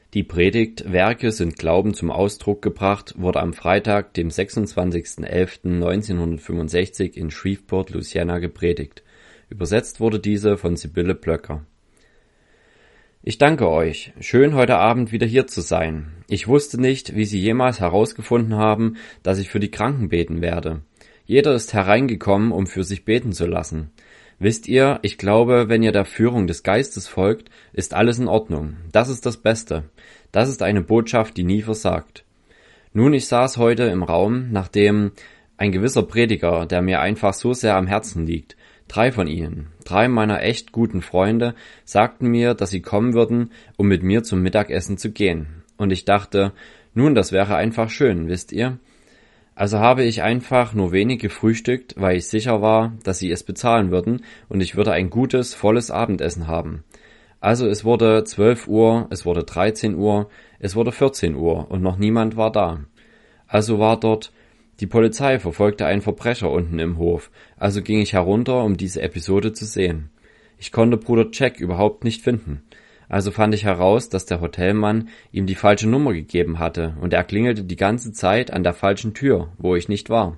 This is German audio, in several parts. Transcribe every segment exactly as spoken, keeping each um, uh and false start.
Die Predigt »Werke sind Glauben zum Ausdruck gebracht« wurde am Freitag, dem sechsundzwanzigsten elften neunzehnhundertfünfundsechzig in Shreveport, Louisiana gepredigt. Übersetzt wurde diese von Sibylle Blöcker. Ich danke euch. Schön, heute Abend wieder hier zu sein. Ich wusste nicht, wie Sie jemals herausgefunden haben, dass ich für die Kranken beten werde. Jeder ist hereingekommen, um für sich beten zu lassen. Wisst ihr, ich glaube, wenn ihr der Führung des Geistes folgt, ist alles in Ordnung. Das ist das Beste. Das ist eine Botschaft, die nie versagt. Nun, ich saß heute im Raum, nachdem ein gewisser Prediger, der mir einfach so sehr am Herzen liegt, drei von ihnen, drei meiner echt guten Freunde, sagten mir, dass sie kommen würden, um mit mir zum Mittagessen zu gehen. Und ich dachte, nun, das wäre einfach schön, wisst ihr? Also habe ich einfach nur wenig gefrühstückt, weil ich sicher war, dass sie es bezahlen würden und ich würde ein gutes, volles Abendessen haben. Also es wurde zwölf Uhr, es wurde dreizehn Uhr, es wurde vierzehn Uhr und noch niemand war da. Also war dort, die Polizei verfolgte einen Verbrecher unten im Hof, also ging ich herunter, um diese Episode zu sehen. Ich konnte Bruder Jack überhaupt nicht finden. Also fand ich heraus, dass der Hotelmann ihm die falsche Nummer gegeben hatte und er klingelte die ganze Zeit an der falschen Tür, wo ich nicht war.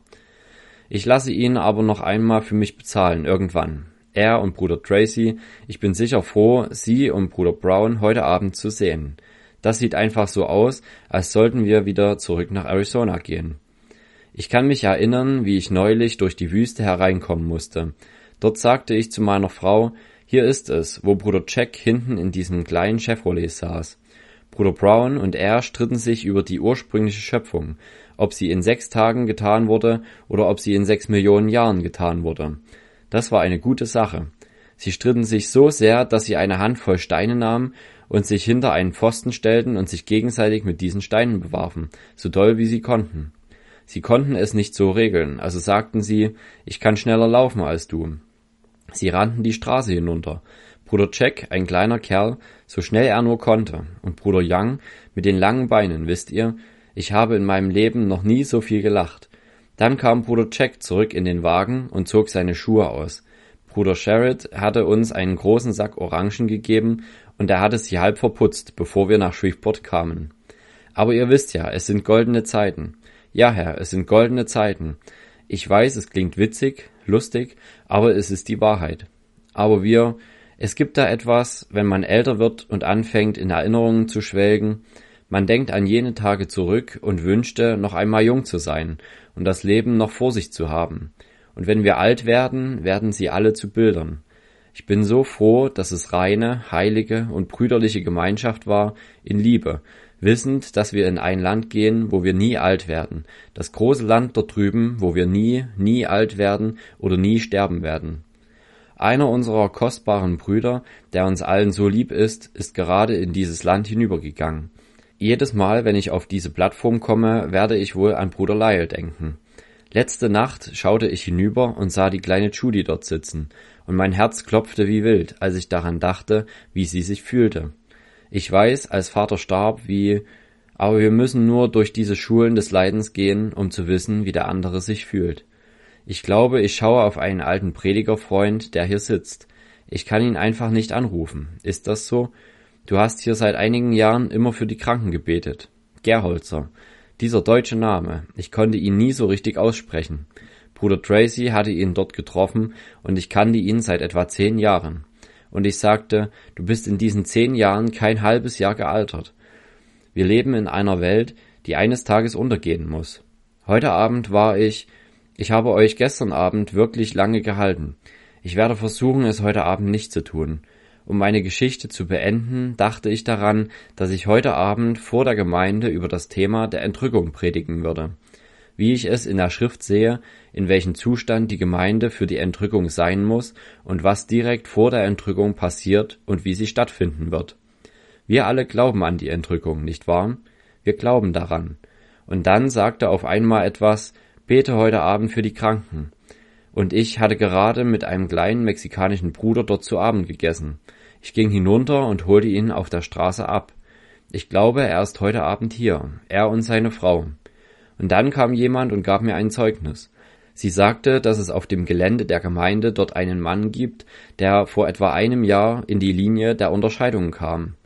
Ich lasse ihn aber noch einmal für mich bezahlen, irgendwann. Er und Bruder Tracy, ich bin sicher froh, Sie und Bruder Brown heute Abend zu sehen. Das sieht einfach so aus, als sollten wir wieder zurück nach Arizona gehen. Ich kann mich erinnern, wie ich neulich durch die Wüste hereinkommen musste. Dort sagte ich zu meiner Frau, hier ist es, wo Bruder Jack hinten in diesem kleinen Chevrolet saß. Bruder Brown und er stritten sich über die ursprüngliche Schöpfung, ob sie in sechs Tagen getan wurde oder ob sie in sechs Millionen Jahren getan wurde. Das war eine gute Sache. Sie stritten sich so sehr, dass sie eine Handvoll Steine nahmen und sich hinter einen Pfosten stellten und sich gegenseitig mit diesen Steinen bewarfen, so doll wie sie konnten. Sie konnten es nicht so regeln, also sagten sie, ich kann schneller laufen als du. Sie rannten die Straße hinunter. Bruder Jack, ein kleiner Kerl, so schnell er nur konnte, und Bruder Young mit den langen Beinen, wisst ihr, ich habe in meinem Leben noch nie so viel gelacht. Dann kam Bruder Jack zurück in den Wagen und zog seine Schuhe aus. Bruder Sherrod hatte uns einen großen Sack Orangen gegeben und er hatte sie halb verputzt, bevor wir nach Shreveport kamen. Aber ihr wisst ja, es sind goldene Zeiten. Ja, Herr, es sind goldene Zeiten. Ich weiß, es klingt witzig, lustig, aber es ist die Wahrheit. Aber wir, es gibt da etwas, wenn man älter wird und anfängt, in Erinnerungen zu schwelgen, man denkt an jene Tage zurück und wünschte, noch einmal jung zu sein und das Leben noch vor sich zu haben. Und wenn wir alt werden, werden sie alle zu Bildern. Ich bin so froh, dass es reine, heilige und brüderliche Gemeinschaft war in Liebe, wissend, dass wir in ein Land gehen, wo wir nie alt werden, das große Land dort drüben, wo wir nie, nie alt werden oder nie sterben werden. Einer unserer kostbaren Brüder, der uns allen so lieb ist, ist gerade in dieses Land hinübergegangen. Jedes Mal, wenn ich auf diese Plattform komme, werde ich wohl an Bruder Lyle denken. Letzte Nacht schaute ich hinüber und sah die kleine Judy dort sitzen, und mein Herz klopfte wie wild, als ich daran dachte, wie sie sich fühlte. Ich weiß, als Vater starb, wie, aber wir müssen nur durch diese Schulen des Leidens gehen, um zu wissen, wie der andere sich fühlt. Ich glaube, ich schaue auf einen alten Predigerfreund, der hier sitzt. Ich kann ihn einfach nicht anrufen. Ist das so? Du hast hier seit einigen Jahren immer für die Kranken gebetet. Gerholzer. Dieser deutsche Name. Ich konnte ihn nie so richtig aussprechen. Bruder Tracy hatte ihn dort getroffen und ich kannte ihn seit etwa zehn Jahren. Und ich sagte, du bist in diesen zehn Jahren kein halbes Jahr gealtert. Wir leben in einer Welt, die eines Tages untergehen muss. Heute Abend war ich, ich habe euch gestern Abend wirklich lange gehalten. Ich werde versuchen, es heute Abend nicht zu tun. Um meine Geschichte zu beenden, dachte ich daran, dass ich heute Abend vor der Gemeinde über das Thema der Entrückung predigen würde. Wie ich es in der Schrift sehe, in welchem Zustand die Gemeinde für die Entrückung sein muss und was direkt vor der Entrückung passiert und wie sie stattfinden wird. Wir alle glauben an die Entrückung, nicht wahr? Wir glauben daran. Und dann sagte auf einmal etwas, bete heute Abend für die Kranken. Und ich hatte gerade mit einem kleinen mexikanischen Bruder dort zu Abend gegessen. Ich ging hinunter und holte ihn auf der Straße ab. Ich glaube, er ist heute Abend hier, er und seine Frau. Und dann kam jemand und gab mir ein Zeugnis. Sie sagte, dass es auf dem Gelände der Gemeinde dort einen Mann gibt, der vor etwa einem Jahr in die Linie der Unterscheidung kam.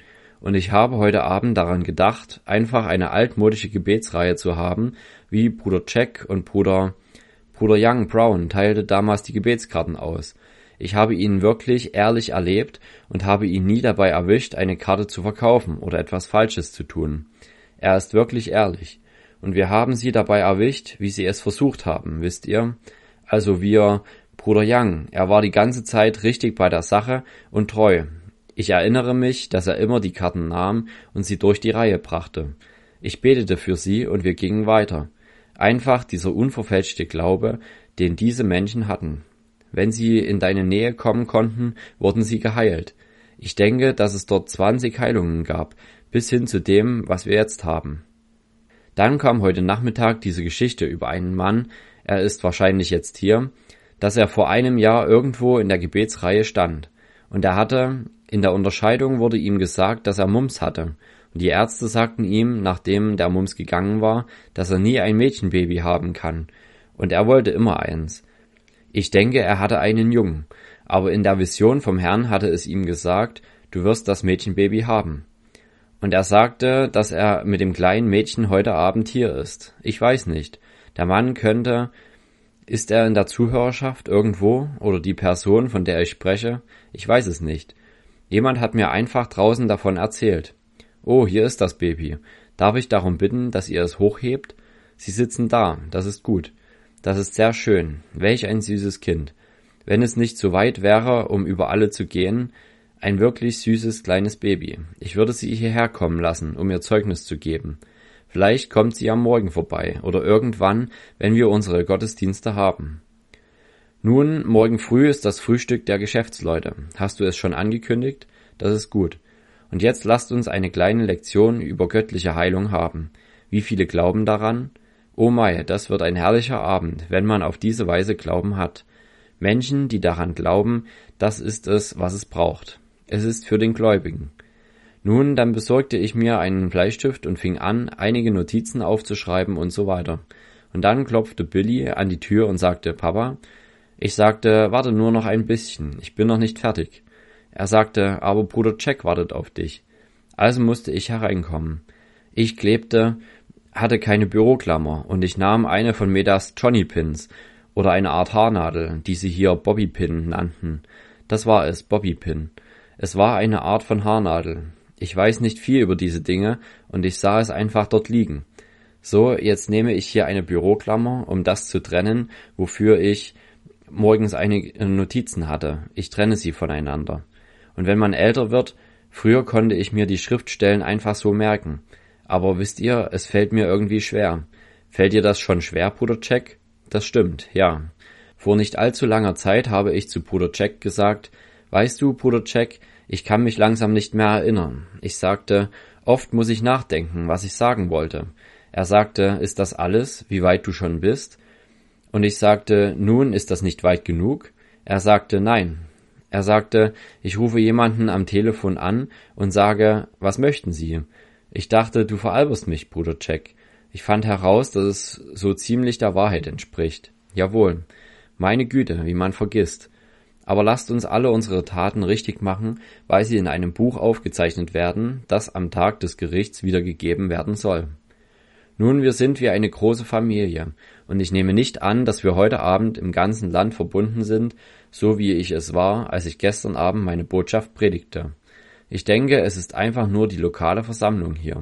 Und ich habe heute Abend daran gedacht, einfach eine altmodische Gebetsreihe zu haben, wie Bruder Jack und Bruder Bruder Young Brown teilte damals die Gebetskarten aus. Ich habe ihn wirklich ehrlich erlebt und habe ihn nie dabei erwischt, eine Karte zu verkaufen oder etwas Falsches zu tun. Er ist wirklich ehrlich. Und wir haben sie dabei erwischt, wie sie es versucht haben, wisst ihr? Also wir, Bruder Young, er war die ganze Zeit richtig bei der Sache und treu. Ich erinnere mich, dass er immer die Karten nahm und sie durch die Reihe brachte. Ich betete für sie und wir gingen weiter. Einfach dieser unverfälschte Glaube, den diese Menschen hatten. Wenn sie in deine Nähe kommen konnten, wurden sie geheilt. Ich denke, dass es dort zwanzig Heilungen gab, bis hin zu dem, was wir jetzt haben. Dann kam heute Nachmittag diese Geschichte über einen Mann, er ist wahrscheinlich jetzt hier, dass er vor einem Jahr irgendwo in der Gebetsreihe stand. Und er hatte, in der Unterscheidung wurde ihm gesagt, dass er Mumps hatte. Und die Ärzte sagten ihm, nachdem der Mumps gegangen war, dass er nie ein Mädchenbaby haben kann. Und er wollte immer eins. Ich denke, er hatte einen Jungen. Aber in der Vision vom Herrn hatte es ihm gesagt, du wirst das Mädchenbaby haben. Und er sagte, dass er mit dem kleinen Mädchen heute Abend hier ist. Ich weiß nicht. Der Mann könnte, ist er in der Zuhörerschaft irgendwo oder die Person, von der ich spreche? Ich weiß es nicht. Jemand hat mir einfach draußen davon erzählt. Oh, hier ist das Baby. Darf ich darum bitten, dass ihr es hochhebt? Sie sitzen da, das ist gut. Das ist sehr schön. Welch ein süßes Kind. Wenn es nicht so weit wäre, um über alle zu gehen, ein wirklich süßes kleines Baby. Ich würde sie hierher kommen lassen, um ihr Zeugnis zu geben. Vielleicht kommt sie am Morgen vorbei oder irgendwann, wenn wir unsere Gottesdienste haben. Nun, morgen früh ist das Frühstück der Geschäftsleute. Hast du es schon angekündigt? Das ist gut. Und jetzt lasst uns eine kleine Lektion über göttliche Heilung haben. Wie viele glauben daran? Oh mei, das wird ein herrlicher Abend, wenn man auf diese Weise Glauben hat. Menschen, die daran glauben, das ist es, was es braucht. Es ist für den Gläubigen. Nun, dann besorgte ich mir einen Bleistift und fing an, einige Notizen aufzuschreiben und so weiter. Und dann klopfte Billy an die Tür und sagte, Papa? Ich sagte, warte nur noch ein bisschen, ich bin noch nicht fertig. Er sagte, aber Bruder Jack wartet auf dich. Also musste ich hereinkommen. Ich klebte, hatte keine Büroklammer und ich nahm eine von Medas Johnny Pins oder eine Art Haarnadel, die sie hier Bobby Pin nannten. Das war es, Bobby Pin. Es war eine Art von Haarnadel. Ich weiß nicht viel über diese Dinge und ich sah es einfach dort liegen. So, jetzt nehme ich hier eine Büroklammer, um das zu trennen, wofür ich morgens einige Notizen hatte. Ich trenne sie voneinander. Und wenn man älter wird, früher konnte ich mir die Schriftstellen einfach so merken. Aber wisst ihr, es fällt mir irgendwie schwer. Fällt dir das schon schwer, Bruder Jack? Das stimmt, ja. Vor nicht allzu langer Zeit habe ich zu Bruder Jack gesagt, weißt du, Bruder Jack, ich kann mich langsam nicht mehr erinnern. Ich sagte, oft muss ich nachdenken, was ich sagen wollte. Er sagte, ist das alles, wie weit du schon bist? Und ich sagte, nun, ist das nicht weit genug? Er sagte, nein. Er sagte, ich rufe jemanden am Telefon an und sage, was möchten Sie? Ich dachte, du veralberst mich, Bruder Jack. Ich fand heraus, dass es so ziemlich der Wahrheit entspricht. Jawohl. Meine Güte, wie man vergisst. Aber lasst uns alle unsere Taten richtig machen, weil sie in einem Buch aufgezeichnet werden, das am Tag des Gerichts wiedergegeben werden soll. Nun, wir sind wie eine große Familie, und ich nehme nicht an, dass wir heute Abend im ganzen Land verbunden sind, so wie ich es war, als ich gestern Abend meine Botschaft predigte. Ich denke, es ist einfach nur die lokale Versammlung hier.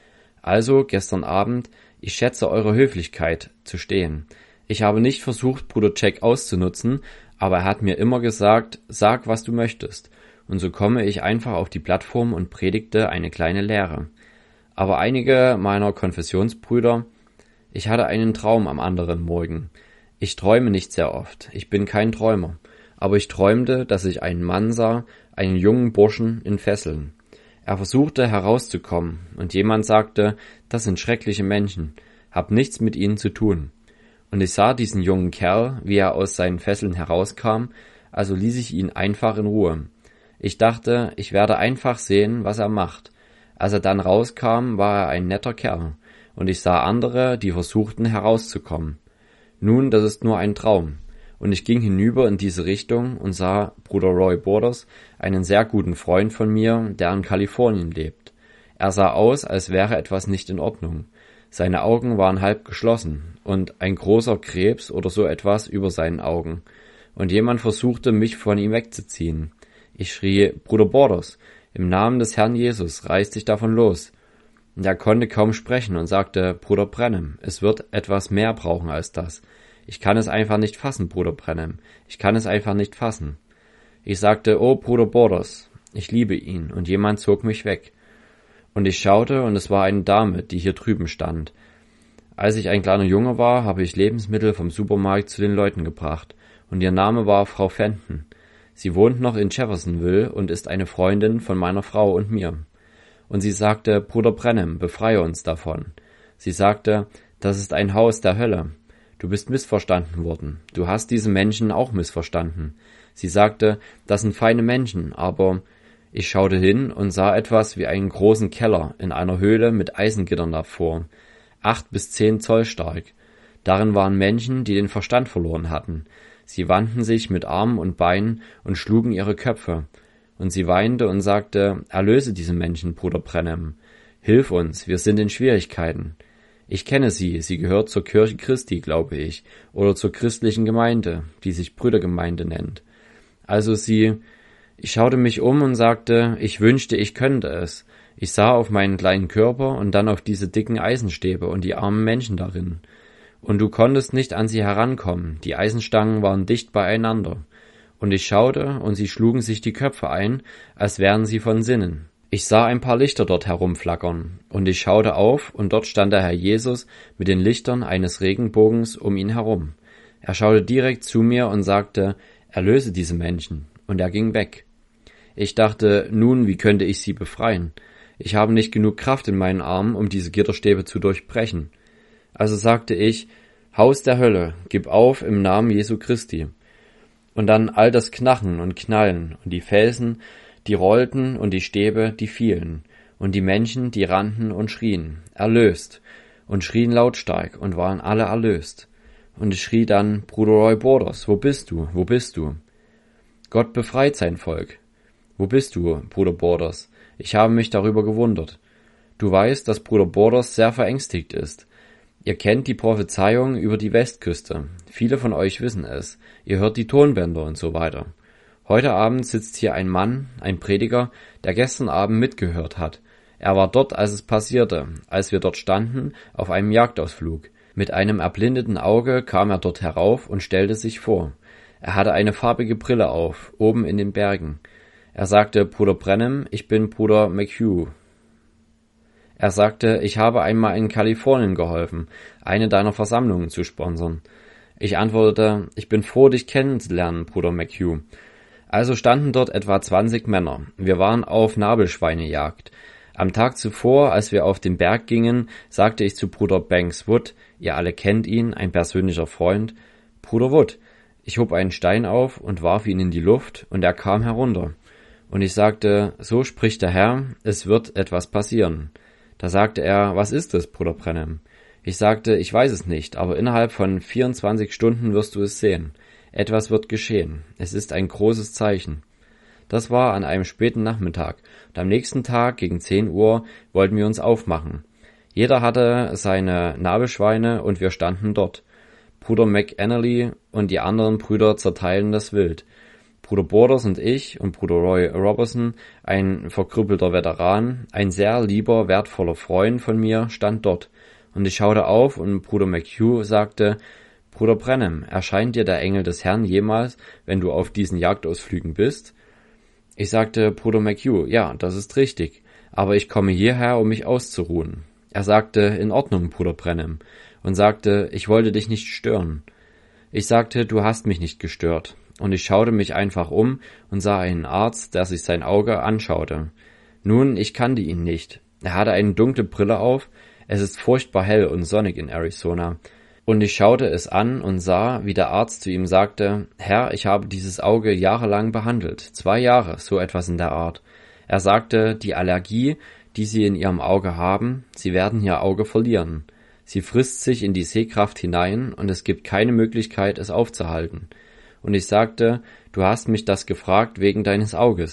Also, gestern Abend, ich schätze eure Höflichkeit, zu stehen. Ich habe nicht versucht, Bruder Jack auszunutzen, aber er hat mir immer gesagt, sag, was du möchtest. Und so komme ich einfach auf die Plattform und predigte eine kleine Lehre. Aber einige meiner Konfessionsbrüder, ich hatte einen Traum am anderen Morgen. Ich träume nicht sehr oft, ich bin kein Träumer, aber ich träumte, dass ich einen Mann sah, einen jungen Burschen in Fesseln. Er versuchte herauszukommen, und jemand sagte, das sind schreckliche Menschen, hab nichts mit ihnen zu tun. Und ich sah diesen jungen Kerl, wie er aus seinen Fesseln herauskam, also ließ ich ihn einfach in Ruhe. Ich dachte, ich werde einfach sehen, was er macht. Als er dann rauskam, war er ein netter Kerl, und ich sah andere, die versuchten herauszukommen. Nun, das ist nur ein Traum. Und ich ging hinüber in diese Richtung und sah Bruder Roy Borders, einen sehr guten Freund von mir, der in Kalifornien lebt. Er sah aus, als wäre etwas nicht in Ordnung. Seine Augen waren halb geschlossen und ein großer Krebs oder so etwas über seinen Augen. Und jemand versuchte, mich von ihm wegzuziehen. Ich schrie, Bruder Borders, im Namen des Herrn Jesus, reiß dich davon los. Und er konnte kaum sprechen und sagte, Bruder Branham, es wird etwas mehr brauchen als das. Ich kann es einfach nicht fassen, Bruder Branham. Ich kann es einfach nicht fassen. Ich sagte, oh, Bruder Borders, ich liebe ihn, und jemand zog mich weg. Und ich schaute, und es war eine Dame, die hier drüben stand. Als ich ein kleiner Junge war, habe ich Lebensmittel vom Supermarkt zu den Leuten gebracht, und ihr Name war Frau Fenton. Sie wohnt noch in Jeffersonville und ist eine Freundin von meiner Frau und mir. Und sie sagte, Bruder Branham, befreie uns davon. Sie sagte, das ist ein Haus der Hölle. Du bist missverstanden worden. Du hast diese Menschen auch missverstanden. Sie sagte, das sind feine Menschen, aber ich schaute hin und sah etwas wie einen großen Keller in einer Höhle mit Eisengittern davor, acht bis zehn Zoll stark. Darin waren Menschen, die den Verstand verloren hatten. Sie wandten sich mit Armen und Beinen und schlugen ihre Köpfe. Und sie weinte und sagte, erlöse diese Menschen, Bruder Branham. Hilf uns, wir sind in Schwierigkeiten. Ich kenne sie, sie gehört zur Kirche Christi, glaube ich, oder zur christlichen Gemeinde, die sich Brüdergemeinde nennt. Also sie, ich schaute mich um und sagte, ich wünschte, ich könnte es. Ich sah auf meinen kleinen Körper und dann auf diese dicken Eisenstäbe und die armen Menschen darin. Und du konntest nicht an sie herankommen, die Eisenstangen waren dicht beieinander. Und ich schaute, und sie schlugen sich die Köpfe ein, als wären sie von Sinnen. Ich sah ein paar Lichter dort herumflackern, und ich schaute auf, und dort stand der Herr Jesus mit den Lichtern eines Regenbogens um ihn herum. Er schaute direkt zu mir und sagte, erlöse diese Menschen, und er ging weg. Ich dachte, nun, wie könnte ich sie befreien? Ich habe nicht genug Kraft in meinen Armen, um diese Gitterstäbe zu durchbrechen. Also sagte ich, Haus der Hölle, gib auf im Namen Jesu Christi. Und dann all das Knachen und Knallen und die Felsen, die rollten und die Stäbe, die fielen, und die Menschen, die rannten und schrien, erlöst, und schrien lautstark und waren alle erlöst. Und ich schrie dann, Bruder Roy Borders, wo bist du, wo bist du? Gott befreit sein Volk. Wo bist du, Bruder Borders? Ich habe mich darüber gewundert. Du weißt, dass Bruder Borders sehr verängstigt ist. Ihr kennt die Prophezeiung über die Westküste. Viele von euch wissen es. Ihr hört die Tonbänder und so weiter. Heute Abend sitzt hier ein Mann, ein Prediger, der gestern Abend mitgehört hat. Er war dort, als es passierte, als wir dort standen, auf einem Jagdausflug. Mit einem erblindeten Auge kam er dort herauf und stellte sich vor. Er hatte eine farbige Brille auf, oben in den Bergen. Er sagte, Bruder Branham, ich bin Bruder McHugh. Er sagte, ich habe einmal in Kalifornien geholfen, eine deiner Versammlungen zu sponsern. Ich antwortete, ich bin froh, dich kennenzulernen, Bruder McHugh. Also standen dort etwa zwanzig Männer. Wir waren auf Nabelschweinejagd. Am Tag zuvor, als wir auf den Berg gingen, sagte ich zu Bruder Banks Wood, ihr alle kennt ihn, ein persönlicher Freund, Bruder Wood, ich hob einen Stein auf und warf ihn in die Luft, und er kam herunter. Und ich sagte, so spricht der Herr, es wird etwas passieren. Da sagte er, was ist es, Bruder Branham? Ich sagte, ich weiß es nicht, aber innerhalb von vierundzwanzig Stunden wirst du es sehen. Etwas wird geschehen. Es ist ein großes Zeichen. Das war an einem späten Nachmittag, und am nächsten Tag gegen zehn Uhr wollten wir uns aufmachen. Jeder hatte seine Nabelschweine und wir standen dort. Bruder McAnally und die anderen Brüder zerteilen das Wild. Bruder Borders und ich und Bruder Roy Robertson, ein verkrüppelter Veteran, ein sehr lieber, wertvoller Freund von mir, stand dort. Und ich schaute auf und Bruder McHugh sagte, Bruder Branham, erscheint dir der Engel des Herrn jemals, wenn du auf diesen Jagdausflügen bist? Ich sagte, Bruder McHugh, ja, das ist richtig, aber ich komme hierher, um mich auszuruhen. Er sagte, in Ordnung, Bruder Branham, und sagte, ich wollte dich nicht stören. Ich sagte, du hast mich nicht gestört. Und ich schaute mich einfach um und sah einen Arzt, der sich sein Auge anschaute. Nun, ich kannte ihn nicht. Er hatte eine dunkle Brille auf. Es ist furchtbar hell und sonnig in Arizona. Und ich schaute es an und sah, wie der Arzt zu ihm sagte, Herr, ich habe dieses Auge jahrelang behandelt. Zwei Jahre, so etwas in der Art. Er sagte, die Allergie, die Sie in Ihrem Auge haben, Sie werden Ihr Auge verlieren. Sie frisst sich in die Sehkraft hinein und es gibt keine Möglichkeit, es aufzuhalten. Und ich sagte, du hast mich das gefragt wegen deines Auges.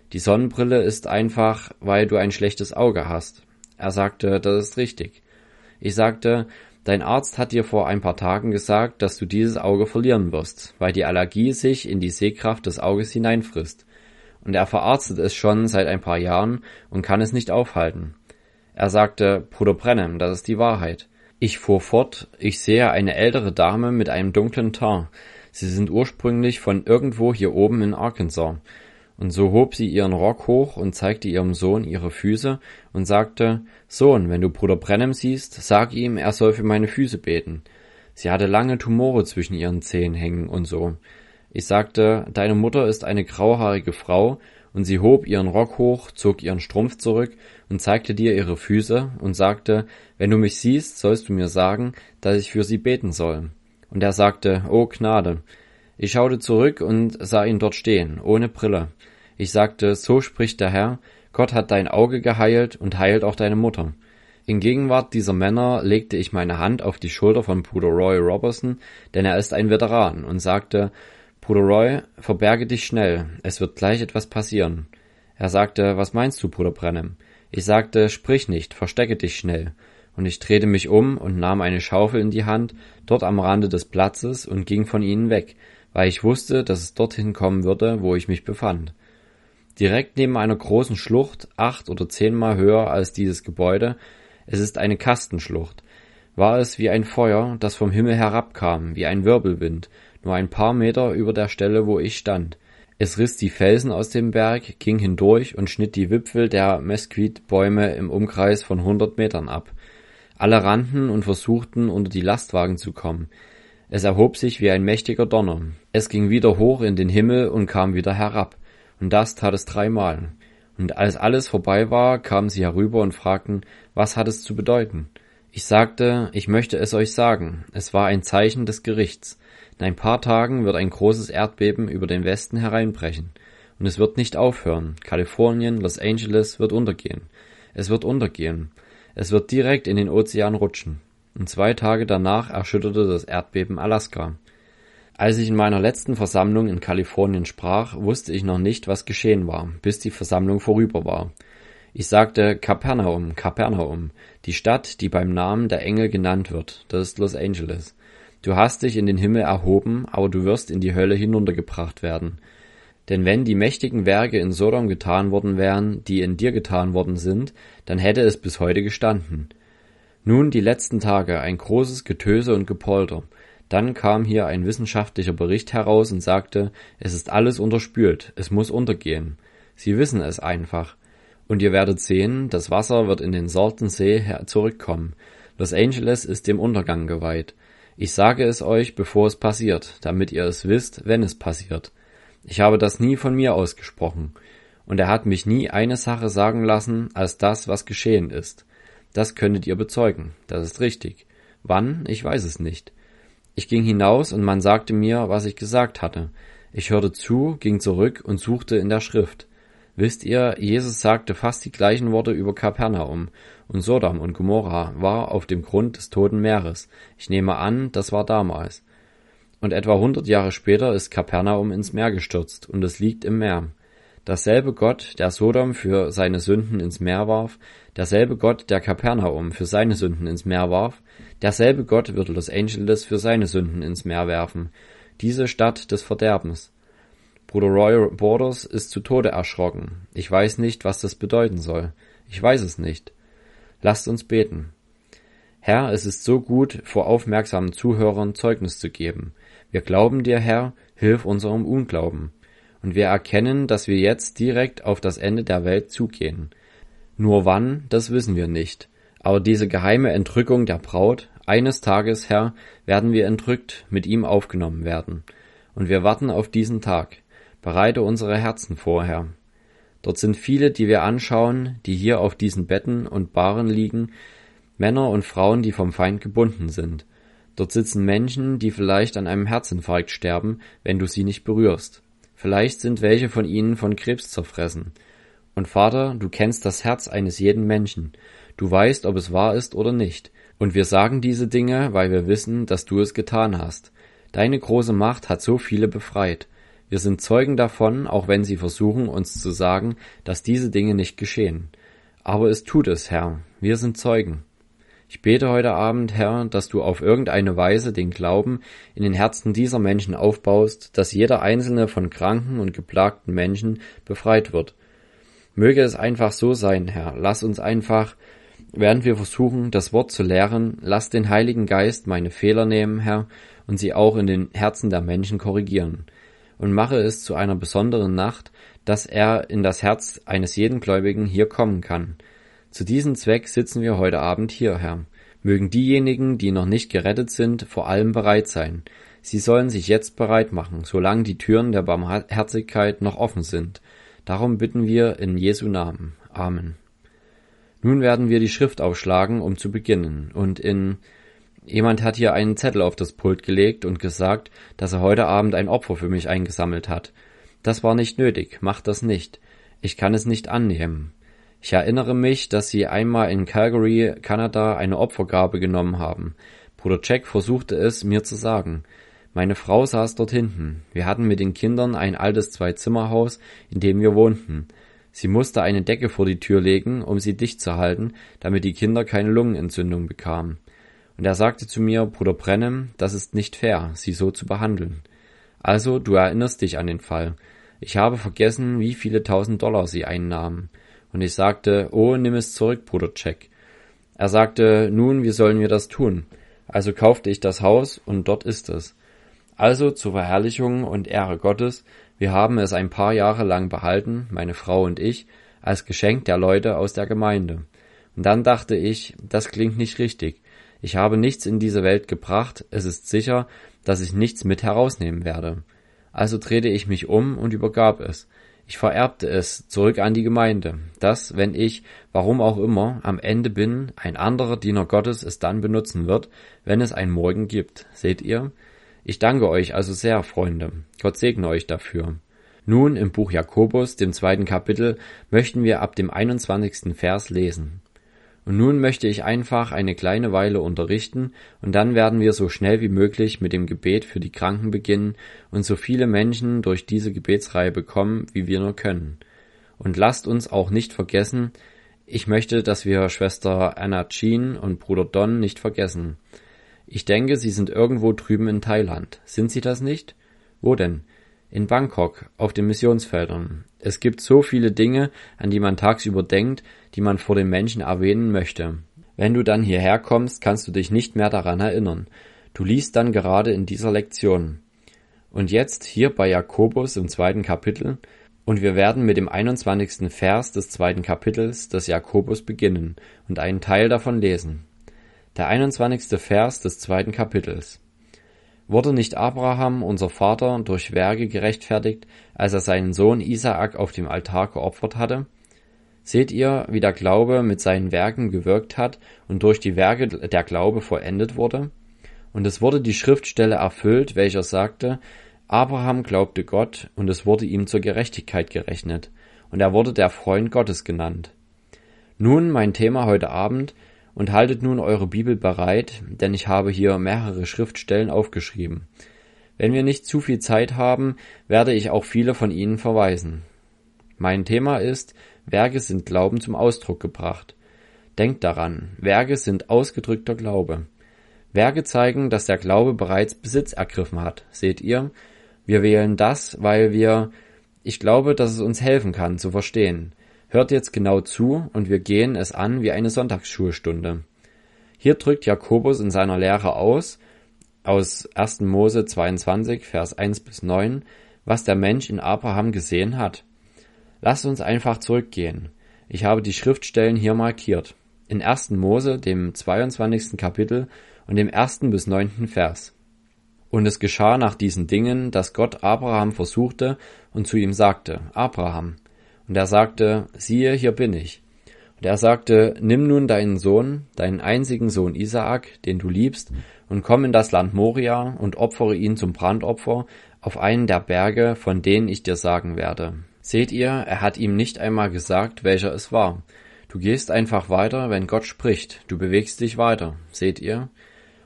Die Sonnenbrille ist einfach, weil du ein schlechtes Auge hast. Er sagte, das ist richtig. Ich sagte, dein Arzt hat dir vor ein paar Tagen gesagt, dass du dieses Auge verlieren wirst, weil die Allergie sich in die Sehkraft des Auges hineinfrisst. Und er verarztet es schon seit ein paar Jahren und kann es nicht aufhalten. Er sagte, Bruder Branham, das ist die Wahrheit. Ich fuhr fort, ich sehe eine ältere Dame mit einem dunklen Teint. Sie sind ursprünglich von irgendwo hier oben in Arkansas. Und so hob sie ihren Rock hoch und zeigte ihrem Sohn ihre Füße und sagte, Sohn, wenn du Bruder Branham siehst, sag ihm, er soll für meine Füße beten. Sie hatte lange Tumore zwischen ihren Zehen hängen und so. Ich sagte, deine Mutter ist eine grauhaarige Frau, und sie hob ihren Rock hoch, zog ihren Strumpf zurück und zeigte dir ihre Füße und sagte, wenn du mich siehst, sollst du mir sagen, dass ich für sie beten soll. Und er sagte, oh Gnade. Ich schaute zurück und sah ihn dort stehen, ohne Brille. Ich sagte, so spricht der Herr, Gott hat dein Auge geheilt und heilt auch deine Mutter. In Gegenwart dieser Männer legte ich meine Hand auf die Schulter von Bruder Roy Robertson, denn er ist ein Veteran, und sagte, Bruder Roy, verberge dich schnell, es wird gleich etwas passieren. Er sagte, was meinst du, Bruder Branham? Ich sagte, sprich nicht, verstecke dich schnell. Und ich drehte mich um und nahm eine Schaufel in die Hand, dort am Rande des Platzes, und ging von ihnen weg, weil ich wusste, dass es dorthin kommen würde, wo ich mich befand. Direkt neben einer großen Schlucht, acht oder zehnmal höher als dieses Gebäude, es ist eine Kastenschlucht, war es wie ein Feuer, das vom Himmel herabkam, wie ein Wirbelwind, nur ein paar Meter über der Stelle, wo ich stand. Es riss die Felsen aus dem Berg, ging hindurch und schnitt die Wipfel der Mesquite-Bäume im Umkreis von hundert Metern ab. Alle rannten und versuchten, unter die Lastwagen zu kommen. Es erhob sich wie ein mächtiger Donner. Es ging wieder hoch in den Himmel und kam wieder herab. Und das tat es dreimal. Und als alles vorbei war, kamen sie herüber und fragten, was hat es zu bedeuten? Ich sagte, ich möchte es euch sagen. Es war ein Zeichen des Gerichts. In ein paar Tagen wird ein großes Erdbeben über den Westen hereinbrechen. Und es wird nicht aufhören. Kalifornien, Los Angeles wird untergehen. Es wird untergehen. Es wird direkt in den Ozean rutschen. Und zwei Tage danach erschütterte das Erdbeben Alaska. Als ich in meiner letzten Versammlung in Kalifornien sprach, wusste ich noch nicht, was geschehen war, bis die Versammlung vorüber war. Ich sagte Kapernaum, Kapernaum, die Stadt, die beim Namen der Engel genannt wird, das ist Los Angeles. Du hast dich in den Himmel erhoben, aber du wirst in die Hölle hinuntergebracht werden. Denn wenn die mächtigen Werke in Sodom getan worden wären, die in dir getan worden sind, dann hätte es bis heute gestanden. Nun die letzten Tage, ein großes Getöse und Gepolter. Dann kam hier ein wissenschaftlicher Bericht heraus und sagte, es ist alles unterspült, es muss untergehen. Sie wissen es einfach. Und ihr werdet sehen, das Wasser wird in den Saltensee zurückkommen. Los Angeles ist dem Untergang geweiht. Ich sage es euch, bevor es passiert, damit ihr es wisst, wenn es passiert. Ich habe das nie von mir ausgesprochen. Und er hat mich nie eine Sache sagen lassen, als das, was geschehen ist. Das könntet ihr bezeugen. Das ist richtig. Wann? Ich weiß es nicht. Ich ging hinaus und man sagte mir, was ich gesagt hatte. Ich hörte zu, ging zurück und suchte in der Schrift. Wisst ihr, Jesus sagte fast die gleichen Worte über Kapernaum, und Sodom und Gomorra war auf dem Grund des Toten Meeres. Ich nehme an, das war damals. Und etwa hundert Jahre später ist Kapernaum ins Meer gestürzt, und es liegt im Meer. Dasselbe Gott, der Sodom für seine Sünden ins Meer warf, derselbe Gott, der Kapernaum für seine Sünden ins Meer warf, derselbe Gott wird Los Angeles für seine Sünden ins Meer werfen, diese Stadt des Verderbens. Bruder Roy Borders ist zu Tode erschrocken. Ich weiß nicht, was das bedeuten soll. Ich weiß es nicht. Lasst uns beten. Herr, es ist so gut, vor aufmerksamen Zuhörern Zeugnis zu geben. Wir glauben dir, Herr, hilf unserem Unglauben. Und wir erkennen, dass wir jetzt direkt auf das Ende der Welt zugehen. Nur wann, das wissen wir nicht. Aber diese geheime Entrückung der Braut, eines Tages, Herr, werden wir entrückt, mit ihm aufgenommen werden. Und wir warten auf diesen Tag. Bereite unsere Herzen vor, Herr. Dort sind viele, die wir anschauen, die hier auf diesen Betten und Bahren liegen, Männer und Frauen, die vom Feind gebunden sind. Dort sitzen Menschen, die vielleicht an einem Herzinfarkt sterben, wenn du sie nicht berührst. Vielleicht sind welche von ihnen von Krebs zerfressen. Und Vater, du kennst das Herz eines jeden Menschen. Du weißt, ob es wahr ist oder nicht. Und wir sagen diese Dinge, weil wir wissen, dass du es getan hast. Deine große Macht hat so viele befreit. Wir sind Zeugen davon, auch wenn sie versuchen, uns zu sagen, dass diese Dinge nicht geschehen. Aber es tut es, Herr. Wir sind Zeugen. Ich bete heute Abend, Herr, dass du auf irgendeine Weise den Glauben in den Herzen dieser Menschen aufbaust, dass jeder einzelne von kranken und geplagten Menschen befreit wird. Möge es einfach so sein, Herr. Lass uns einfach, während wir versuchen, das Wort zu lehren, lass den Heiligen Geist meine Fehler nehmen, Herr, und sie auch in den Herzen der Menschen korrigieren. Und mache es zu einer besonderen Nacht, dass er in das Herz eines jeden Gläubigen hier kommen kann. Zu diesem Zweck sitzen wir heute Abend hier, Herr. Mögen diejenigen, die noch nicht gerettet sind, vor allem bereit sein. Sie sollen sich jetzt bereit machen, solange die Türen der Barmherzigkeit noch offen sind. Darum bitten wir in Jesu Namen. Amen. Nun werden wir die Schrift aufschlagen, um zu beginnen. Und in Jemand hat hier einen Zettel auf das Pult gelegt und gesagt, dass er heute Abend ein Opfer für mich eingesammelt hat. Das war nicht nötig, macht das nicht. Ich kann es nicht annehmen. Ich erinnere mich, dass Sie einmal in Calgary, Kanada, eine Opfergabe genommen haben. Bruder Jack versuchte es, mir zu sagen. Meine Frau saß dort hinten. Wir hatten mit den Kindern ein altes Zwei-Zimmer-Haus, in dem wir wohnten. Sie musste eine Decke vor die Tür legen, um sie dicht zu halten, damit die Kinder keine Lungenentzündung bekamen. Und er sagte zu mir, Bruder Brennan, das ist nicht fair, sie so zu behandeln. Also, du erinnerst dich an den Fall. Ich habe vergessen, wie viele tausend Dollar sie einnahmen. Und ich sagte, oh, nimm es zurück, Bruder Jack. Er sagte, nun, wie sollen wir das tun? Also kaufte ich das Haus und dort ist es. Also zur Verherrlichung und Ehre Gottes, wir haben es ein paar Jahre lang behalten, meine Frau und ich, als Geschenk der Leute aus der Gemeinde. Und dann dachte ich, das klingt nicht richtig. Ich habe nichts in diese Welt gebracht, es ist sicher, dass ich nichts mit herausnehmen werde. Also drehte ich mich um und übergab es. Ich vererbte es zurück an die Gemeinde, dass, wenn ich, warum auch immer, am Ende bin, ein anderer Diener Gottes es dann benutzen wird, wenn es ein Morgen gibt. Seht ihr? Ich danke euch also sehr, Freunde. Gott segne euch dafür. Nun im Buch Jakobus, dem zweiten Kapitel, möchten wir ab dem einundzwanzigsten Vers lesen. Und nun möchte ich einfach eine kleine Weile unterrichten und dann werden wir so schnell wie möglich mit dem Gebet für die Kranken beginnen und so viele Menschen durch diese Gebetsreihe bekommen, wie wir nur können. Und lasst uns auch nicht vergessen, ich möchte, dass wir Schwester Anna Jean und Bruder Don nicht vergessen. Ich denke, sie sind irgendwo drüben in Thailand. Sind sie das nicht? Wo denn? In Bangkok, auf den Missionsfeldern. Es gibt so viele Dinge, an die man tagsüber denkt, die man vor den Menschen erwähnen möchte. Wenn du dann hierher kommst, kannst du dich nicht mehr daran erinnern. Du liest dann gerade in dieser Lektion. Und jetzt hier bei Jakobus im zweiten Kapitel, und wir werden mit dem einundzwanzigsten Vers des zweiten Kapitels des Jakobus beginnen und einen Teil davon lesen. Der einundzwanzigste Vers des zweiten Kapitels. Wurde nicht Abraham, unser Vater, durch Werke gerechtfertigt, als er seinen Sohn Isaak auf dem Altar geopfert hatte? Seht ihr, wie der Glaube mit seinen Werken gewirkt hat und durch die Werke der Glaube vollendet wurde? Und es wurde die Schriftstelle erfüllt, welcher sagte, Abraham glaubte Gott, und es wurde ihm zur Gerechtigkeit gerechnet, und er wurde der Freund Gottes genannt. Nun mein Thema heute Abend, und haltet nun eure Bibel bereit, denn ich habe hier mehrere Schriftstellen aufgeschrieben. Wenn wir nicht zu viel Zeit haben, werde ich auch viele von ihnen verweisen. Mein Thema ist, Werke sind Glauben zum Ausdruck gebracht. Denkt daran, Werke sind ausgedrückter Glaube. Werke zeigen, dass der Glaube bereits Besitz ergriffen hat. Seht ihr? Wir wählen das, weil wir, ich glaube, dass es uns helfen kann, zu verstehen. Hört jetzt genau zu und wir gehen es an wie eine Sonntagsschulstunde. Hier drückt Jakobus in seiner Lehre aus, aus ersten Mose zweiundzwanzig, Vers eins bis neun, was der Mensch in Abraham gesehen hat. Lasst uns einfach zurückgehen. Ich habe die Schriftstellen hier markiert. In ersten Mose, dem zweiundzwanzigsten Kapitel und dem ersten bis neunten Vers. Und es geschah nach diesen Dingen, dass Gott Abraham versuchte und zu ihm sagte, Abraham. Und er sagte, siehe, hier bin ich. Und er sagte, nimm nun deinen Sohn, deinen einzigen Sohn Isaak, den du liebst, und komm in das Land Moria und opfere ihn zum Brandopfer auf einen der Berge, von denen ich dir sagen werde. Seht ihr, er hat ihm nicht einmal gesagt, welcher es war. Du gehst einfach weiter, wenn Gott spricht, du bewegst dich weiter. Seht ihr?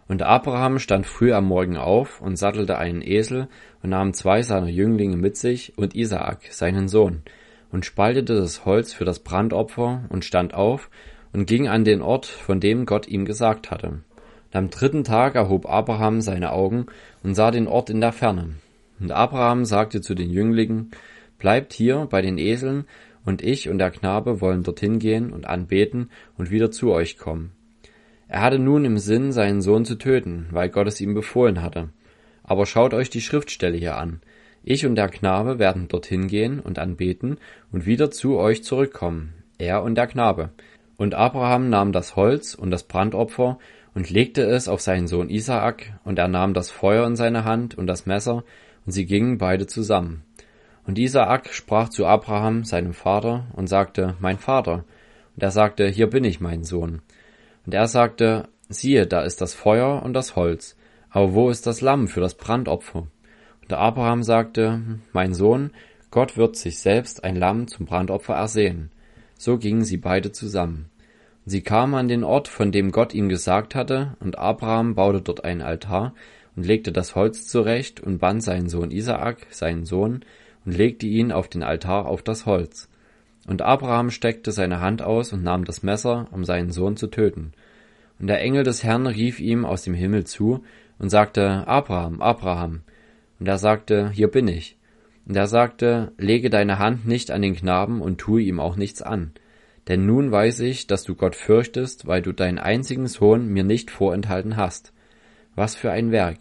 Und Abraham stand früh am Morgen auf und sattelte einen Esel und nahm zwei seiner Jünglinge mit sich und Isaak, seinen Sohn, und spaltete das Holz für das Brandopfer und stand auf und ging an den Ort, von dem Gott ihm gesagt hatte. Und am dritten Tag erhob Abraham seine Augen und sah den Ort in der Ferne. Und Abraham sagte zu den Jünglingen: Bleibt hier bei den Eseln, und ich und der Knabe wollen dorthin gehen und anbeten und wieder zu euch kommen. Er hatte nun im Sinn, seinen Sohn zu töten, weil Gott es ihm befohlen hatte. Aber schaut euch die Schriftstelle hier an. Ich und der Knabe werden dorthin gehen und anbeten und wieder zu euch zurückkommen, er und der Knabe. Und Abraham nahm das Holz und das Brandopfer und legte es auf seinen Sohn Isaak, und er nahm das Feuer in seine Hand und das Messer, und sie gingen beide zusammen. Und Isaak sprach zu Abraham, seinem Vater, und sagte: Mein Vater. Und er sagte: Hier bin ich, mein Sohn. Und er sagte: Siehe, da ist das Feuer und das Holz, aber wo ist das Lamm für das Brandopfer? Und Abraham sagte: Mein Sohn, Gott wird sich selbst ein Lamm zum Brandopfer ersehen. So gingen sie beide zusammen. Und sie kamen an den Ort, von dem Gott ihm gesagt hatte, und Abraham baute dort einen Altar und legte das Holz zurecht und band seinen Sohn Isaak, seinen Sohn, und legte ihn auf den Altar auf das Holz. Und Abraham steckte seine Hand aus und nahm das Messer, um seinen Sohn zu töten. Und der Engel des Herrn rief ihm aus dem Himmel zu und sagte: Abraham, Abraham. Und er sagte: Hier bin ich. Und er sagte: Lege deine Hand nicht an den Knaben und tue ihm auch nichts an. Denn nun weiß ich, dass du Gott fürchtest, weil du deinen einzigen Sohn mir nicht vorenthalten hast. Was für ein Werk!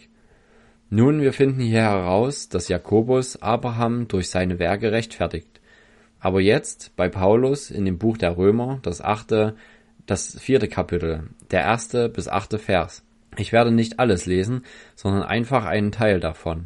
Nun, wir finden hier heraus, dass Jakobus Abraham durch seine Werke rechtfertigt. Aber jetzt bei Paulus in dem Buch der Römer, das achte, das vierte Kapitel, der erste bis achte Vers. Ich werde nicht alles lesen, sondern einfach einen Teil davon.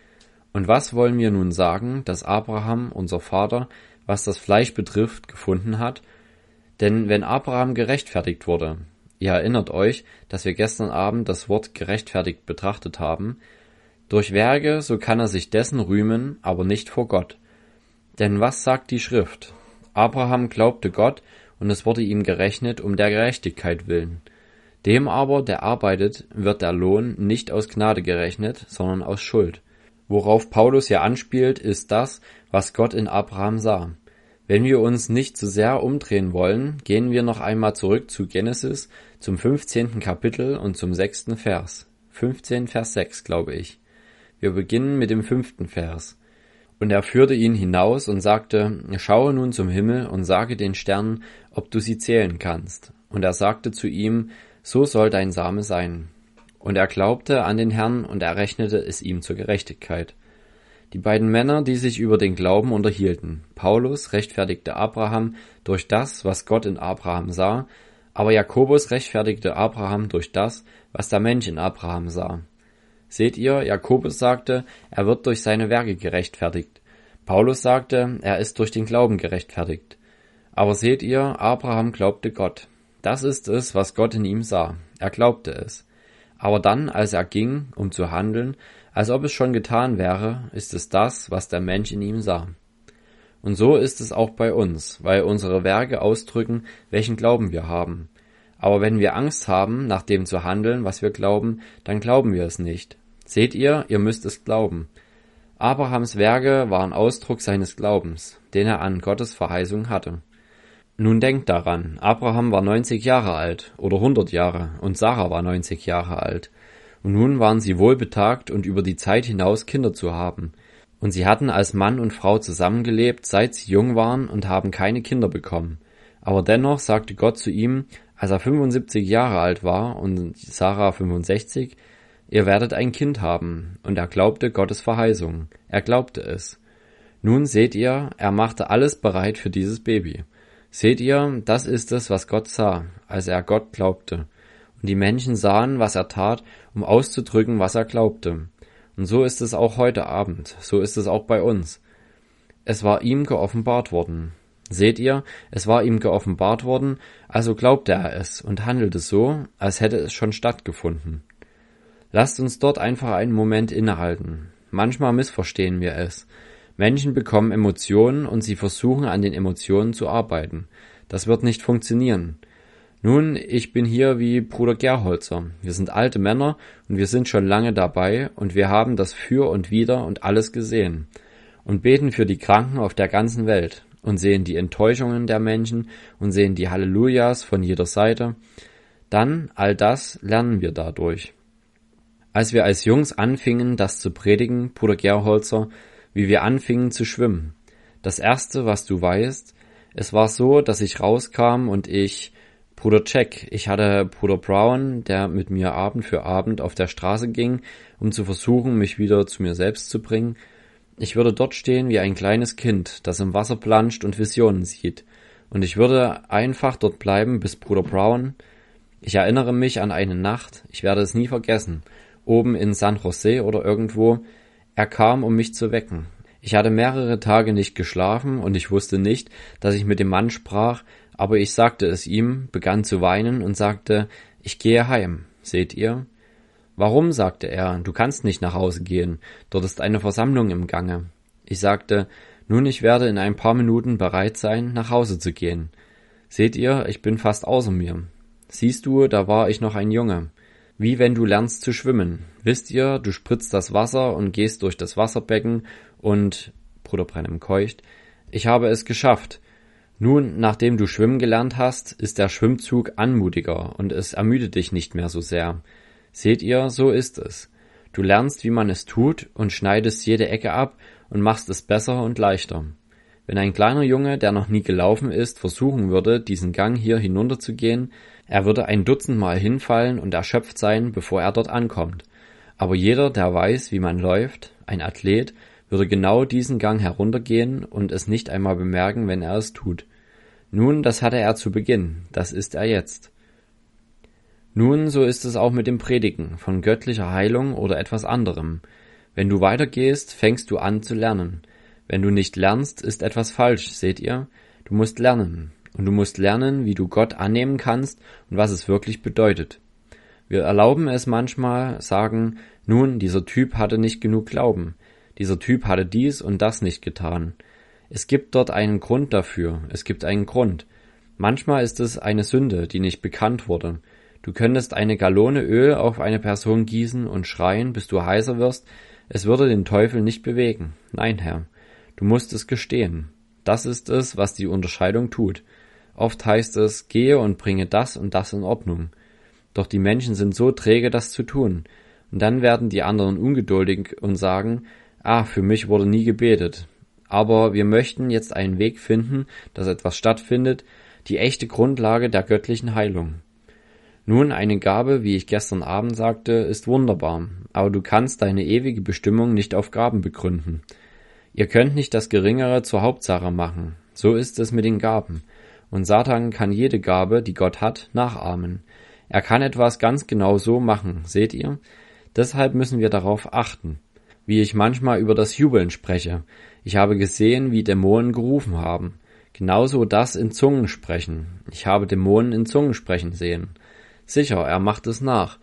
Und was wollen wir nun sagen, dass Abraham, unser Vater, was das Fleisch betrifft, gefunden hat? Denn wenn Abraham gerechtfertigt wurde, ihr erinnert euch, dass wir gestern Abend das Wort gerechtfertigt betrachtet haben, durch Werke, so kann er sich dessen rühmen, aber nicht vor Gott. Denn was sagt die Schrift? Abraham glaubte Gott, und es wurde ihm gerechnet um der Gerechtigkeit willen. Dem aber, der arbeitet, wird der Lohn nicht aus Gnade gerechnet, sondern aus Schuld. Worauf Paulus ja anspielt, ist das, was Gott in Abraham sah. Wenn wir uns nicht zu sehr umdrehen wollen, gehen wir noch einmal zurück zu Genesis, zum fünfzehnten Kapitel und zum sechsten Vers. fünfzehn, Vers sechs, glaube ich. Wir beginnen mit dem fünften Vers. Und er führte ihn hinaus und sagte: Schaue nun zum Himmel und sage den Sternen, ob du sie zählen kannst. Und er sagte zu ihm: So soll dein Same sein. Und er glaubte an den Herrn, und er rechnete es ihm zur Gerechtigkeit. Die beiden Männer, die sich über den Glauben unterhielten. Paulus rechtfertigte Abraham durch das, was Gott in Abraham sah, aber Jakobus rechtfertigte Abraham durch das, was der Mensch in Abraham sah. Seht ihr, Jakobus sagte, er wird durch seine Werke gerechtfertigt. Paulus sagte, er ist durch den Glauben gerechtfertigt. Aber seht ihr, Abraham glaubte Gott. Das ist es, was Gott in ihm sah. Er glaubte es. Aber dann, als er ging, um zu handeln, als ob es schon getan wäre, ist es das, was der Mensch in ihm sah. Und so ist es auch bei uns, weil unsere Werke ausdrücken, welchen Glauben wir haben. Aber wenn wir Angst haben, nach dem zu handeln, was wir glauben, dann glauben wir es nicht. Seht ihr, ihr müsst es glauben. Abrahams Werke waren Ausdruck seines Glaubens, den er an Gottes Verheißung hatte. Nun denkt daran, Abraham war neunzig Jahre alt oder hundert Jahre und Sarah war neunzig Jahre alt. Und nun waren sie wohlbetagt und über die Zeit hinaus Kinder zu haben. Und sie hatten als Mann und Frau zusammengelebt, seit sie jung waren, und haben keine Kinder bekommen. Aber dennoch sagte Gott zu ihm, als er fünfundsiebzig Jahre alt war und Sarah fünfundsechzig, ihr werdet ein Kind haben. Und er glaubte Gottes Verheißung. Er glaubte es. Nun seht ihr, er machte alles bereit für dieses Baby. Seht ihr, das ist es, was Gott sah, als er Gott glaubte. Und die Menschen sahen, was er tat, um auszudrücken, was er glaubte. Und so ist es auch heute Abend, so ist es auch bei uns. Es war ihm geoffenbart worden. Seht ihr, es war ihm geoffenbart worden, also glaubte er es und handelte so, als hätte es schon stattgefunden. Lasst uns dort einfach einen Moment innehalten. Manchmal missverstehen wir es. Menschen bekommen Emotionen und sie versuchen, an den Emotionen zu arbeiten. Das wird nicht funktionieren. Nun, ich bin hier wie Bruder Gerholzer. Wir sind alte Männer und wir sind schon lange dabei und wir haben das Für und Wider und alles gesehen und beten für die Kranken auf der ganzen Welt und sehen die Enttäuschungen der Menschen und sehen die Hallelujahs von jeder Seite. Dann, all das lernen wir dadurch. Als wir als Jungs anfingen, das zu predigen, Bruder Gerholzer, wie wir anfingen zu schwimmen. Das erste, was du weißt, es war so, dass ich rauskam und ich, Bruder Jack, ich hatte Bruder Brown, der mit mir Abend für Abend auf der Straße ging, um zu versuchen, mich wieder zu mir selbst zu bringen. Ich würde dort stehen wie ein kleines Kind, das im Wasser planscht und Visionen sieht. Und ich würde einfach dort bleiben, bis Bruder Brown, ich erinnere mich an eine Nacht, ich werde es nie vergessen, oben in San Jose oder irgendwo, er kam, um mich zu wecken. Ich hatte mehrere Tage nicht geschlafen und ich wusste nicht, dass ich mit dem Mann sprach, aber ich sagte es ihm, begann zu weinen und sagte, ich gehe heim. Seht ihr? Warum, sagte er, du kannst nicht nach Hause gehen, dort ist eine Versammlung im Gange. Ich sagte, nun, ich werde in ein paar Minuten bereit sein, nach Hause zu gehen. Seht ihr, ich bin fast außer mir. Siehst du, da war ich noch ein Junge. Wie wenn du lernst zu schwimmen. Wisst ihr, du spritzt das Wasser und gehst durch das Wasserbecken und, Bruder Brennem keucht, ich habe es geschafft. Nun, nachdem du schwimmen gelernt hast, ist der Schwimmzug anmutiger und es ermüdet dich nicht mehr so sehr. Seht ihr, so ist es. Du lernst, wie man es tut und schneidest jede Ecke ab und machst es besser und leichter. Wenn ein kleiner Junge, der noch nie gelaufen ist, versuchen würde, diesen Gang hier hinunterzugehen, er würde ein Dutzend Mal hinfallen und erschöpft sein, bevor er dort ankommt. Aber jeder, der weiß, wie man läuft, ein Athlet, würde genau diesen Gang heruntergehen und es nicht einmal bemerken, wenn er es tut. Nun, das hatte er zu Beginn, das ist er jetzt. Nun, so ist es auch mit dem Predigen von göttlicher Heilung oder etwas anderem. Wenn du weitergehst, fängst du an zu lernen. Wenn du nicht lernst, ist etwas falsch, seht ihr? Du musst lernen. Und du musst lernen, wie du Gott annehmen kannst und was es wirklich bedeutet. Wir erlauben es manchmal, sagen, nun, dieser Typ hatte nicht genug Glauben. Dieser Typ hatte dies und das nicht getan. Es gibt dort einen Grund dafür. Es gibt einen Grund. Manchmal ist es eine Sünde, die nicht bekannt wurde. Du könntest eine Gallone Öl auf eine Person gießen und schreien, bis du heiser wirst. Es würde den Teufel nicht bewegen. Nein, Herr. Du musst es gestehen. Das ist es, was die Unterscheidung tut. Oft heißt es, gehe und bringe das und das in Ordnung. Doch die Menschen sind so träge, das zu tun. Und dann werden die anderen ungeduldig und sagen, ah, für mich wurde nie gebetet. Aber wir möchten jetzt einen Weg finden, dass etwas stattfindet, die echte Grundlage der göttlichen Heilung. Nun, eine Gabe, wie ich gestern Abend sagte, ist wunderbar, aber du kannst deine ewige Bestimmung nicht auf Gaben begründen. Ihr könnt nicht das Geringere zur Hauptsache machen. So ist es mit den Gaben. Und Satan kann jede Gabe, die Gott hat, nachahmen. Er kann etwas ganz genau so machen, seht ihr? Deshalb müssen wir darauf achten. Wie ich manchmal über das Jubeln spreche. Ich habe gesehen, wie Dämonen gerufen haben. Genauso das in Zungen sprechen. Ich habe Dämonen in Zungen sprechen sehen. Sicher, er macht es nach.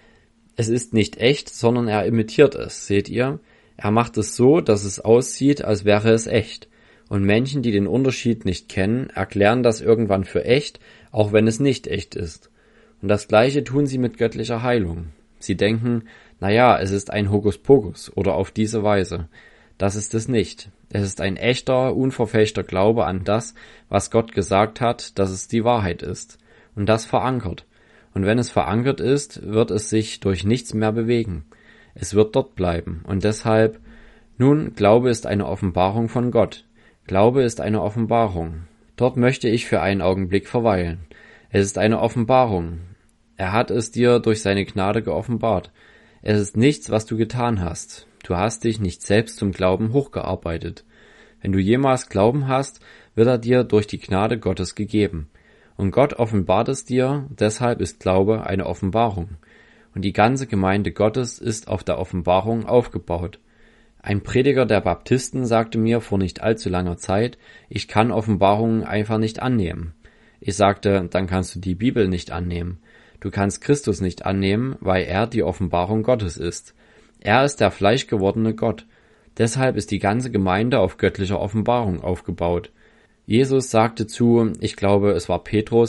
Es ist nicht echt, sondern er imitiert es, seht ihr? Er macht es so, dass es aussieht, als wäre es echt. Und Menschen, die den Unterschied nicht kennen, erklären das irgendwann für echt, auch wenn es nicht echt ist. Und das Gleiche tun sie mit göttlicher Heilung. Sie denken, na ja, es ist ein Hokuspokus oder auf diese Weise. Das ist es nicht. Es ist ein echter, unverfälschter Glaube an das, was Gott gesagt hat, dass es die Wahrheit ist. Und das verankert. Und wenn es verankert ist, wird es sich durch nichts mehr bewegen. Es wird dort bleiben. Und deshalb, nun, Glaube ist eine Offenbarung von Gott. Glaube ist eine Offenbarung. Dort möchte ich für einen Augenblick verweilen. Es ist eine Offenbarung. Er hat es dir durch seine Gnade geoffenbart. Es ist nichts, was du getan hast. Du hast dich nicht selbst zum Glauben hochgearbeitet. Wenn du jemals Glauben hast, wird er dir durch die Gnade Gottes gegeben. Und Gott offenbart es dir, deshalb ist Glaube eine Offenbarung. Und die ganze Gemeinde Gottes ist auf der Offenbarung aufgebaut. Ein Prediger der Baptisten sagte mir vor nicht allzu langer Zeit, ich kann Offenbarungen einfach nicht annehmen. Ich sagte, dann kannst du die Bibel nicht annehmen. Du kannst Christus nicht annehmen, weil er die Offenbarung Gottes ist. Er ist der fleischgewordene Gott. Deshalb ist die ganze Gemeinde auf göttlicher Offenbarung aufgebaut. Jesus sagte zu, ich glaube, es war Petrus,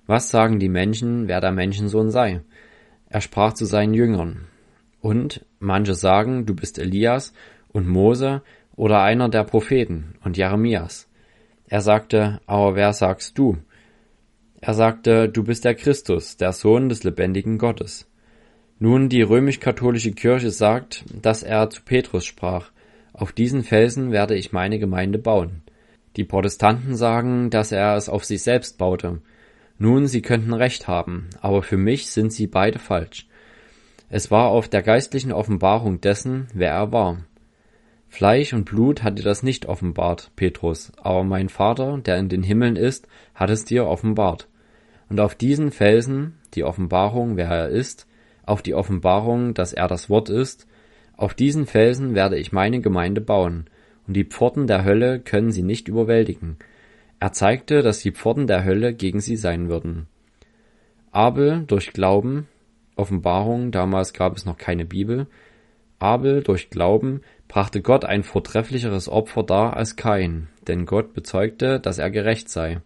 Was sagen die Menschen, wer der Menschensohn sei? Er sprach zu seinen Jüngern. Und manche sagen, du bist Elias und Mose oder einer der Propheten und Jeremias. Er sagte, aber wer sagst du? Er sagte, du bist der Christus, der Sohn des lebendigen Gottes. Nun, die römisch-katholische Kirche sagt, dass er zu Petrus sprach, auf diesen Felsen werde ich meine Gemeinde bauen. Die Protestanten sagen, dass er es auf sich selbst baute. Nun, sie könnten recht haben, aber für mich sind sie beide falsch. Es war auf der geistlichen Offenbarung dessen, wer er war. Fleisch und Blut hat dir das nicht offenbart, Petrus, aber mein Vater, der in den Himmeln ist, hat es dir offenbart. Und auf diesen Felsen, die Offenbarung, wer er ist, auf die Offenbarung, dass er das Wort ist, auf diesen Felsen werde ich meine Gemeinde bauen, und die Pforten der Hölle können sie nicht überwältigen. Er zeigte, dass die Pforten der Hölle gegen sie sein würden. Abel durch Glauben, Offenbarung, damals gab es noch keine Bibel, Abel durch Glauben brachte Gott ein vortrefflicheres Opfer dar als Kain, denn Gott bezeugte, dass er gerecht sei.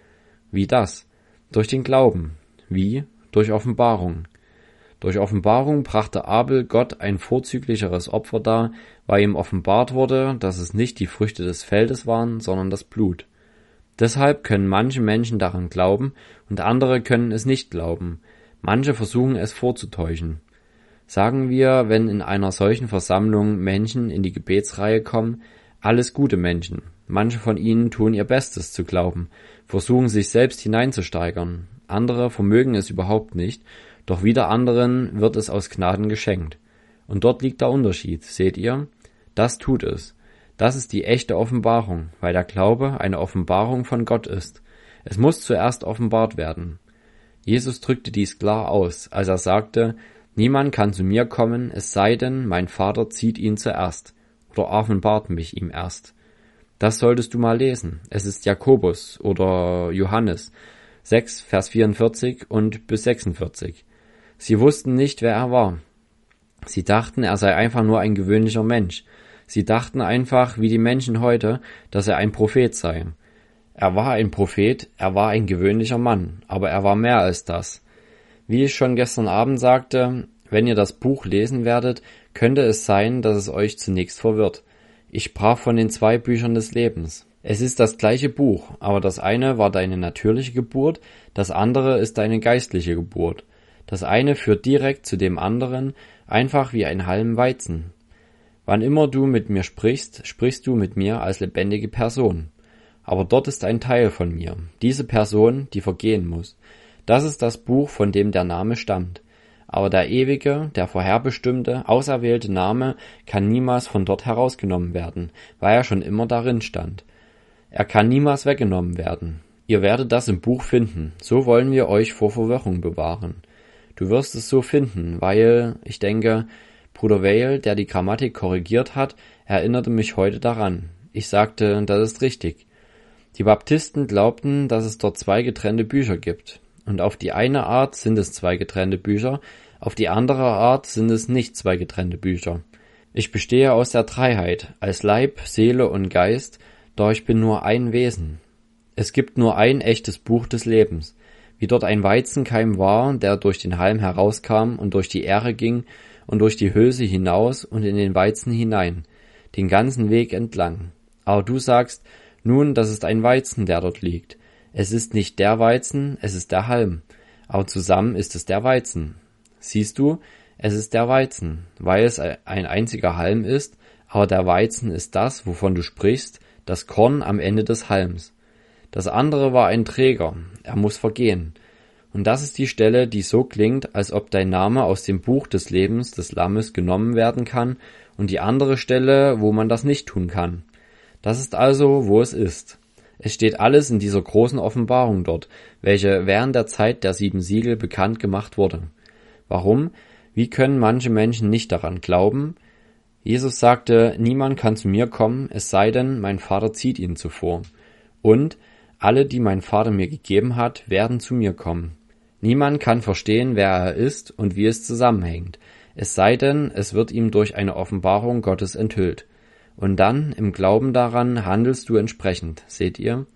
Wie das? Durch den Glauben. Wie? Durch Offenbarung. Durch Offenbarung brachte Abel Gott ein vorzüglicheres Opfer dar, weil ihm offenbart wurde, dass es nicht die Früchte des Feldes waren, sondern das Blut. Deshalb können manche Menschen daran glauben und andere können es nicht glauben. Manche versuchen es vorzutäuschen. Sagen wir, wenn in einer solchen Versammlung Menschen in die Gebetsreihe kommen, alles gute Menschen. Manche von ihnen tun ihr Bestes zu glauben, versuchen sich selbst hineinzusteigern. Andere vermögen es überhaupt nicht, doch wieder anderen wird es aus Gnaden geschenkt. Und dort liegt der Unterschied, seht ihr? Das tut es. Das ist die echte Offenbarung, weil der Glaube eine Offenbarung von Gott ist. Es muss zuerst offenbart werden. Jesus drückte dies klar aus, als er sagte, niemand kann zu mir kommen, es sei denn, mein Vater zieht ihn zuerst oder offenbart mich ihm erst. Das solltest du mal lesen. Es ist Jakobus oder Johannes sechs, Vers vierundvierzig und bis sechsundvierzig. Sie wussten nicht, wer er war. Sie dachten, er sei einfach nur ein gewöhnlicher Mensch. Sie dachten einfach, wie die Menschen heute, dass er ein Prophet sei. Er war ein Prophet, er war ein gewöhnlicher Mann, aber er war mehr als das. Wie ich schon gestern Abend sagte, wenn ihr das Buch lesen werdet, könnte es sein, dass es euch zunächst verwirrt. Ich sprach von den zwei Büchern des Lebens. Es ist das gleiche Buch, aber das eine war deine natürliche Geburt, das andere ist deine geistliche Geburt. Das eine führt direkt zu dem anderen, einfach wie ein Halm Weizen. Wann immer du mit mir sprichst, sprichst du mit mir als lebendige Person. Aber dort ist ein Teil von mir, diese Person, die vergehen muss. Das ist das Buch, von dem der Name stammt. Aber der ewige, der vorherbestimmte, auserwählte Name kann niemals von dort herausgenommen werden, weil er schon immer darin stand. Er kann niemals weggenommen werden. Ihr werdet das im Buch finden, so wollen wir euch vor Verwirrung bewahren. Du wirst es so finden, weil, ich denke, Bruder Weil, der die Grammatik korrigiert hat, erinnerte mich heute daran. Ich sagte, das ist richtig. Die Baptisten glaubten, dass es dort zwei getrennte Bücher gibt. Und auf die eine Art sind es zwei getrennte Bücher, auf die andere Art sind es nicht zwei getrennte Bücher. Ich bestehe aus der Dreiheit, als Leib, Seele und Geist, doch ich bin nur ein Wesen. Es gibt nur ein echtes Buch des Lebens. Wie dort ein Weizenkeim war, der durch den Halm herauskam und durch die Ähre ging und durch die Hülse hinaus und in den Weizen hinein, den ganzen Weg entlang. Aber du sagst, nun, das ist ein Weizen, der dort liegt. Es ist nicht der Weizen, es ist der Halm, aber zusammen ist es der Weizen. Siehst du, es ist der Weizen, weil es ein einziger Halm ist, aber der Weizen ist das, wovon du sprichst, das Korn am Ende des Halms. Das andere war ein Träger, er muss vergehen. Und das ist die Stelle, die so klingt, als ob dein Name aus dem Buch des Lebens des Lammes genommen werden kann, und die andere Stelle, wo man das nicht tun kann. Das ist also, wo es ist. Es steht alles in dieser großen Offenbarung dort, welche während der Zeit der sieben Siegel bekannt gemacht wurde. Warum? Wie können manche Menschen nicht daran glauben? Jesus sagte, niemand kann zu mir kommen, es sei denn, mein Vater zieht ihn zuvor. Und alle, die mein Vater mir gegeben hat, werden zu mir kommen. Niemand kann verstehen, wer er ist und wie es zusammenhängt, es sei denn, es wird ihm durch eine Offenbarung Gottes enthüllt. Und dann, im Glauben daran, handelst du entsprechend, seht ihr?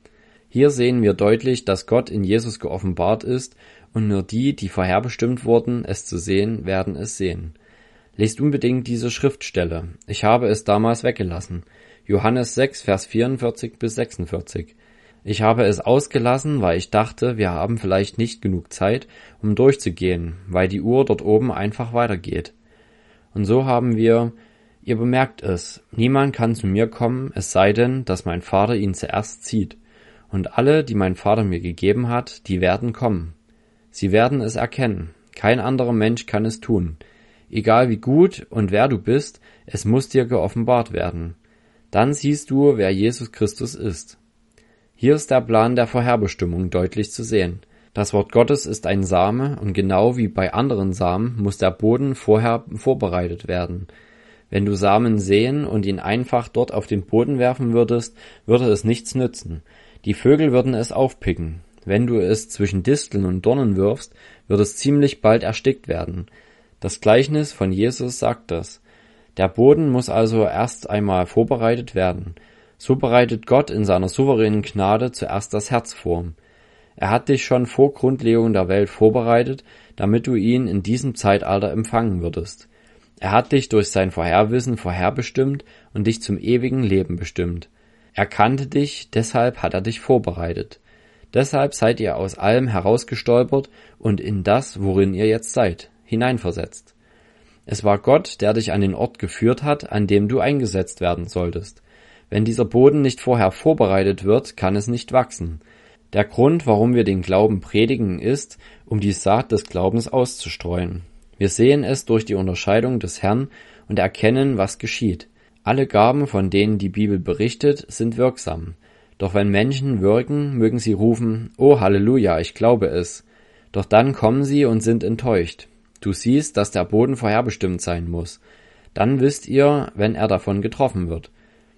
Hier sehen wir deutlich, dass Gott in Jesus geoffenbart ist und nur die, die vorherbestimmt wurden, es zu sehen, werden es sehen. Lest unbedingt diese Schriftstelle. Ich habe es damals weggelassen. Johannes sechs, Vers vierundvierzig bis sechsundvierzig. Ich habe es ausgelassen, weil ich dachte, wir haben vielleicht nicht genug Zeit, um durchzugehen, weil die Uhr dort oben einfach weitergeht. Und so haben wir, ihr bemerkt es, niemand kann zu mir kommen, es sei denn, dass mein Vater ihn zuerst zieht. Und alle, die mein Vater mir gegeben hat, die werden kommen. Sie werden es erkennen. Kein anderer Mensch kann es tun. Egal wie gut und wer du bist, es muss dir geoffenbart werden. Dann siehst du, wer Jesus Christus ist. Hier ist der Plan der Vorherbestimmung deutlich zu sehen. Das Wort Gottes ist ein Same und genau wie bei anderen Samen muss der Boden vorher vorbereitet werden. Wenn du Samen säen und ihn einfach dort auf den Boden werfen würdest, würde es nichts nützen. Die Vögel würden es aufpicken. Wenn du es zwischen Disteln und Dornen wirfst, wird es ziemlich bald erstickt werden. Das Gleichnis von Jesus sagt das. Der Boden muss also erst einmal vorbereitet werden. So bereitet Gott in seiner souveränen Gnade zuerst das Herz vor. Er hat dich schon vor Grundlegung der Welt vorbereitet, damit du ihn in diesem Zeitalter empfangen würdest. Er hat dich durch sein Vorherwissen vorherbestimmt und dich zum ewigen Leben bestimmt. Er kannte dich, deshalb hat er dich vorbereitet. Deshalb seid ihr aus allem herausgestolpert und in das, worin ihr jetzt seid, hineinversetzt. Es war Gott, der dich an den Ort geführt hat, an dem du eingesetzt werden solltest. Wenn dieser Boden nicht vorher vorbereitet wird, kann es nicht wachsen. Der Grund, warum wir den Glauben predigen, ist, um die Saat des Glaubens auszustreuen. Wir sehen es durch die Unterscheidung des Herrn und erkennen, was geschieht. Alle Gaben, von denen die Bibel berichtet, sind wirksam. Doch wenn Menschen wirken, mögen sie rufen, »Oh Halleluja, ich glaube es«. Doch dann kommen sie und sind enttäuscht. Du siehst, dass der Boden vorherbestimmt sein muss. Dann wisst ihr, wenn er davon getroffen wird.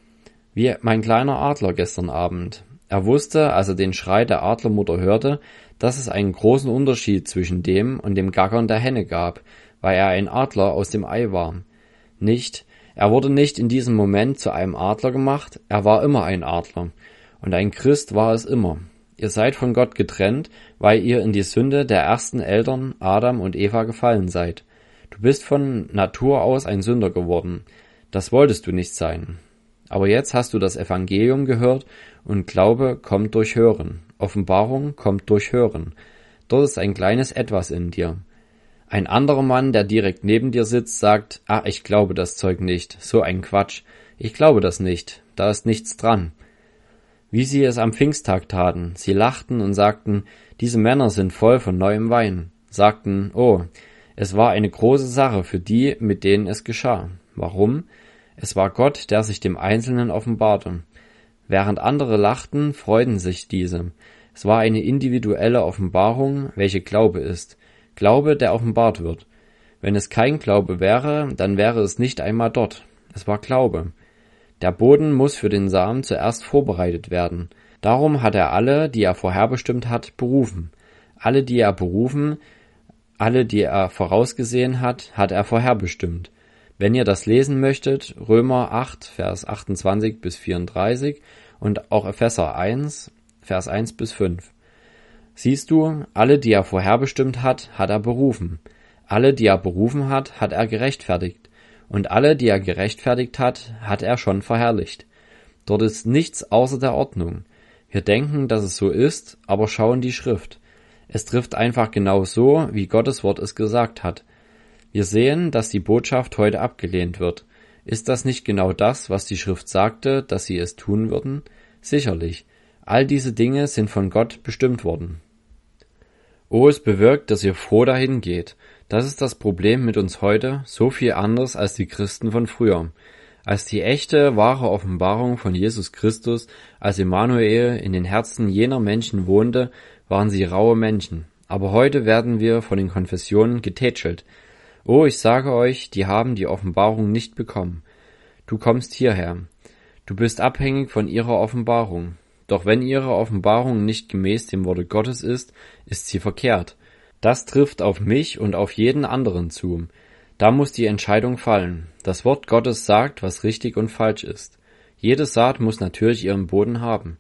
Wie mein kleiner Adler gestern Abend. Er wusste, als er den Schrei der Adlermutter hörte, dass es einen großen Unterschied zwischen dem und dem Gackern der Henne gab, weil er ein Adler aus dem Ei war. Nicht, er wurde nicht in diesem Moment zu einem Adler gemacht, er war immer ein Adler. Und ein Christ war es immer. Ihr seid von Gott getrennt, weil ihr in die Sünde der ersten Eltern Adam und Eva gefallen seid. Du bist von Natur aus ein Sünder geworden. Das wolltest du nicht sein. Aber jetzt hast du das Evangelium gehört und Glaube kommt durch Hören. Offenbarung kommt durch Hören. Dort ist ein kleines Etwas in dir. Ein anderer Mann, der direkt neben dir sitzt, sagt, ah, ich glaube das Zeug nicht. So ein Quatsch. Ich glaube das nicht. Da ist nichts dran. Wie sie es am Pfingsttag taten. Sie lachten und sagten, diese Männer sind voll von neuem Wein. Sagten, oh, es war eine große Sache für die, mit denen es geschah. Warum? Es war Gott, der sich dem Einzelnen offenbarte. Während andere lachten, freuten sich diese. Es war eine individuelle Offenbarung, welche Glaube ist. Glaube, der offenbart wird. Wenn es kein Glaube wäre, dann wäre es nicht einmal dort. Es war Glaube. Der Boden muss für den Samen zuerst vorbereitet werden. Darum hat er alle, die er vorherbestimmt hat, berufen. Alle, die er berufen, alle, die er vorausgesehen hat, hat er vorherbestimmt. Wenn ihr das lesen möchtet, Römer acht, Vers achtundzwanzig bis vierunddreißig und auch Epheser eins, Vers eins bis fünf. Siehst du, alle, die er vorherbestimmt hat, hat er berufen. Alle, die er berufen hat, hat er gerechtfertigt. Und alle, die er gerechtfertigt hat, hat er schon verherrlicht. Dort ist nichts außer der Ordnung. Wir denken, dass es so ist, aber schauen die Schrift. Es trifft einfach genau so, wie Gottes Wort es gesagt hat. Wir sehen, dass die Botschaft heute abgelehnt wird. Ist das nicht genau das, was die Schrift sagte, dass sie es tun würden? Sicherlich. All diese Dinge sind von Gott bestimmt worden. Oh, es bewirkt, dass ihr froh dahin geht. Das ist das Problem mit uns heute, so viel anders als die Christen von früher. Als die echte, wahre Offenbarung von Jesus Christus als Emmanuel in den Herzen jener Menschen wohnte, waren sie raue Menschen. Aber heute werden wir von den Konfessionen getätschelt. Oh, ich sage euch, die haben die Offenbarung nicht bekommen. Du kommst hierher. Du bist abhängig von ihrer Offenbarung. Doch wenn ihre Offenbarung nicht gemäß dem Worte Gottes ist, ist sie verkehrt. Das trifft auf mich und auf jeden anderen zu. Da muss die Entscheidung fallen. Das Wort Gottes sagt, was richtig und falsch ist. Jede Saat muss natürlich ihren Boden haben.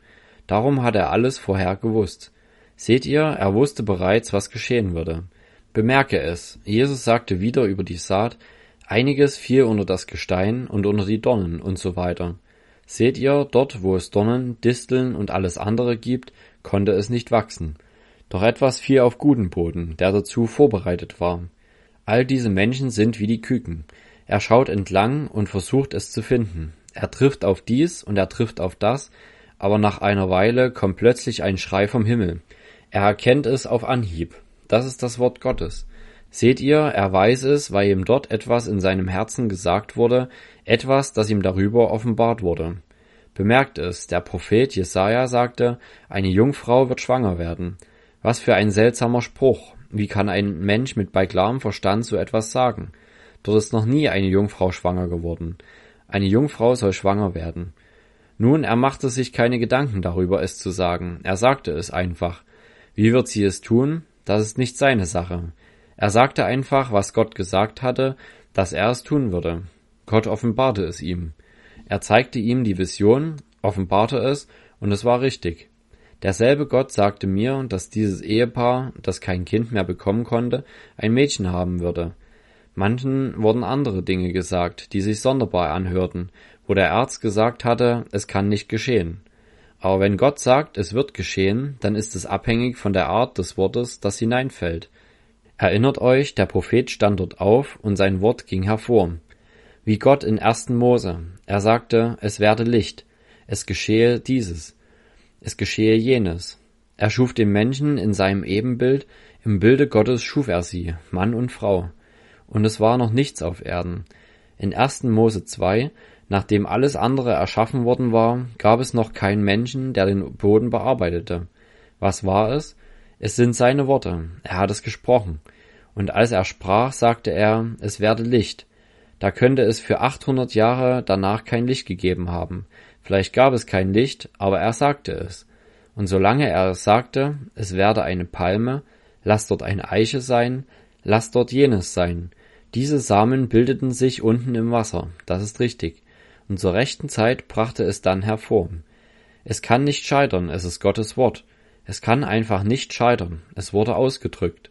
Darum hat er alles vorher gewusst. Seht ihr, er wusste bereits, was geschehen würde. Bemerke es, Jesus sagte wieder über die Saat, einiges fiel unter das Gestein und unter die Dornen und so weiter. Seht ihr, dort, wo es Dornen, Disteln und alles andere gibt, konnte es nicht wachsen. Doch etwas fiel auf guten Boden, der dazu vorbereitet war. All diese Menschen sind wie die Küken. Er schaut entlang und versucht es zu finden. Er trifft auf dies und er trifft auf das, aber nach einer Weile kommt plötzlich ein Schrei vom Himmel. Er erkennt es auf Anhieb. Das ist das Wort Gottes. Seht ihr, er weiß es, weil ihm dort etwas in seinem Herzen gesagt wurde, etwas, das ihm darüber offenbart wurde. Bemerkt es, der Prophet Jesaja sagte, eine Jungfrau wird schwanger werden. Was für ein seltsamer Spruch. Wie kann ein Mensch mit bei klarem Verstand so etwas sagen? Dort ist noch nie eine Jungfrau schwanger geworden. Eine Jungfrau soll schwanger werden. Nun, er machte sich keine Gedanken darüber, es zu sagen. Er sagte es einfach. Wie wird sie es tun? Das ist nicht seine Sache. Er sagte einfach, was Gott gesagt hatte, dass er es tun würde. Gott offenbarte es ihm. Er zeigte ihm die Vision, offenbarte es, und es war richtig. Derselbe Gott sagte mir, dass dieses Ehepaar, das kein Kind mehr bekommen konnte, ein Mädchen haben würde. Manchen wurden andere Dinge gesagt, die sich sonderbar anhörten, wo der Arzt gesagt hatte, es kann nicht geschehen. Aber wenn Gott sagt, es wird geschehen, dann ist es abhängig von der Art des Wortes, das hineinfällt. Erinnert euch, der Prophet stand dort auf und sein Wort ging hervor. Wie Gott in ersten Mose. Er sagte, es werde Licht, es geschehe dieses, es geschehe jenes. Er schuf den Menschen in seinem Ebenbild, im Bilde Gottes schuf er sie, Mann und Frau. Und es war noch nichts auf Erden. In ersten Mose zwei, nachdem alles andere erschaffen worden war, gab es noch keinen Menschen, der den Boden bearbeitete. Was war es? Es sind seine Worte. Er hat es gesprochen. Und als er sprach, sagte er, es werde Licht. Da könnte es für achthundert Jahre danach kein Licht gegeben haben. Vielleicht gab es kein Licht, aber er sagte es. Und solange er es sagte, es werde eine Palme, lass dort eine Eiche sein, lass dort jenes sein. Diese Samen bildeten sich unten im Wasser, das ist richtig. Und zur rechten Zeit brachte es dann hervor. Es kann nicht scheitern, es ist Gottes Wort. Es kann einfach nicht scheitern, es wurde ausgedrückt.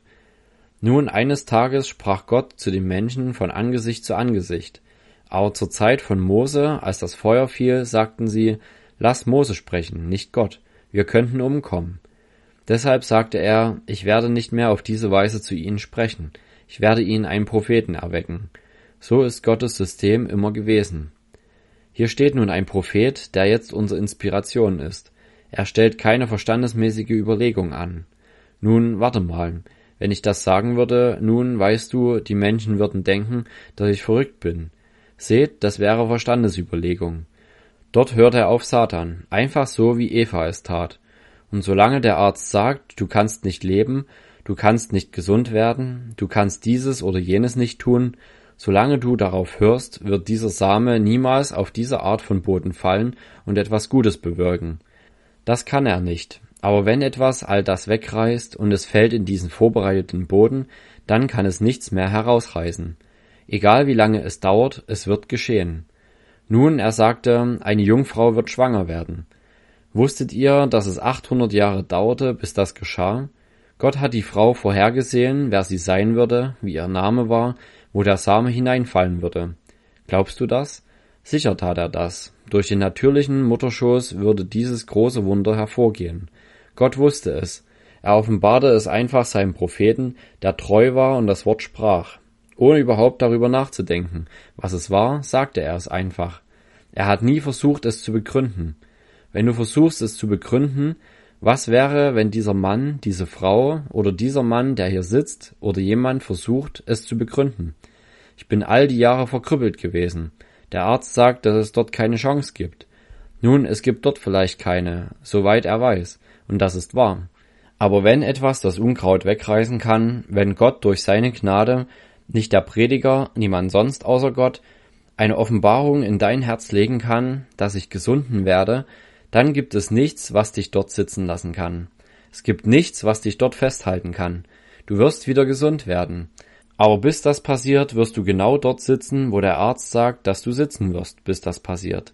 Nun, eines Tages sprach Gott zu den Menschen von Angesicht zu Angesicht. Aber zur Zeit von Mose, als das Feuer fiel, sagten sie, lass Mose sprechen, nicht Gott, wir könnten umkommen. Deshalb sagte er, ich werde nicht mehr auf diese Weise zu ihnen sprechen, ich werde ihnen einen Propheten erwecken. So ist Gottes System immer gewesen. Hier steht nun ein Prophet, der jetzt unsere Inspiration ist. Er stellt keine verstandesmäßige Überlegung an. Nun, warte mal. Wenn ich das sagen würde, nun, weißt du, die Menschen würden denken, dass ich verrückt bin. Seht, das wäre Verstandesüberlegung. Dort hört er auf Satan, einfach so, wie Eva es tat. Und solange der Arzt sagt, du kannst nicht leben, du kannst nicht gesund werden, du kannst dieses oder jenes nicht tun, solange du darauf hörst, wird dieser Same niemals auf diese Art von Boden fallen und etwas Gutes bewirken. Das kann er nicht. Aber wenn etwas all das wegreißt und es fällt in diesen vorbereiteten Boden, dann kann es nichts mehr herausreißen. Egal wie lange es dauert, es wird geschehen. Nun, er sagte, eine Jungfrau wird schwanger werden. Wusstet ihr, dass es achthundert Jahre dauerte, bis das geschah? Gott hat die Frau vorhergesehen, wer sie sein würde, wie ihr Name war, wo der Same hineinfallen würde. Glaubst du das? Sicher tat er das. Durch den natürlichen Mutterschoß würde dieses große Wunder hervorgehen. Gott wusste es. Er offenbarte es einfach seinem Propheten, der treu war und das Wort sprach. Ohne überhaupt darüber nachzudenken. Was es war, sagte er es einfach. Er hat nie versucht, es zu begründen. Wenn du versuchst, es zu begründen, was wäre, wenn dieser Mann, diese Frau oder dieser Mann, der hier sitzt, oder jemand versucht, es zu begründen? Ich bin all die Jahre verkrüppelt gewesen. Der Arzt sagt, dass es dort keine Chance gibt. Nun, es gibt dort vielleicht keine, soweit er weiß. Und das ist wahr. Aber wenn etwas das Unkraut wegreißen kann, wenn Gott durch seine Gnade, nicht der Prediger, niemand sonst außer Gott, eine Offenbarung in dein Herz legen kann, dass ich gesunden werde, dann gibt es nichts, was dich dort sitzen lassen kann. Es gibt nichts, was dich dort festhalten kann. Du wirst wieder gesund werden. Aber bis das passiert, wirst du genau dort sitzen, wo der Arzt sagt, dass du sitzen wirst, bis das passiert.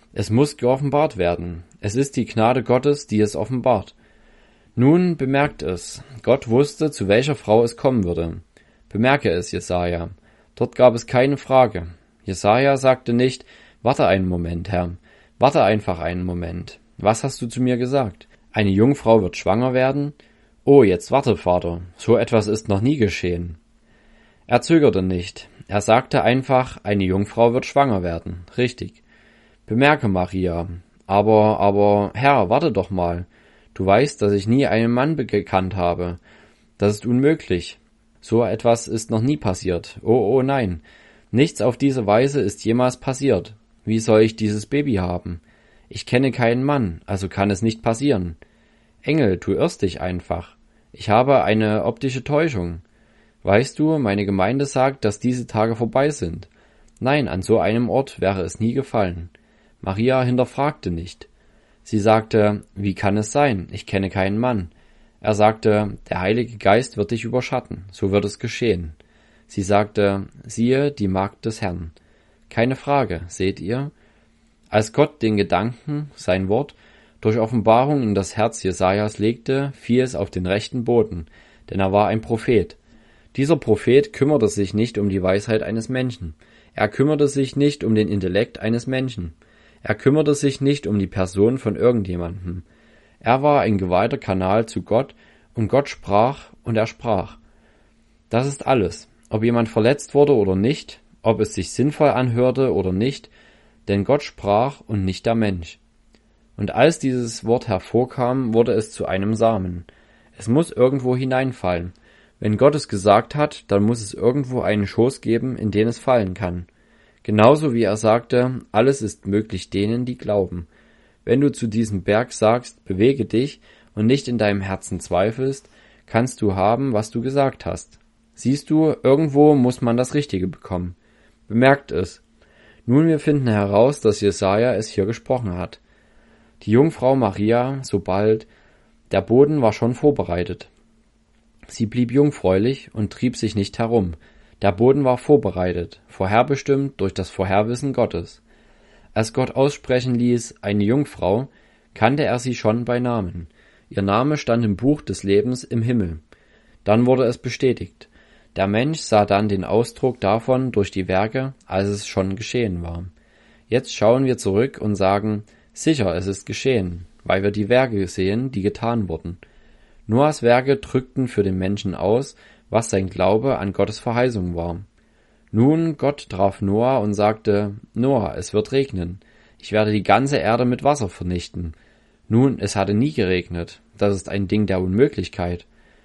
Es muss geoffenbart werden. Es ist die Gnade Gottes, die es offenbart. Nun bemerkt es. Gott wusste, zu welcher Frau es kommen würde. Bemerke es, Jesaja. Dort gab es keine Frage. Jesaja sagte nicht, warte einen Moment, Herr. Warte einfach einen Moment. Was hast du zu mir gesagt? Eine Jungfrau wird schwanger werden? Oh, jetzt warte, Vater. So etwas ist noch nie geschehen. Er zögerte nicht. Er sagte einfach, eine Jungfrau wird schwanger werden. Richtig. Bemerke, Maria. Aber, aber, Herr, warte doch mal. Du weißt, dass ich nie einen Mann gekannt habe. Das ist unmöglich. So etwas ist noch nie passiert. Oh, oh nein. Nichts auf diese Weise ist jemals passiert. Wie soll ich dieses Baby haben? Ich kenne keinen Mann, also kann es nicht passieren. Engel, du irrst dich einfach. Ich habe eine optische Täuschung. Weißt du, meine Gemeinde sagt, dass diese Tage vorbei sind. Nein, an so einem Ort wäre es nie gefallen. Maria hinterfragte nicht. Sie sagte, wie kann es sein? Ich kenne keinen Mann. Er sagte, der Heilige Geist wird dich überschatten, so wird es geschehen. Sie sagte, siehe, die Magd des Herrn. Keine Frage, seht ihr? Als Gott den Gedanken, sein Wort, durch Offenbarung in das Herz Jesajas legte, fiel es auf den rechten Boden, denn er war ein Prophet. Dieser Prophet kümmerte sich nicht um die Weisheit eines Menschen. Er kümmerte sich nicht um den Intellekt eines Menschen. Er kümmerte sich nicht um die Person von irgendjemandem. Er war ein geweihter Kanal zu Gott, und Gott sprach, und er sprach. Das ist alles. Ob jemand verletzt wurde oder nicht, ob es sich sinnvoll anhörte oder nicht, denn Gott sprach und nicht der Mensch. Und als dieses Wort hervorkam, wurde es zu einem Samen. Es muss irgendwo hineinfallen. Wenn Gott es gesagt hat, dann muss es irgendwo einen Schoß geben, in den es fallen kann. Genauso wie er sagte, alles ist möglich denen, die glauben. Wenn du zu diesem Berg sagst, bewege dich und nicht in deinem Herzen zweifelst, kannst du haben, was du gesagt hast. Siehst du, irgendwo muss man das Richtige bekommen. Bemerkt es. Nun, wir finden heraus, dass Jesaja es hier gesprochen hat. Die Jungfrau Maria, sobald, der Boden war schon vorbereitet. Sie blieb jungfräulich und trieb sich nicht herum. Der Boden war vorbereitet, vorherbestimmt durch das Vorherwissen Gottes. Als Gott aussprechen ließ, eine Jungfrau, kannte er sie schon bei Namen. Ihr Name stand im Buch des Lebens im Himmel. Dann wurde es bestätigt. Der Mensch sah dann den Ausdruck davon durch die Werke, als es schon geschehen war. Jetzt schauen wir zurück und sagen, sicher, es ist geschehen, weil wir die Werke sehen, die getan wurden. Noahs Werke drückten für den Menschen aus, was sein Glaube an Gottes Verheißung war. Nun, Gott traf Noah und sagte, Noah, es wird regnen. Ich werde die ganze Erde mit Wasser vernichten. Nun, es hatte nie geregnet. Das ist ein Ding der Unmöglichkeit.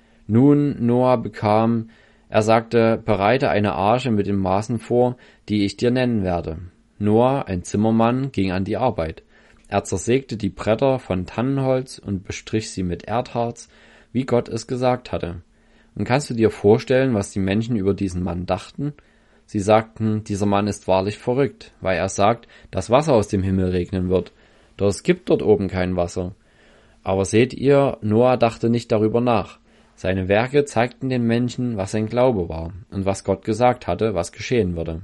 Nun, Noah bekam, er sagte, bereite eine Arche mit den Maßen vor, die ich dir nennen werde. Noah, ein Zimmermann, ging an die Arbeit. Er zersägte die Bretter von Tannenholz und bestrich sie mit Erdharz, wie Gott es gesagt hatte. Und kannst du dir vorstellen, was die Menschen über diesen Mann dachten? Sie sagten, dieser Mann ist wahrlich verrückt, weil er sagt, dass Wasser aus dem Himmel regnen wird. Doch es gibt dort oben kein Wasser. Aber seht ihr, Noah dachte nicht darüber nach. Seine Werke zeigten den Menschen, was sein Glaube war und was Gott gesagt hatte, was geschehen würde.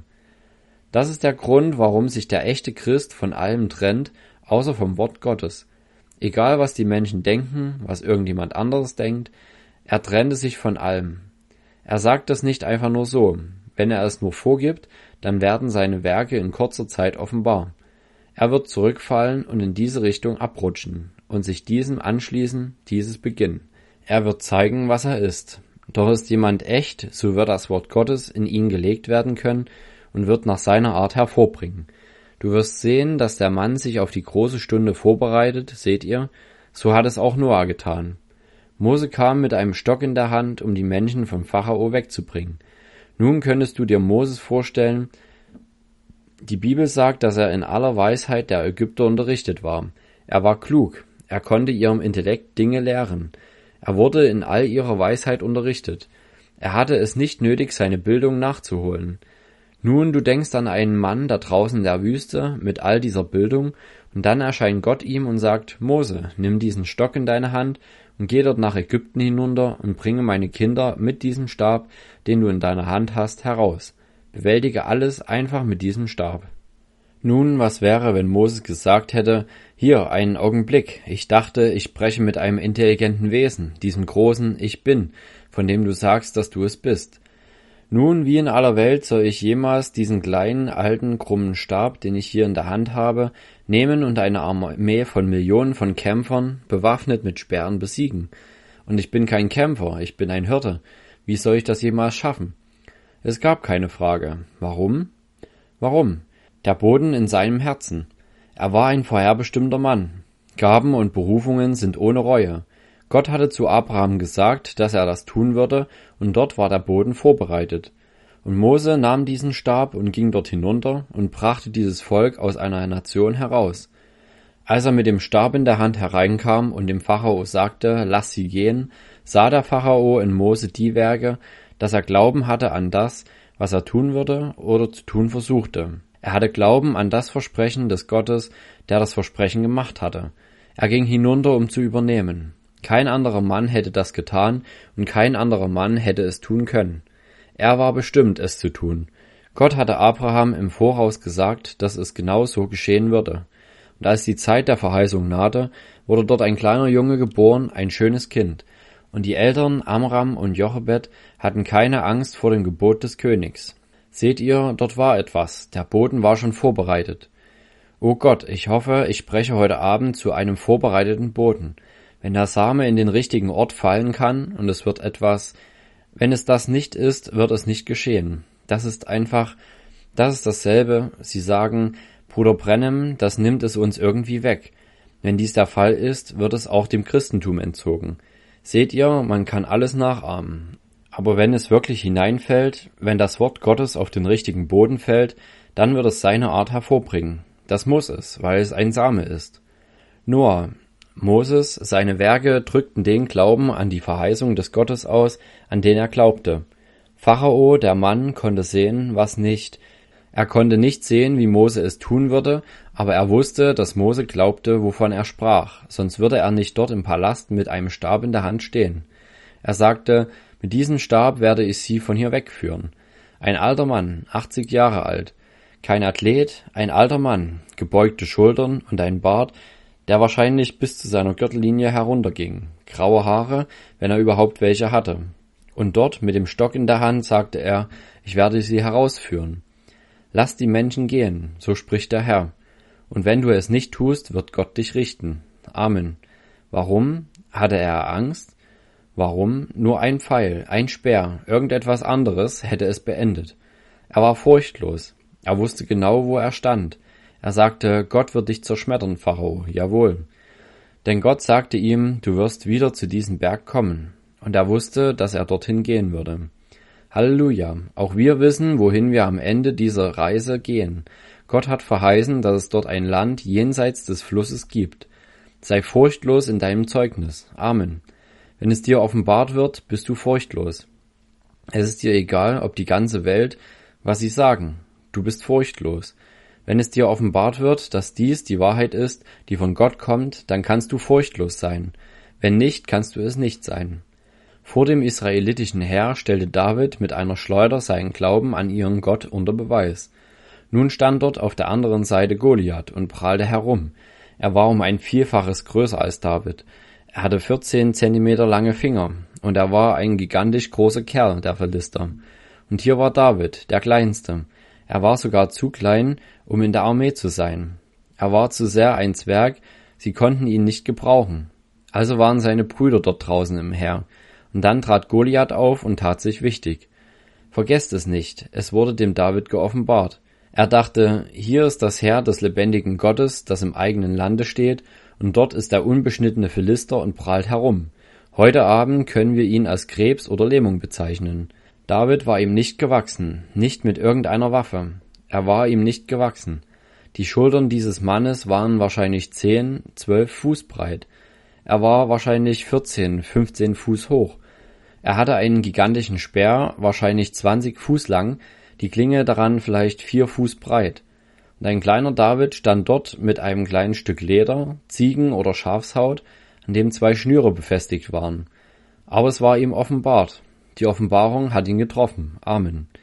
Das ist der Grund, warum sich der echte Christ von allem trennt, außer vom Wort Gottes. Egal, was die Menschen denken, was irgendjemand anderes denkt, er trennte sich von allem. Er sagt das nicht einfach nur so. Wenn er es nur vorgibt, dann werden seine Werke in kurzer Zeit offenbar. Er wird zurückfallen und in diese Richtung abrutschen und sich diesem anschließen, dieses beginnen. Er wird zeigen, was er ist. Doch ist jemand echt, so wird das Wort Gottes in ihn gelegt werden können und wird nach seiner Art hervorbringen. Du wirst sehen, dass der Mann sich auf die große Stunde vorbereitet, seht ihr? So hat es auch Noah getan. Mose kam mit einem Stock in der Hand, um die Menschen vom Pharao wegzubringen. Nun könntest du dir Moses vorstellen, die Bibel sagt, dass er in aller Weisheit der Ägypter unterrichtet war. Er war klug, er konnte ihrem Intellekt Dinge lehren. Er wurde in all ihrer Weisheit unterrichtet. Er hatte es nicht nötig, seine Bildung nachzuholen. Nun, du denkst an einen Mann da draußen in der Wüste mit all dieser Bildung, und dann erscheint Gott ihm und sagt, Mose, nimm diesen Stock in deine Hand und geh dort nach Ägypten hinunter und bringe meine Kinder mit diesem Stab, den du in deiner Hand hast, heraus. Bewältige alles einfach mit diesem Stab. Nun, was wäre, wenn Moses gesagt hätte, hier, einen Augenblick, ich dachte, ich spreche mit einem intelligenten Wesen, diesem großen Ich Bin, von dem du sagst, dass du es bist. Nun, wie in aller Welt soll ich jemals diesen kleinen, alten, krummen Stab, den ich hier in der Hand habe, nehmen und eine Armee von Millionen von Kämpfern, bewaffnet mit Speeren, besiegen? Und ich bin kein Kämpfer, ich bin ein Hirte. Wie soll ich das jemals schaffen? Es gab keine Frage. Warum? Warum? Der Boden in seinem Herzen. Er war ein vorherbestimmter Mann. Gaben und Berufungen sind ohne Reue. Gott hatte zu Abraham gesagt, dass er das tun würde, und dort war der Boden vorbereitet. Und Mose nahm diesen Stab und ging dort hinunter und brachte dieses Volk aus einer Nation heraus. Als er mit dem Stab in der Hand hereinkam und dem Pharao sagte, lass sie gehen, sah der Pharao in Mose die Werke, dass er Glauben hatte an das, was er tun würde oder zu tun versuchte. Er hatte Glauben an das Versprechen des Gottes, der das Versprechen gemacht hatte. Er ging hinunter, um zu übernehmen. Kein anderer Mann hätte das getan und kein anderer Mann hätte es tun können. Er war bestimmt, es zu tun. Gott hatte Abraham im Voraus gesagt, dass es genau so geschehen würde. Und als die Zeit der Verheißung nahte, wurde dort ein kleiner Junge geboren, ein schönes Kind. Und die Eltern Amram und Jochebed hatten keine Angst vor dem Gebot des Königs. Seht ihr, dort war etwas, der Boden war schon vorbereitet. O Gott, ich hoffe, ich spreche heute Abend zu einem vorbereiteten Boden. Wenn der Same in den richtigen Ort fallen kann und es wird etwas, wenn es das nicht ist, wird es nicht geschehen. Das ist einfach, das ist dasselbe. Sie sagen, Bruder Brennem, das nimmt es uns irgendwie weg. Wenn dies der Fall ist, wird es auch dem Christentum entzogen. Seht ihr, man kann alles nachahmen. Aber wenn es wirklich hineinfällt, wenn das Wort Gottes auf den richtigen Boden fällt, dann wird es seine Art hervorbringen. Das muss es, weil es ein Same ist. Noah, Moses, seine Werke drückten den Glauben an die Verheißung des Gottes aus, an den er glaubte. Pharao, der Mann, konnte sehen, was nicht. Er konnte nicht sehen, wie Mose es tun würde, aber er wusste, dass Mose glaubte, wovon er sprach, sonst würde er nicht dort im Palast mit einem Stab in der Hand stehen. Er sagte, mit diesem Stab werde ich sie von hier wegführen. Ein alter Mann, achtzig Jahre alt, kein Athlet, ein alter Mann, gebeugte Schultern und ein Bart, der wahrscheinlich bis zu seiner Gürtellinie herunterging, graue Haare, wenn er überhaupt welche hatte. Und dort mit dem Stock in der Hand sagte er, ich werde sie herausführen. Lass die Menschen gehen, so spricht der Herr. Und wenn du es nicht tust, wird Gott dich richten. Amen. Warum? Hatte er Angst? Warum? Nur ein Pfeil, ein Speer, irgendetwas anderes hätte es beendet. Er war furchtlos. Er wusste genau, wo er stand. Er sagte, Gott wird dich zerschmettern, Pharao, jawohl. Denn Gott sagte ihm, du wirst wieder zu diesem Berg kommen. Und er wusste, dass er dorthin gehen würde. Halleluja. Auch wir wissen, wohin wir am Ende dieser Reise gehen. Gott hat verheißen, dass es dort ein Land jenseits des Flusses gibt. Sei furchtlos in deinem Zeugnis. Amen. Wenn es dir offenbart wird, bist du furchtlos. Es ist dir egal, ob die ganze Welt, was sie sagen. Du bist furchtlos. Wenn es dir offenbart wird, dass dies die Wahrheit ist, die von Gott kommt, dann kannst du furchtlos sein. Wenn nicht, kannst du es nicht sein. Vor dem israelitischen Heer stellte David mit einer Schleuder seinen Glauben an ihren Gott unter Beweis. Nun stand dort auf der anderen Seite Goliath und prahlte herum. Er war um ein Vielfaches größer als David. Er hatte vierzehn Zentimeter lange Finger und er war ein gigantisch großer Kerl, der Philister. Und hier war David, der Kleinste. Er war sogar zu klein, um in der Armee zu sein. Er war zu sehr ein Zwerg, sie konnten ihn nicht gebrauchen. Also waren seine Brüder dort draußen im Heer. Und dann trat Goliath auf und tat sich wichtig. Vergesst es nicht, es wurde dem David geoffenbart. Er dachte, hier ist das Heer des lebendigen Gottes, das im eigenen Lande steht, und dort ist der unbeschnittene Philister und prahlt herum. Heute Abend können wir ihn als Krebs oder Lähmung bezeichnen. David war ihm nicht gewachsen, nicht mit irgendeiner Waffe. Er war ihm nicht gewachsen. Die Schultern dieses Mannes waren wahrscheinlich zehn, zwölf Fuß breit. Er war wahrscheinlich vierzehn, fünfzehn Fuß hoch. Er hatte einen gigantischen Speer, wahrscheinlich zwanzig Fuß lang, die Klinge daran vielleicht vier Fuß breit. Und ein kleiner David stand dort mit einem kleinen Stück Leder, Ziegen- oder Schafshaut, an dem zwei Schnüre befestigt waren. Aber es war ihm offenbart. Die Offenbarung hat ihn getroffen. Amen.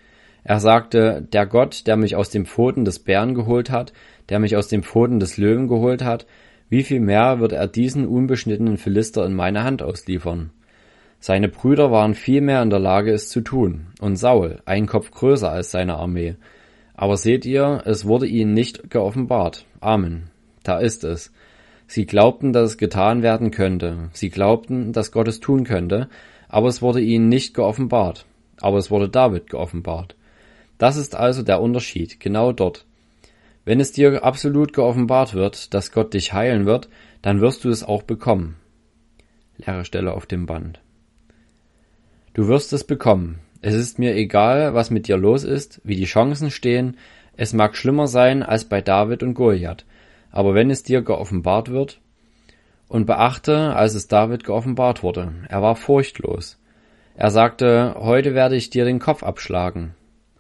Er sagte, der Gott, der mich aus dem Pfoten des Bären geholt hat, der mich aus dem Pfoten des Löwen geholt hat, wie viel mehr wird er diesen unbeschnittenen Philister in meine Hand ausliefern? Seine Brüder waren viel mehr in der Lage, es zu tun, und Saul, ein Kopf größer als seine Armee. Aber seht ihr, es wurde ihnen nicht geoffenbart. Amen. Da ist es. Sie glaubten, dass es getan werden könnte. Sie glaubten, dass Gott es tun könnte, aber es wurde ihnen nicht geoffenbart. Aber es wurde David geoffenbart. Das ist also der Unterschied, genau dort. Wenn es dir absolut geoffenbart wird, dass Gott dich heilen wird, dann wirst du es auch bekommen. Leere Stelle auf dem Band. Du wirst es bekommen. Es ist mir egal, was mit dir los ist, wie die Chancen stehen. Es mag schlimmer sein als bei David und Goliath. Aber wenn es dir geoffenbart wird, und beachte, als es David geoffenbart wurde, er war furchtlos. Er sagte, heute werde ich dir den Kopf abschlagen.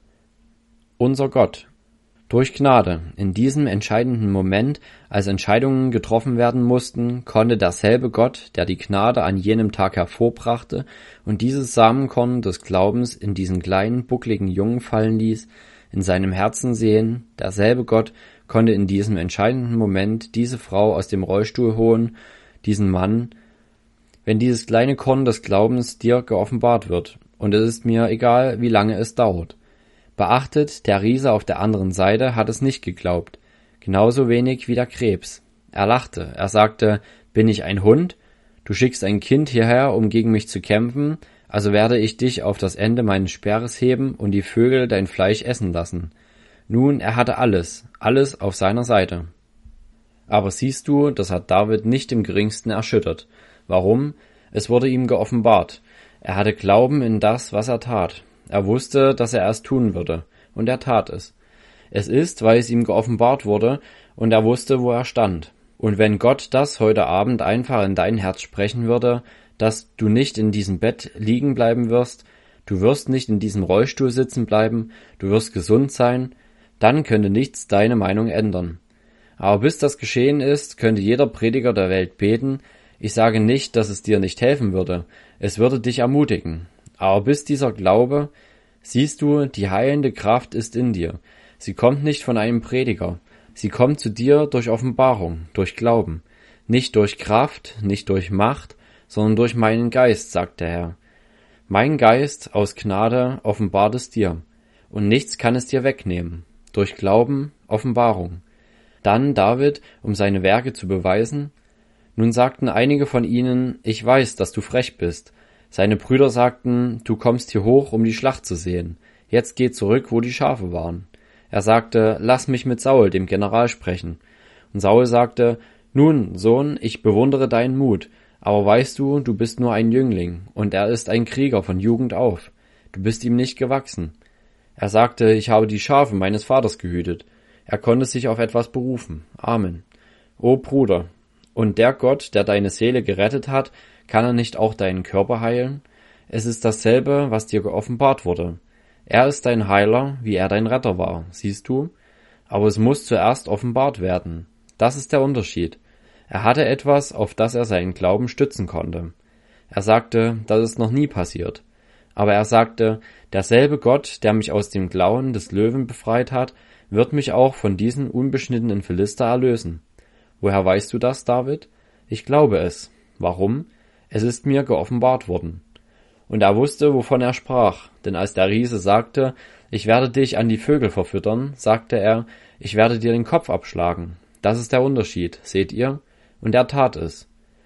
Unser Gott. Durch Gnade, in diesem entscheidenden Moment, als Entscheidungen getroffen werden mussten, konnte derselbe Gott, der die Gnade an jenem Tag hervorbrachte und dieses Samenkorn des Glaubens in diesen kleinen, buckligen Jungen fallen ließ, in seinem Herzen sehen, derselbe Gott konnte in diesem entscheidenden Moment diese Frau aus dem Rollstuhl holen, diesen Mann, wenn dieses kleine Korn des Glaubens dir geoffenbart wird, und es ist mir egal, wie lange es dauert. Beachtet, der Riese auf der anderen Seite hat es nicht geglaubt, genauso wenig wie der Krebs. Er lachte, er sagte, bin ich ein Hund? Du schickst ein Kind hierher, um gegen mich zu kämpfen, also werde ich dich auf das Ende meines Speeres heben und die Vögel dein Fleisch essen lassen. Nun, er hatte alles, alles auf seiner Seite. Aber siehst du, das hat David nicht im geringsten erschüttert. Warum? Es wurde ihm geoffenbart. Er hatte Glauben in das, was er tat. Er wusste, dass er es tun würde, und er tat es. Es ist, weil es ihm geoffenbart wurde, und er wusste, wo er stand. Und wenn Gott das heute Abend einfach in dein Herz sprechen würde, dass du nicht in diesem Bett liegen bleiben wirst, du wirst nicht in diesem Rollstuhl sitzen bleiben, du wirst gesund sein, dann könnte nichts deine Meinung ändern. Aber bis das geschehen ist, könnte jeder Prediger der Welt beten. Ich sage nicht, dass es dir nicht helfen würde, es würde dich ermutigen. Aber bis dieser Glaube, siehst du, die heilende Kraft ist in dir. Sie kommt nicht von einem Prediger. Sie kommt zu dir durch Offenbarung, durch Glauben. Nicht durch Kraft, nicht durch Macht, sondern durch meinen Geist, sagt der Herr. Mein Geist aus Gnade offenbart es dir, und nichts kann es dir wegnehmen. Durch Glauben, Offenbarung. Dann David, um seine Werke zu beweisen. Nun sagten einige von ihnen, ich weiß, dass du frech bist. Seine Brüder sagten, du kommst hier hoch, um die Schlacht zu sehen. Jetzt geh zurück, wo die Schafe waren. Er sagte, lass mich mit Saul, dem General, sprechen. Und Saul sagte, nun, Sohn, ich bewundere deinen Mut, aber weißt du, du bist nur ein Jüngling, und er ist ein Krieger von Jugend auf. Du bist ihm nicht gewachsen. Er sagte, ich habe die Schafe meines Vaters gehütet. Er konnte sich auf etwas berufen. Amen. O Bruder, und der Gott, der deine Seele gerettet hat, kann er nicht auch deinen Körper heilen? Es ist dasselbe, was dir geoffenbart wurde. Er ist dein Heiler, wie er dein Retter war, siehst du? Aber es muss zuerst offenbart werden. Das ist der Unterschied. Er hatte etwas, auf das er seinen Glauben stützen konnte. Er sagte, das ist noch nie passiert. Aber er sagte, derselbe Gott, der mich aus dem Klauen des Löwen befreit hat, wird mich auch von diesen unbeschnittenen Philister erlösen. Woher weißt du das, David? Ich glaube es. Warum? Es ist mir geoffenbart worden. Und er wusste, wovon er sprach, denn als der Riese sagte, ich werde dich an die Vögel verfüttern, sagte er, ich werde dir den Kopf abschlagen. Das ist der Unterschied, seht ihr? Und er tat es.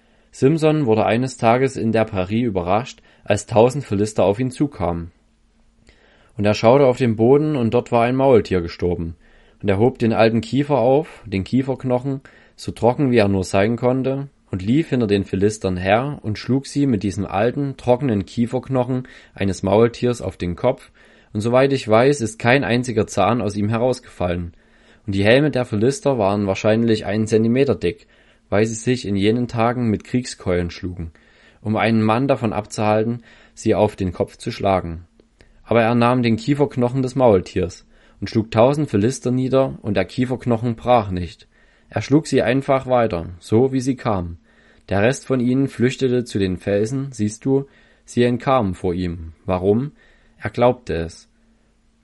Simson wurde eines Tages in der Prärie überrascht, als tausend Philister auf ihn zukamen. Und er schaute auf den Boden, und dort war ein Maultier gestorben. Und er hob den alten Kiefer auf, den Kieferknochen, so trocken wie er nur sein konnte, und lief hinter den Philistern her und schlug sie mit diesem alten, trockenen Kieferknochen eines Maultiers auf den Kopf, und soweit ich weiß, ist kein einziger Zahn aus ihm herausgefallen. Und die Helme der Philister waren wahrscheinlich einen Zentimeter dick, weil sie sich in jenen Tagen mit Kriegskeulen schlugen, um einen Mann davon abzuhalten, sie auf den Kopf zu schlagen. Aber er nahm den Kieferknochen des Maultiers und schlug tausend Philister nieder, und der Kieferknochen brach nicht. Er schlug sie einfach weiter, so wie sie kamen. Der Rest von ihnen flüchtete zu den Felsen, siehst du, sie entkamen vor ihm. Warum? Er glaubte es.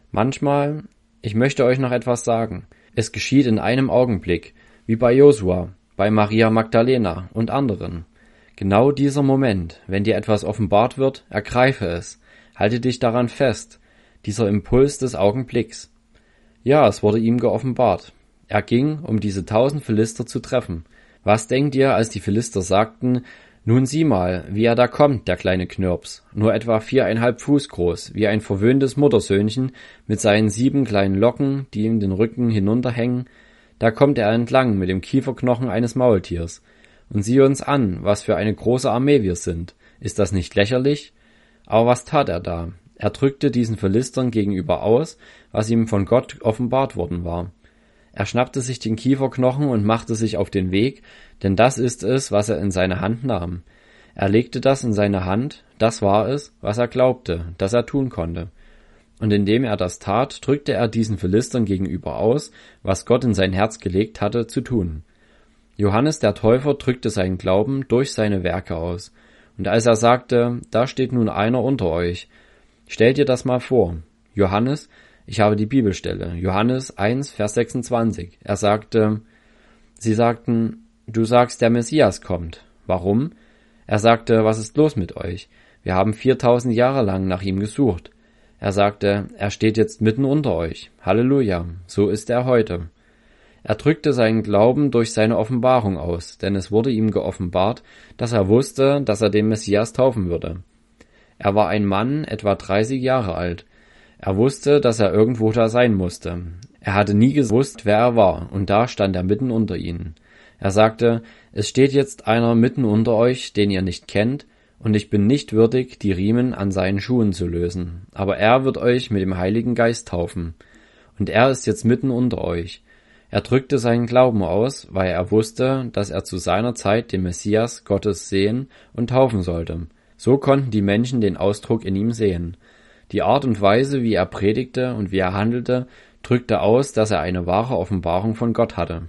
Manchmal, ich möchte euch noch etwas sagen, es geschieht in einem Augenblick, wie bei Josua, bei Maria Magdalena und anderen. Genau dieser Moment, wenn dir etwas offenbart wird, ergreife es, halte dich daran fest, dieser Impuls des Augenblicks. Ja, es wurde ihm geoffenbart. Er ging, um diese tausend Philister zu treffen. Was denkt ihr, als die Philister sagten, nun sieh mal, wie er da kommt, der kleine Knirps, nur etwa viereinhalb Fuß groß, wie ein verwöhntes Muttersöhnchen mit seinen sieben kleinen Locken, die ihm den Rücken hinunterhängen, da kommt er entlang mit dem Kieferknochen eines Maultiers. Und sieh uns an, was für eine große Armee wir sind. Ist das nicht lächerlich? Aber was tat er da? Er drückte diesen Philistern gegenüber aus, was ihm von Gott offenbart worden war. Er schnappte sich den Kieferknochen und machte sich auf den Weg, denn das ist es, was er in seine Hand nahm. Er legte das in seine Hand, das war es, was er glaubte, dass er tun konnte. Und indem er das tat, drückte er diesen Philistern gegenüber aus, was Gott in sein Herz gelegt hatte, zu tun. Johannes der Täufer drückte seinen Glauben durch seine Werke aus. Und als er sagte, da steht nun einer unter euch, stellt dir das mal vor. Johannes, ich habe die Bibelstelle, Johannes eins, Vers sechsundzwanzig. Er sagte, sie sagten, du sagst, der Messias kommt. Warum? Er sagte, was ist los mit euch? Wir haben viertausend Jahre lang nach ihm gesucht. Er sagte, er steht jetzt mitten unter euch. Halleluja, so ist er heute. Er drückte seinen Glauben durch seine Offenbarung aus, denn es wurde ihm geoffenbart, dass er wusste, dass er den Messias taufen würde. Er war ein Mann, etwa dreißig Jahre alt. Er wusste, dass er irgendwo da sein musste. Er hatte nie gewusst, wer er war, und da stand er mitten unter ihnen. Er sagte, es steht jetzt einer mitten unter euch, den ihr nicht kennt, und ich bin nicht würdig, die Riemen an seinen Schuhen zu lösen. Aber er wird euch mit dem Heiligen Geist taufen. Und er ist jetzt mitten unter euch. Er drückte seinen Glauben aus, weil er wusste, dass er zu seiner Zeit den Messias Gottes sehen und taufen sollte. So konnten die Menschen den Ausdruck in ihm sehen. Die Art und Weise, wie er predigte und wie er handelte, drückte aus, dass er eine wahre Offenbarung von Gott hatte.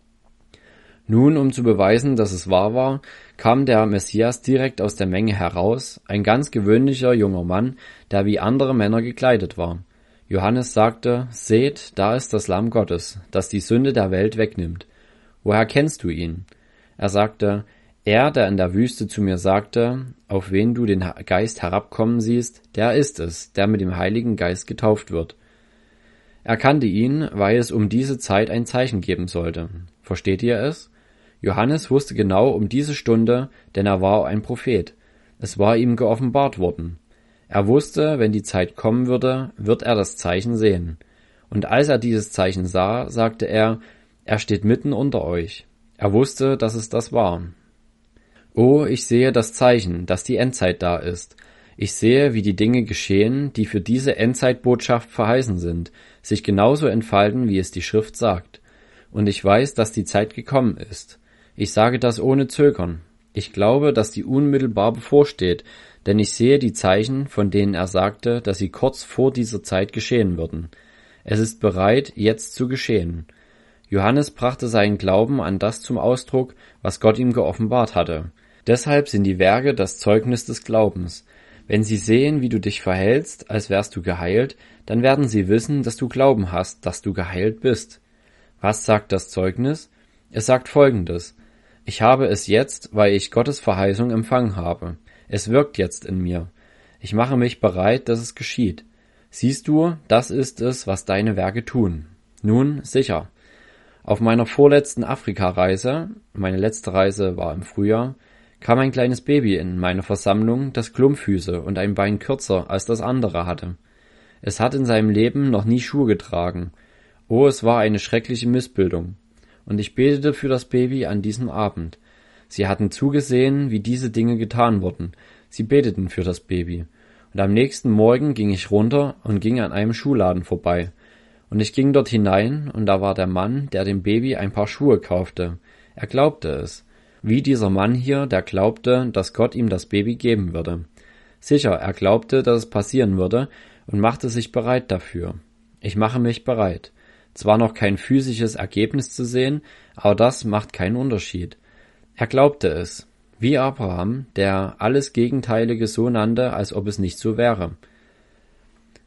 Nun, um zu beweisen, dass es wahr war, kam der Messias direkt aus der Menge heraus, ein ganz gewöhnlicher junger Mann, der wie andere Männer gekleidet war. Johannes sagte, seht, da ist das Lamm Gottes, das die Sünde der Welt wegnimmt. Woher kennst du ihn? Er sagte, er, der in der Wüste zu mir sagte, auf wen du den Geist herabkommen siehst, der ist es, der mit dem Heiligen Geist getauft wird. Er kannte ihn, weil es um diese Zeit ein Zeichen geben sollte. Versteht ihr es? Johannes wusste genau um diese Stunde, denn er war ein Prophet. Es war ihm geoffenbart worden. Er wusste, wenn die Zeit kommen würde, wird er das Zeichen sehen. Und als er dieses Zeichen sah, sagte er, er steht mitten unter euch. Er wusste, dass es das war. Oh, ich sehe das Zeichen, dass die Endzeit da ist. Ich sehe, wie die Dinge geschehen, die für diese Endzeitbotschaft verheißen sind, sich genauso entfalten, wie es die Schrift sagt. Und ich weiß, dass die Zeit gekommen ist. Ich sage das ohne Zögern. Ich glaube, dass die unmittelbar bevorsteht, denn ich sehe die Zeichen, von denen er sagte, dass sie kurz vor dieser Zeit geschehen würden. Es ist bereit, jetzt zu geschehen. Johannes brachte seinen Glauben an das zum Ausdruck, was Gott ihm geoffenbart hatte. Deshalb sind die Werke das Zeugnis des Glaubens. Wenn sie sehen, wie du dich verhältst, als wärst du geheilt, dann werden sie wissen, dass du Glauben hast, dass du geheilt bist. Was sagt das Zeugnis? Es sagt Folgendes. Ich habe es jetzt, weil ich Gottes Verheißung empfangen habe. Es wirkt jetzt in mir. Ich mache mich bereit, dass es geschieht. Siehst du, das ist es, was deine Werke tun. Nun, sicher. Auf meiner vorletzten Afrika-Reise, meine letzte Reise war im Frühjahr, kam ein kleines Baby in meine Versammlung, das Klumpfüße und ein Bein kürzer als das andere hatte. Es hat in seinem Leben noch nie Schuhe getragen. Oh, es war eine schreckliche Missbildung. Und ich betete für das Baby an diesem Abend. Sie hatten zugesehen, wie diese Dinge getan wurden. Sie beteten für das Baby. Und am nächsten Morgen ging ich runter und ging an einem Schuhladen vorbei. Und ich ging dort hinein, und da war der Mann, der dem Baby ein paar Schuhe kaufte. Er glaubte es. Wie dieser Mann hier, der glaubte, dass Gott ihm das Baby geben würde. Sicher, er glaubte, dass es passieren würde und machte sich bereit dafür. Ich mache mich bereit. Zwar noch kein physisches Ergebnis zu sehen, aber das macht keinen Unterschied. Er glaubte es, wie Abraham, der alles Gegenteilige so nannte, als ob es nicht so wäre.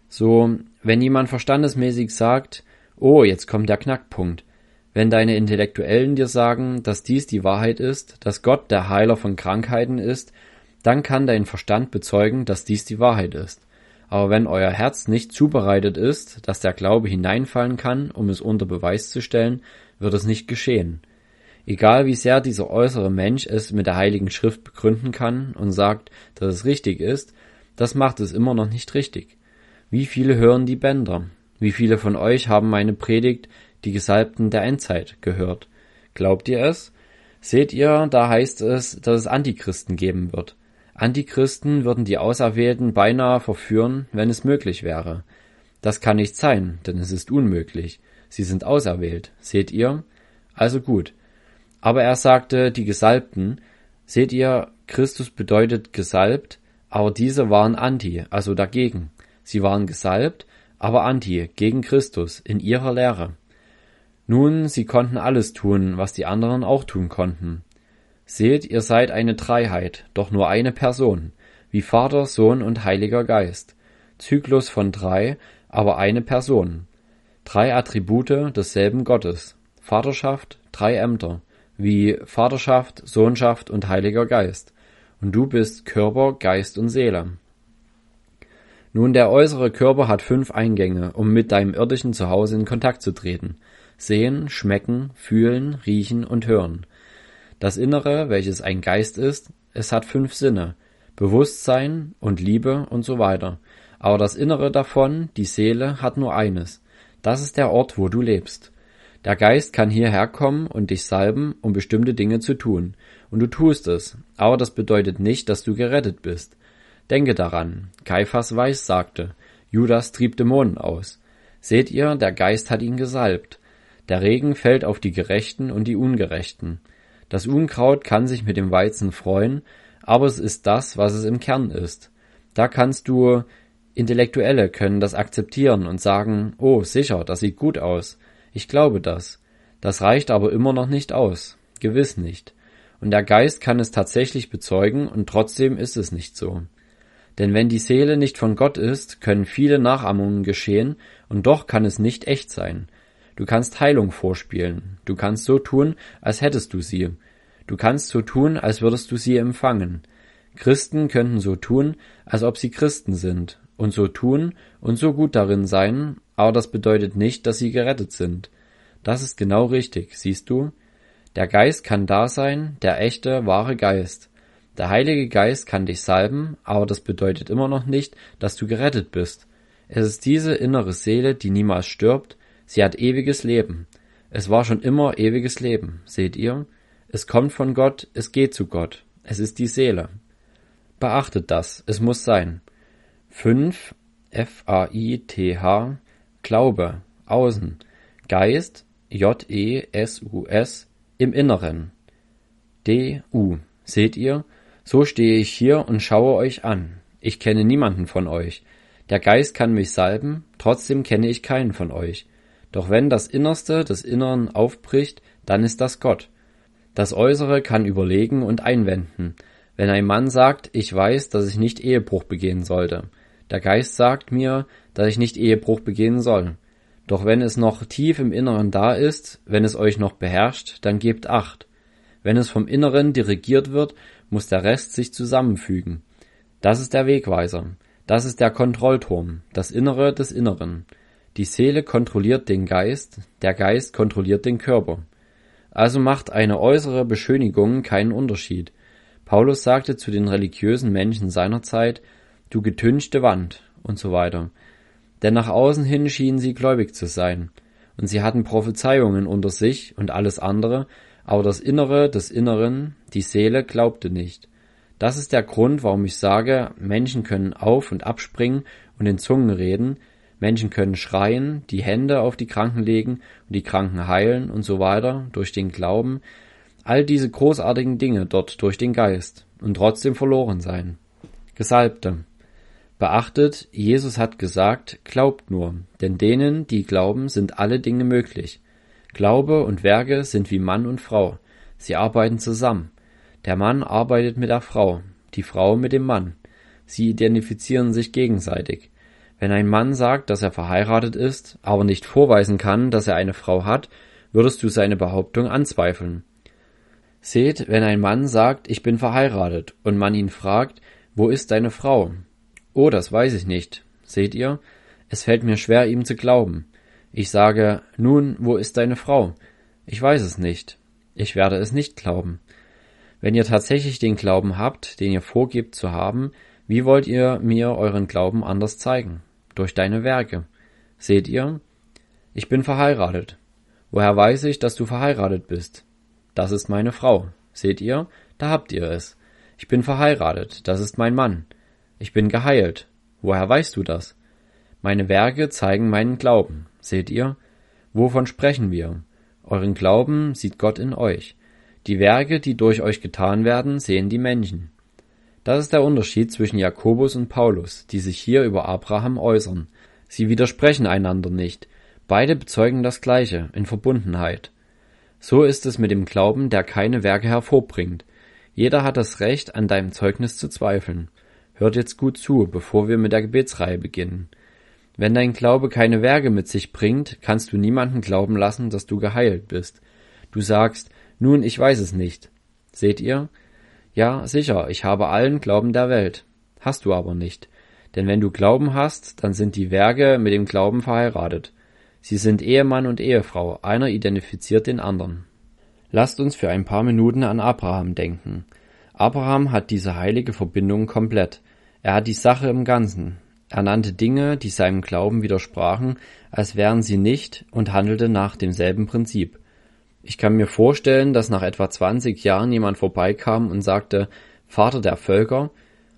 So, wenn jemand verstandesmäßig sagt, oh, jetzt kommt der Knackpunkt. Wenn deine Intellektuellen dir sagen, dass dies die Wahrheit ist, dass Gott der Heiler von Krankheiten ist, dann kann dein Verstand bezeugen, dass dies die Wahrheit ist. Aber wenn euer Herz nicht zubereitet ist, dass der Glaube hineinfallen kann, um es unter Beweis zu stellen, wird es nicht geschehen. Egal wie sehr dieser äußere Mensch es mit der Heiligen Schrift begründen kann und sagt, dass es richtig ist, das macht es immer noch nicht richtig. Wie viele hören die Bänder? Wie viele von euch haben meine Predigt, die Gesalbten der Endzeit, gehört? Glaubt ihr es? Seht ihr, da heißt es, dass es Antichristen geben wird. Antichristen würden die Auserwählten beinahe verführen, wenn es möglich wäre. Das kann nicht sein, denn es ist unmöglich. Sie sind auserwählt. Seht ihr? Also gut. Aber er sagte, die Gesalbten. Seht ihr, Christus bedeutet gesalbt, aber diese waren anti, also dagegen. Sie waren gesalbt, aber anti, gegen Christus, in ihrer Lehre. Nun, sie konnten alles tun, was die anderen auch tun konnten. Seht, ihr seid eine Dreiheit, doch nur eine Person, wie Vater, Sohn und Heiliger Geist. Zyklus von drei, aber eine Person. Drei Attribute desselben Gottes. Vaterschaft, drei Ämter, wie Vaterschaft, Sohnschaft und Heiliger Geist. Und du bist Körper, Geist und Seele. Nun, der äußere Körper hat fünf Eingänge, um mit deinem irdischen Zuhause in Kontakt zu treten. Sehen, schmecken, fühlen, riechen und hören. Das Innere, welches ein Geist ist, es hat fünf Sinne, Bewusstsein und Liebe und so weiter. Aber das Innere davon, die Seele, hat nur eines. Das ist der Ort, wo du lebst. Der Geist kann hierher kommen und dich salben, um bestimmte Dinge zu tun. Und du tust es, aber das bedeutet nicht, dass du gerettet bist. Denke daran, Kaiphas Weiß sagte, Judas trieb Dämonen aus. Seht ihr, der Geist hat ihn gesalbt. Der Regen fällt auf die Gerechten und die Ungerechten. Das Unkraut kann sich mit dem Weizen freuen, aber es ist das, was es im Kern ist. Da kannst du, Intellektuelle können das akzeptieren und sagen, oh, sicher, das sieht gut aus. Ich glaube das. Das reicht aber immer noch nicht aus. Gewiss nicht. Und der Geist kann es tatsächlich bezeugen und trotzdem ist es nicht so. Denn wenn die Seele nicht von Gott ist, können viele Nachahmungen geschehen und doch kann es nicht echt sein. Du kannst Heilung vorspielen. Du kannst so tun, als hättest du sie. Du kannst so tun, als würdest du sie empfangen. Christen könnten so tun, als ob sie Christen sind, und so tun und so gut darin sein, aber das bedeutet nicht, dass sie gerettet sind. Das ist genau richtig, siehst du? Der Geist kann da sein, der echte, wahre Geist. Der Heilige Geist kann dich salben, aber das bedeutet immer noch nicht, dass du gerettet bist. Es ist diese innere Seele, die niemals stirbt. Sie hat ewiges Leben. Es war schon immer ewiges Leben, seht ihr? Es kommt von Gott, es geht zu Gott. Es ist die Seele. Beachtet das, es muss sein. fünf F A I T H Glaube, außen. Geist, J E S U S, im Inneren. D U. Seht ihr? So stehe ich hier und schaue euch an. Ich kenne niemanden von euch. Der Geist kann mich salben, trotzdem kenne ich keinen von euch. Doch wenn das Innerste des Inneren aufbricht, dann ist das Gott. Das Äußere kann überlegen und einwenden. Wenn ein Mann sagt, ich weiß, dass ich nicht Ehebruch begehen sollte. Der Geist sagt mir, dass ich nicht Ehebruch begehen soll. Doch wenn es noch tief im Inneren da ist, wenn es euch noch beherrscht, dann gebt Acht. Wenn es vom Inneren dirigiert wird, muss der Rest sich zusammenfügen. Das ist der Wegweiser. Das ist der Kontrollturm, das Innere des Inneren. Die Seele kontrolliert den Geist, der Geist kontrolliert den Körper. Also macht eine äußere Beschönigung keinen Unterschied. Paulus sagte zu den religiösen Menschen seiner Zeit, du getünchte Wand und so weiter. Denn nach außen hin schienen sie gläubig zu sein. Und sie hatten Prophezeiungen unter sich und alles andere, aber das Innere des Inneren, die Seele, glaubte nicht. Das ist der Grund, warum ich sage, Menschen können auf- und abspringen und in Zungen reden, Menschen können schreien, die Hände auf die Kranken legen und die Kranken heilen und so weiter durch den Glauben, all diese großartigen Dinge dort durch den Geist und trotzdem verloren sein. Gesalbte. Beachtet, Jesus hat gesagt, glaubt nur, denn denen, die glauben, sind alle Dinge möglich. Glaube und Werke sind wie Mann und Frau. Sie arbeiten zusammen. Der Mann arbeitet mit der Frau, die Frau mit dem Mann. Sie identifizieren sich gegenseitig. Wenn ein Mann sagt, dass er verheiratet ist, aber nicht vorweisen kann, dass er eine Frau hat, würdest du seine Behauptung anzweifeln. Seht, wenn ein Mann sagt, ich bin verheiratet, und man ihn fragt, wo ist deine Frau? Oh, das weiß ich nicht. Seht ihr? Es fällt mir schwer, ihm zu glauben. Ich sage, nun, wo ist deine Frau? Ich weiß es nicht. Ich werde es nicht glauben. Wenn ihr tatsächlich den Glauben habt, den ihr vorgebt zu haben, wie wollt ihr mir euren Glauben anders zeigen? Durch deine Werke. Seht ihr? Ich bin verheiratet. Woher weiß ich, dass du verheiratet bist? Das ist meine Frau. Seht ihr? Da habt ihr es. Ich bin verheiratet. Das ist mein Mann. Ich bin geheilt. Woher weißt du das? Meine Werke zeigen meinen Glauben. Seht ihr? Wovon sprechen wir? Euren Glauben sieht Gott in euch. Die Werke, die durch euch getan werden, sehen die Menschen. Das ist der Unterschied zwischen Jakobus und Paulus, die sich hier über Abraham äußern. Sie widersprechen einander nicht. Beide bezeugen das Gleiche, in Verbundenheit. So ist es mit dem Glauben, der keine Werke hervorbringt. Jeder hat das Recht, an deinem Zeugnis zu zweifeln. Hört jetzt gut zu, bevor wir mit der Gebetsreihe beginnen. Wenn dein Glaube keine Werke mit sich bringt, kannst du niemanden glauben lassen, dass du geheilt bist. Du sagst, nun, ich weiß es nicht. Seht ihr? Ja, sicher, ich habe allen Glauben der Welt. Hast du aber nicht. Denn wenn du Glauben hast, dann sind die Werke mit dem Glauben verheiratet. Sie sind Ehemann und Ehefrau, einer identifiziert den anderen. Lasst uns für ein paar Minuten an Abraham denken. Abraham hat diese heilige Verbindung komplett. Er hat die Sache im Ganzen. Er nannte Dinge, die seinem Glauben widersprachen, als wären sie nicht, und handelte nach demselben Prinzip. Ich kann mir vorstellen, dass nach etwa zwanzig Jahren jemand vorbeikam und sagte, Vater der Völker,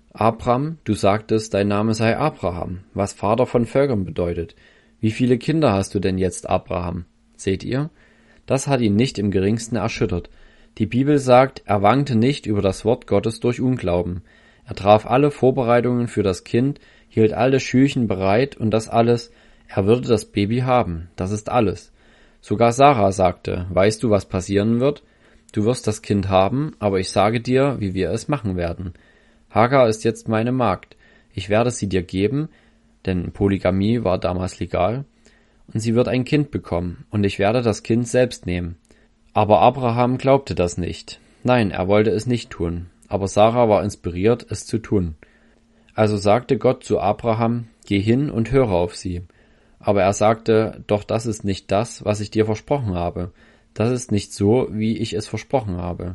Abram, du sagtest, dein Name sei Abraham, was Vater von Völkern bedeutet. Wie viele Kinder hast du denn jetzt, Abraham? Seht ihr? Das hat ihn nicht im geringsten erschüttert. Die Bibel sagt, er wankte nicht über das Wort Gottes durch Unglauben. Er traf alle Vorbereitungen für das Kind, hielt alle Schüchen bereit und das alles, er würde das Baby haben, das ist alles. Sogar Sarah sagte, weißt du, was passieren wird? Du wirst das Kind haben, aber ich sage dir, wie wir es machen werden. Hagar ist jetzt meine Magd. Ich werde sie dir geben, denn Polygamie war damals legal, und sie wird ein Kind bekommen, und ich werde das Kind selbst nehmen. Aber Abraham glaubte das nicht. Nein, er wollte es nicht tun, aber Sarah war inspiriert, es zu tun. Also sagte Gott zu Abraham, geh hin und höre auf sie. Aber er sagte, doch das ist nicht das, was ich dir versprochen habe. Das ist nicht so, wie ich es versprochen habe.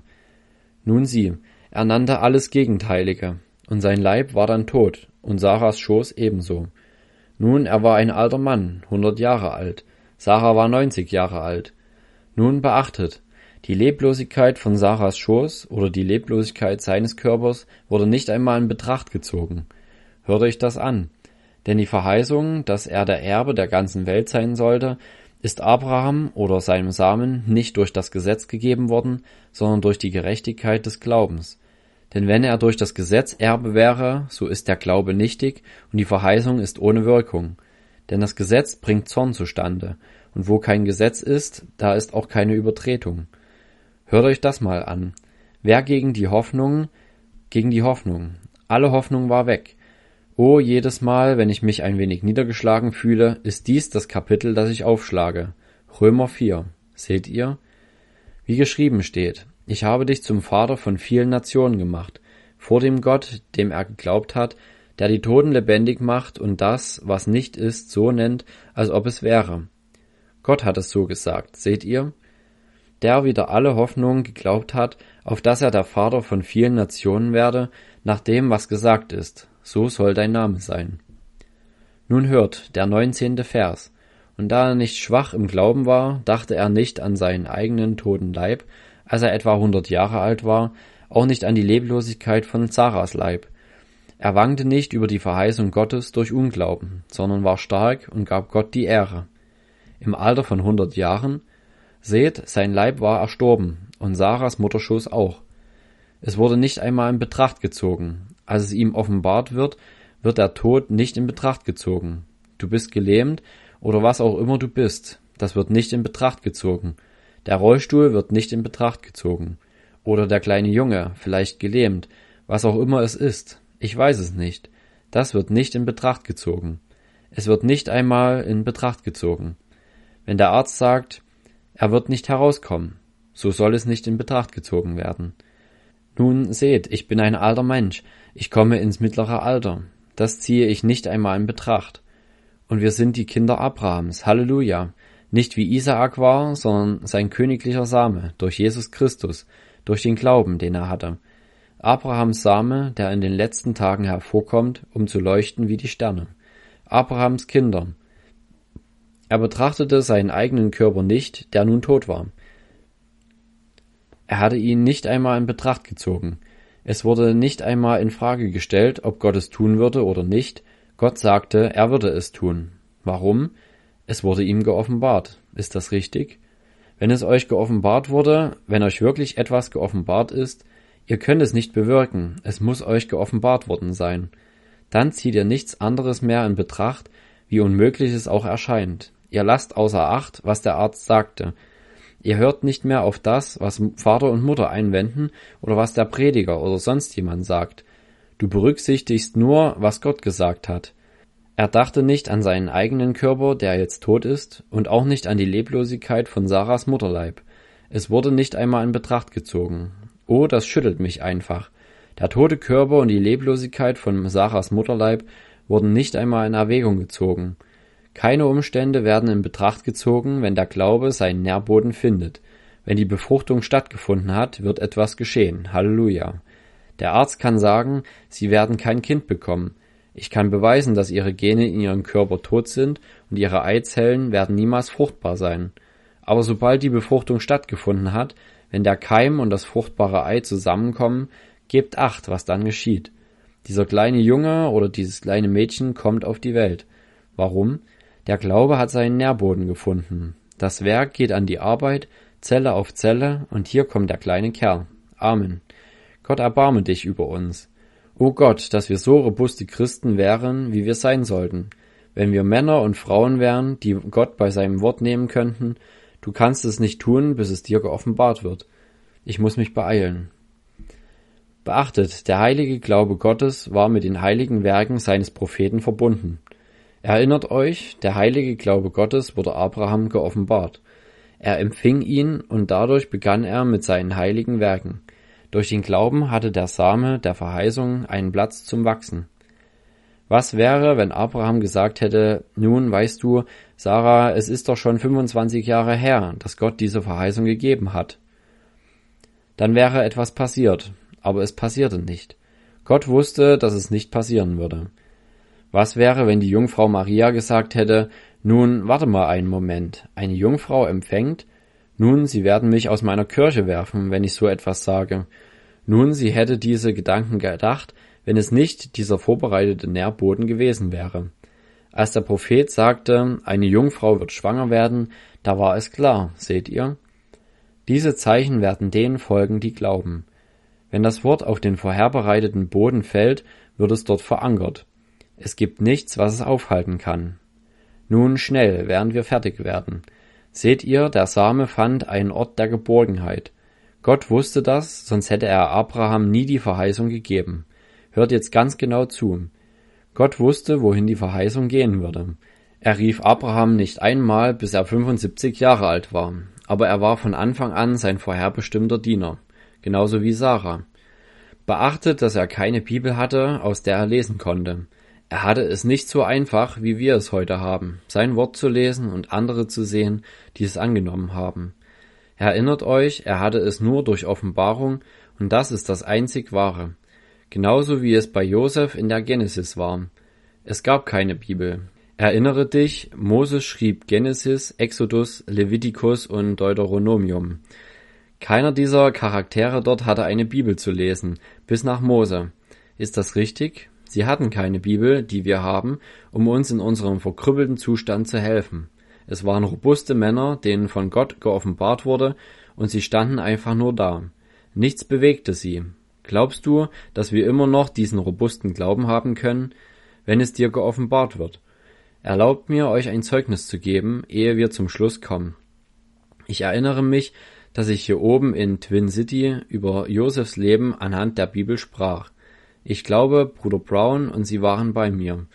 Nun sieh, er nannte alles Gegenteilige, und sein Leib war dann tot, und Sarahs Schoß ebenso. Nun, er war ein alter Mann, hundert Jahre alt. Sarah war neunzig Jahre alt. Nun beachtet, die Leblosigkeit von Sarahs Schoß oder die Leblosigkeit seines Körpers wurde nicht einmal in Betracht gezogen. Hört euch das an. Denn die Verheißung, dass er der Erbe der ganzen Welt sein sollte, ist Abraham oder seinem Samen nicht durch das Gesetz gegeben worden, sondern durch die Gerechtigkeit des Glaubens. Denn wenn er durch das Gesetz Erbe wäre, so ist der Glaube nichtig und die Verheißung ist ohne Wirkung. Denn das Gesetz bringt Zorn zustande, und wo kein Gesetz ist, da ist auch keine Übertretung. Hört euch das mal an. Wer gegen die Hoffnung? Gegen die Hoffnung. Alle Hoffnung war weg. Oh, jedes Mal, wenn ich mich ein wenig niedergeschlagen fühle, ist dies das Kapitel, das ich aufschlage. Römer vier. Seht ihr? Wie geschrieben steht, ich habe dich zum Vater von vielen Nationen gemacht, vor dem Gott, dem er geglaubt hat, der die Toten lebendig macht und das, was nicht ist, so nennt, als ob es wäre. Gott hat es so gesagt, seht ihr? Der wieder alle Hoffnung geglaubt hat, auf dass er der Vater von vielen Nationen werde, nach dem, was gesagt ist, so soll dein Name sein. Nun hört, der neunzehnte Vers. Und da er nicht schwach im Glauben war, dachte er nicht an seinen eigenen toten Leib, als er etwa hundert Jahre alt war, auch nicht an die Leblosigkeit von Sarahs Leib. Er wankte nicht über die Verheißung Gottes durch Unglauben, sondern war stark und gab Gott die Ehre. Im Alter von hundert Jahren, seht, sein Leib war erstorben und Sarahs Mutterschoß auch. Es wurde nicht einmal in Betracht gezogen. Als es ihm offenbart wird, wird der Tod nicht in Betracht gezogen. Du bist gelähmt oder was auch immer du bist, das wird nicht in Betracht gezogen. Der Rollstuhl wird nicht in Betracht gezogen. Oder der kleine Junge, vielleicht gelähmt, was auch immer es ist. Ich weiß es nicht. Das wird nicht in Betracht gezogen. Es wird nicht einmal in Betracht gezogen. Wenn der Arzt sagt, er wird nicht herauskommen, so soll es nicht in Betracht gezogen werden. Nun seht, ich bin ein alter Mensch, ich komme ins mittlere Alter. Das ziehe ich nicht einmal in Betracht. Und wir sind die Kinder Abrahams, Halleluja, nicht wie Isaak war, sondern sein königlicher Same, durch Jesus Christus, durch den Glauben, den er hatte. Abrahams Same, der in den letzten Tagen hervorkommt, um zu leuchten wie die Sterne. Abrahams Kinder. Er betrachtete seinen eigenen Körper nicht, der nun tot war. Er hatte ihn nicht einmal in Betracht gezogen. Es wurde nicht einmal in Frage gestellt, ob Gott es tun würde oder nicht. Gott sagte, er würde es tun. Warum? Es wurde ihm geoffenbart. Ist das richtig? Wenn es euch geoffenbart wurde, wenn euch wirklich etwas geoffenbart ist, ihr könnt es nicht bewirken, es muss euch geoffenbart worden sein. Dann zieht ihr nichts anderes mehr in Betracht, wie unmöglich es auch erscheint. Ihr lasst außer Acht, was der Arzt sagte. Ihr hört nicht mehr auf das, was Vater und Mutter einwenden oder was der Prediger oder sonst jemand sagt. Du berücksichtigst nur, was Gott gesagt hat. Er dachte nicht an seinen eigenen Körper, der jetzt tot ist, und auch nicht an die Leblosigkeit von Sarahs Mutterleib. Es wurde nicht einmal in Betracht gezogen. Oh, das schüttelt mich einfach. Der tote Körper und die Leblosigkeit von Sarahs Mutterleib wurden nicht einmal in Erwägung gezogen. Keine Umstände werden in Betracht gezogen, wenn der Glaube seinen Nährboden findet. Wenn die Befruchtung stattgefunden hat, wird etwas geschehen. Halleluja. Der Arzt kann sagen, sie werden kein Kind bekommen. Ich kann beweisen, dass ihre Gene in ihrem Körper tot sind und ihre Eizellen werden niemals fruchtbar sein. Aber sobald die Befruchtung stattgefunden hat, wenn der Keim und das fruchtbare Ei zusammenkommen, gebt Acht, was dann geschieht. Dieser kleine Junge oder dieses kleine Mädchen kommt auf die Welt. Warum? Der Glaube hat seinen Nährboden gefunden. Das Werk geht an die Arbeit, Zelle auf Zelle, und hier kommt der kleine Kerl. Amen. Gott erbarme dich über uns. O Gott, dass wir so robuste Christen wären, wie wir sein sollten. Wenn wir Männer und Frauen wären, die Gott bei seinem Wort nehmen könnten, du kannst es nicht tun, bis es dir geoffenbart wird. Ich muss mich beeilen. Beachtet, der heilige Glaube Gottes war mit den heiligen Werken seines Propheten verbunden. Erinnert euch, der heilige Glaube Gottes wurde Abraham geoffenbart. Er empfing ihn und dadurch begann er mit seinen heiligen Werken. Durch den Glauben hatte der Same der Verheißung einen Platz zum Wachsen. Was wäre, wenn Abraham gesagt hätte, nun weißt du, Sarah, es ist doch schon fünfundzwanzig Jahre her, dass Gott diese Verheißung gegeben hat. Dann wäre etwas passiert, aber es passierte nicht. Gott wusste, dass es nicht passieren würde. Was wäre, wenn die Jungfrau Maria gesagt hätte, nun, warte mal einen Moment, eine Jungfrau empfängt? Nun, sie werden mich aus meiner Kirche werfen, wenn ich so etwas sage. Nun, sie hätte diese Gedanken gedacht, wenn es nicht dieser vorbereitete Nährboden gewesen wäre. Als der Prophet sagte, eine Jungfrau wird schwanger werden, da war es klar, seht ihr? Diese Zeichen werden denen folgen, die glauben. Wenn das Wort auf den vorherbereiteten Boden fällt, wird es dort verankert. Es gibt nichts, was es aufhalten kann. Nun schnell, während wir fertig werden. Seht ihr, der Same fand einen Ort der Geborgenheit. Gott wusste das, sonst hätte er Abraham nie die Verheißung gegeben. Hört jetzt ganz genau zu. Gott wusste, wohin die Verheißung gehen würde. Er rief Abraham nicht einmal, bis er fünfundsiebzig Jahre alt war, aber er war von Anfang an sein vorherbestimmter Diener, genauso wie Sarah. Beachtet, dass er keine Bibel hatte, aus der er lesen konnte. Er hatte es nicht so einfach, wie wir es heute haben, sein Wort zu lesen und andere zu sehen, die es angenommen haben. Erinnert euch, er hatte es nur durch Offenbarung und das ist das einzig Wahre. Genauso wie es bei Josef in der Genesis war. Es gab keine Bibel. Erinnere dich, Moses schrieb Genesis, Exodus, Levitikus und Deuteronomium. Keiner dieser Charaktere dort hatte eine Bibel zu lesen, bis nach Mose. Ist das richtig? Sie hatten keine Bibel, die wir haben, um uns in unserem verkrüppelten Zustand zu helfen. Es waren robuste Männer, denen von Gott geoffenbart wurde, und sie standen einfach nur da. Nichts bewegte sie. Glaubst du, dass wir immer noch diesen robusten Glauben haben können, wenn es dir geoffenbart wird? Erlaubt mir, euch ein Zeugnis zu geben, ehe wir zum Schluss kommen. Ich erinnere mich, dass ich hier oben in Twin City über Josefs Leben anhand der Bibel sprach. Ich glaube, Bruder Brown und sie waren bei mir.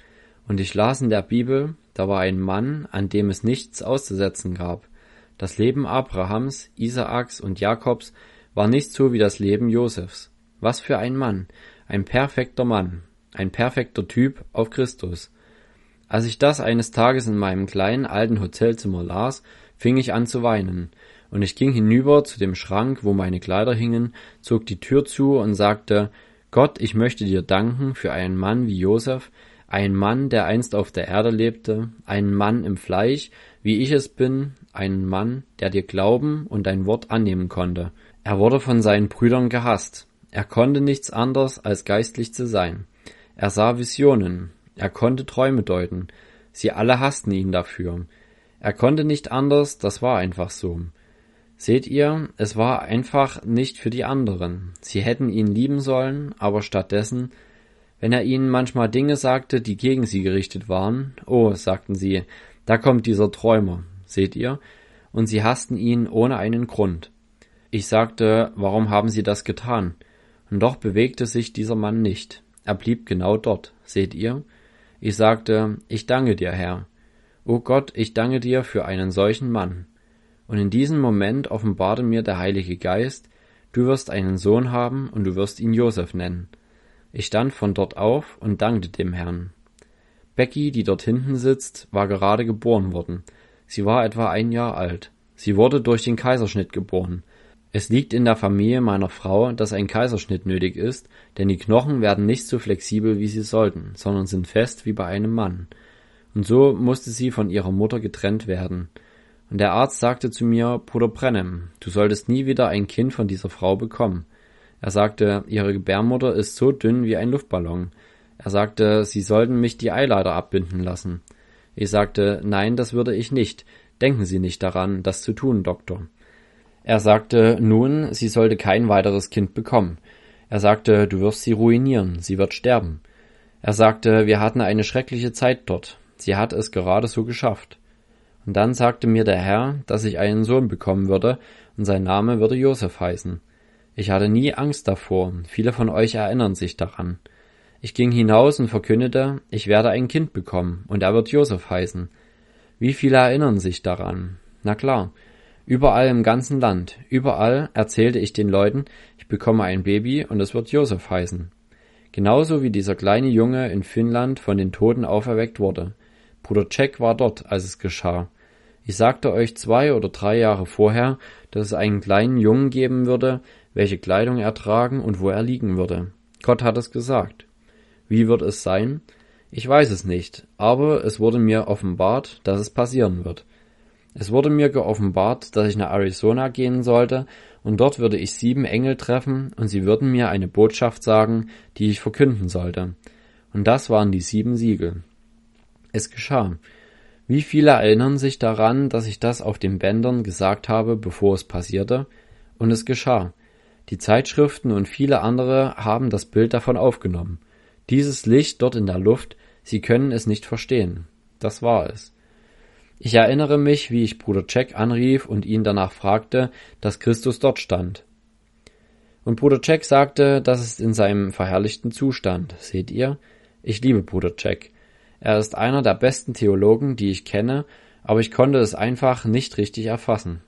Und ich las in der Bibel, da war ein Mann, an dem es nichts auszusetzen gab. Das Leben Abrahams, Isaaks und Jakobs war nicht so wie das Leben Josefs. Was für ein Mann, ein perfekter Mann, ein perfekter Typ auf Christus. Als ich das eines Tages in meinem kleinen alten Hotelzimmer las, fing ich an zu weinen, und ich ging hinüber zu dem Schrank, wo meine Kleider hingen, zog die Tür zu und sagte: Gott, ich möchte dir danken für einen Mann wie Josef, einen Mann, der einst auf der Erde lebte, einen Mann im Fleisch, wie ich es bin, einen Mann, der dir glauben und dein Wort annehmen konnte. Er wurde von seinen Brüdern gehasst. Er konnte nichts anderes als geistlich zu sein. Er sah Visionen. Er konnte Träume deuten. Sie alle hassten ihn dafür. Er konnte nicht anders, das war einfach so. Seht ihr, es war einfach nicht für die anderen. Sie hätten ihn lieben sollen, aber stattdessen, wenn er ihnen manchmal Dinge sagte, die gegen sie gerichtet waren, oh, sagten sie, da kommt dieser Träumer, seht ihr, und sie hassten ihn ohne einen Grund. Ich sagte, warum haben sie das getan? Und doch bewegte sich dieser Mann nicht. Er blieb genau dort, seht ihr? Ich sagte, ich danke dir, Herr. O Gott, ich danke dir für einen solchen Mann. Und in diesem Moment offenbarte mir der Heilige Geist, du wirst einen Sohn haben und du wirst ihn Josef nennen. Ich stand von dort auf und dankte dem Herrn. Becky, die dort hinten sitzt, war gerade geboren worden. Sie war etwa ein Jahr alt. Sie wurde durch den Kaiserschnitt geboren. Es liegt in der Familie meiner Frau, dass ein Kaiserschnitt nötig ist, denn die Knochen werden nicht so flexibel, wie sie sollten, sondern sind fest wie bei einem Mann. Und so musste sie von ihrer Mutter getrennt werden. Und der Arzt sagte zu mir, Bruder Brennem, du solltest nie wieder ein Kind von dieser Frau bekommen. Er sagte, ihre Gebärmutter ist so dünn wie ein Luftballon. Er sagte, sie sollten mich die Eileiter abbinden lassen. Ich sagte, nein, das würde ich nicht. Denken Sie nicht daran, das zu tun, Doktor. Er sagte, nun, sie sollte kein weiteres Kind bekommen. Er sagte, du wirst sie ruinieren, sie wird sterben. Er sagte, wir hatten eine schreckliche Zeit dort. Sie hat es gerade so geschafft. Und dann sagte mir der Herr, dass ich einen Sohn bekommen würde, und sein Name würde Josef heißen. Ich hatte nie Angst davor, viele von euch erinnern sich daran. Ich ging hinaus und verkündete, ich werde ein Kind bekommen, und er wird Josef heißen. Wie viele erinnern sich daran? Na klar, überall im ganzen Land, überall erzählte ich den Leuten, ich bekomme ein Baby und es wird Josef heißen. Genauso wie dieser kleine Junge in Finnland von den Toten auferweckt wurde. Bruder Jack war dort, als es geschah. Ich sagte euch zwei oder drei Jahre vorher, dass es einen kleinen Jungen geben würde, welche Kleidung er tragen und wo er liegen würde. Gott hat es gesagt. Wie wird es sein? Ich weiß es nicht, aber es wurde mir offenbart, dass es passieren wird. Es wurde mir geoffenbart, dass ich nach Arizona gehen sollte, und dort würde ich sieben Engel treffen, und sie würden mir eine Botschaft sagen, die ich verkünden sollte. Und das waren die sieben Siegel. Es geschah. Wie viele erinnern sich daran, dass ich das auf den Bändern gesagt habe, bevor es passierte? Und es geschah. Die Zeitschriften und viele andere haben das Bild davon aufgenommen. Dieses Licht dort in der Luft, sie können es nicht verstehen. Das war es. Ich erinnere mich, wie ich Bruder Jack anrief und ihn danach fragte, dass Christus dort stand. Und Bruder Jack sagte, das ist in seinem verherrlichten Zustand. Seht ihr? Ich liebe Bruder Jack. Er ist einer der besten Theologen, die ich kenne, aber ich konnte es einfach nicht richtig erfassen.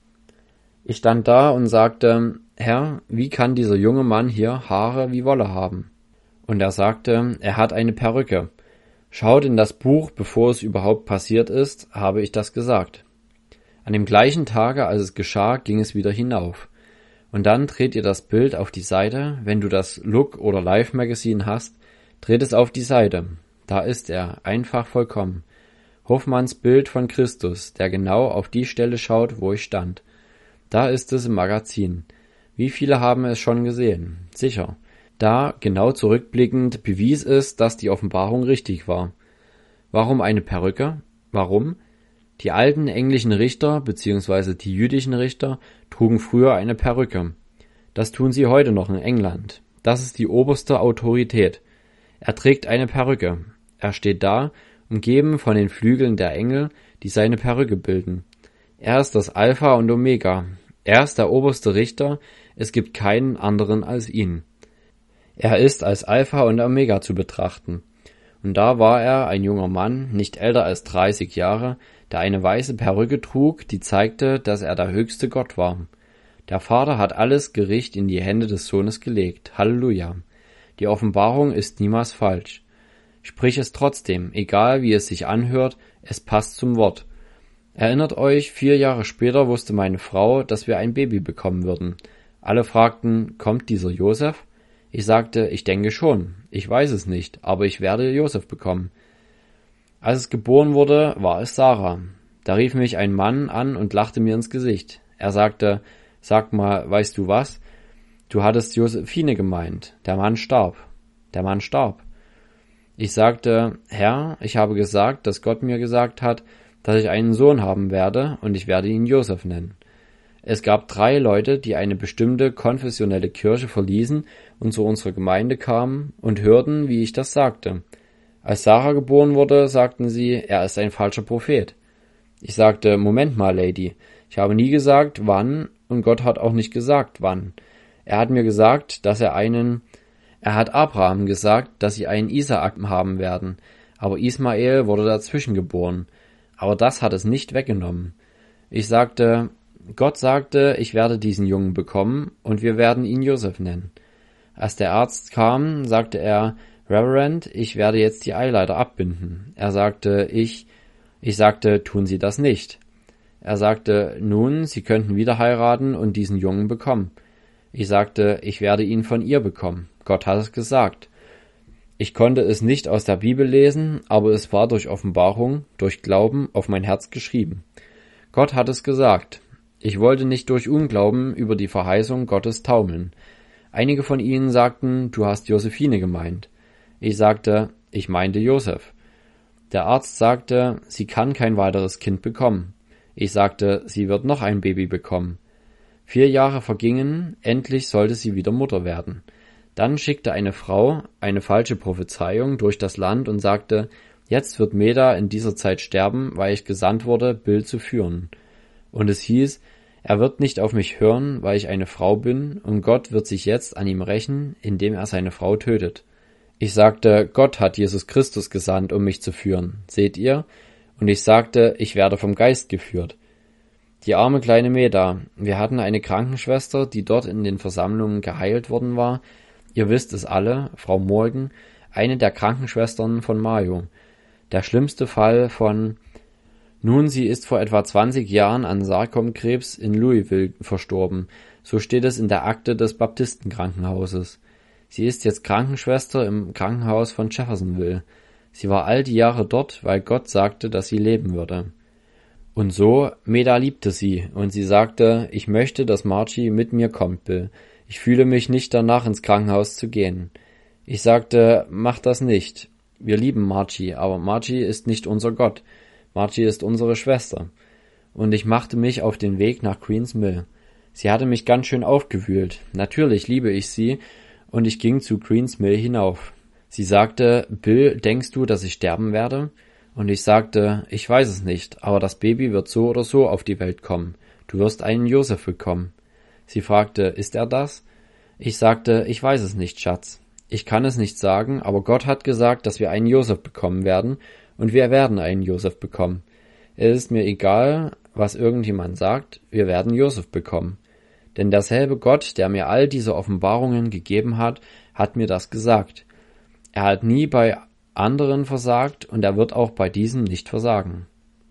Ich stand da und sagte, Herr, wie kann dieser junge Mann hier Haare wie Wolle haben? Und er sagte, er hat eine Perücke. Schaut in das Buch, bevor es überhaupt passiert ist, habe ich das gesagt. An dem gleichen Tage, als es geschah, ging es wieder hinauf. Und dann dreht ihr das Bild auf die Seite, wenn du das Look oder Life Magazine hast, dreht es auf die Seite. Da ist er, einfach vollkommen. Hoffmanns Bild von Christus, der genau auf die Stelle schaut, wo ich stand. Da ist es im Magazin. Wie viele haben es schon gesehen? Sicher. Da, genau zurückblickend, bewies es, dass die Offenbarung richtig war. Warum eine Perücke? Warum? Die alten englischen Richter bzw. die jüdischen Richter trugen früher eine Perücke. Das tun sie heute noch in England. Das ist die oberste Autorität. Er trägt eine Perücke. Er steht da, umgeben von den Flügeln der Engel, die seine Perücke bilden. Er ist das Alpha und Omega. Er ist der oberste Richter. Es gibt keinen anderen als ihn. Er ist als Alpha und Omega zu betrachten. Und da war er ein junger Mann, nicht älter als dreißig Jahre, der eine weiße Perücke trug, die zeigte, dass er der höchste Gott war. Der Vater hat alles Gericht in die Hände des Sohnes gelegt. Halleluja. Die Offenbarung ist niemals falsch. Sprich es trotzdem, egal wie es sich anhört, es passt zum Wort. Erinnert euch, vier Jahre später wusste meine Frau, dass wir ein Baby bekommen würden. Alle fragten, kommt dieser Josef? Ich sagte, ich denke schon. Ich weiß es nicht, aber ich werde Josef bekommen. Als es geboren wurde, war es Sarah. Da rief mich ein Mann an und lachte mir ins Gesicht. Er sagte, sag mal, weißt du was? Du hattest Josephine gemeint. Der Mann starb. Der Mann starb. Ich sagte, Herr, ich habe gesagt, dass Gott mir gesagt hat, dass ich einen Sohn haben werde und ich werde ihn Josef nennen. Es gab drei Leute, die eine bestimmte konfessionelle Kirche verließen und zu unserer Gemeinde kamen und hörten, wie ich das sagte. Als Sarah geboren wurde, sagten sie, er ist ein falscher Prophet. Ich sagte, Moment mal, Lady, ich habe nie gesagt, wann, und Gott hat auch nicht gesagt, wann. Er hat mir gesagt, dass er einen, er hat Abraham gesagt, dass sie einen Isaak haben werden, aber Ismael wurde dazwischen geboren. Aber das hat es nicht weggenommen. Ich sagte, Gott sagte, ich werde diesen Jungen bekommen und wir werden ihn Josef nennen. Als der Arzt kam, sagte er, Reverend, ich werde jetzt die Eileiter abbinden. Er sagte, ich, ich sagte, tun Sie das nicht. Er sagte, nun, Sie könnten wieder heiraten und diesen Jungen bekommen. Ich sagte, ich werde ihn von ihr bekommen. Gott hat es gesagt. Ich konnte es nicht aus der Bibel lesen, aber es war durch Offenbarung, durch Glauben auf mein Herz geschrieben. Gott hat es gesagt. Ich wollte nicht durch Unglauben über die Verheißung Gottes taumeln. Einige von ihnen sagten, du hast Josephine gemeint. Ich sagte, ich meinte Josef. Der Arzt sagte, sie kann kein weiteres Kind bekommen. Ich sagte, sie wird noch ein Baby bekommen. Vier Jahre vergingen, endlich sollte sie wieder Mutter werden. Dann schickte eine Frau eine falsche Prophezeiung durch das Land und sagte, jetzt wird Meda in dieser Zeit sterben, weil ich gesandt wurde, Bill zu führen. Und es hieß, er wird nicht auf mich hören, weil ich eine Frau bin, und Gott wird sich jetzt an ihm rächen, indem er seine Frau tötet. Ich sagte, Gott hat Jesus Christus gesandt, um mich zu führen, seht ihr? Und ich sagte, ich werde vom Geist geführt. Die arme kleine Meda, wir hatten eine Krankenschwester, die dort in den Versammlungen geheilt worden war. Ihr wisst es alle, Frau Morgan, eine der Krankenschwestern von Mayo. Der schlimmste Fall von... Nun, sie ist vor etwa zwanzig Jahren an Sarkomkrebs in Louisville verstorben. So steht es in der Akte des Baptistenkrankenhauses. Sie ist jetzt Krankenschwester im Krankenhaus von Jeffersonville. Sie war all die Jahre dort, weil Gott sagte, dass sie leben würde. Und so, Meda liebte sie, und sie sagte, ich möchte, dass Margie mit mir kommt, Bill. Ich fühle mich nicht danach, ins Krankenhaus zu gehen. Ich sagte, mach das nicht. Wir lieben Margie, aber Margie ist nicht unser Gott. Margie ist unsere Schwester. Und ich machte mich auf den Weg nach Queens Mill. Sie hatte mich ganz schön aufgewühlt. Natürlich liebe ich sie, und ich ging zu Queens Mill hinauf. Sie sagte, Bill, denkst du, dass ich sterben werde? Und ich sagte, ich weiß es nicht, aber das Baby wird so oder so auf die Welt kommen. Du wirst einen Josef bekommen. Sie fragte, ist er das? Ich sagte, ich weiß es nicht, Schatz. Ich kann es nicht sagen, aber Gott hat gesagt, dass wir einen Josef bekommen werden, und wir werden einen Josef bekommen. Es ist mir egal, was irgendjemand sagt, wir werden Josef bekommen. Denn derselbe Gott, der mir all diese Offenbarungen gegeben hat, hat mir das gesagt. Er hat nie bei anderen versagt und er wird auch bei diesem nicht versagen.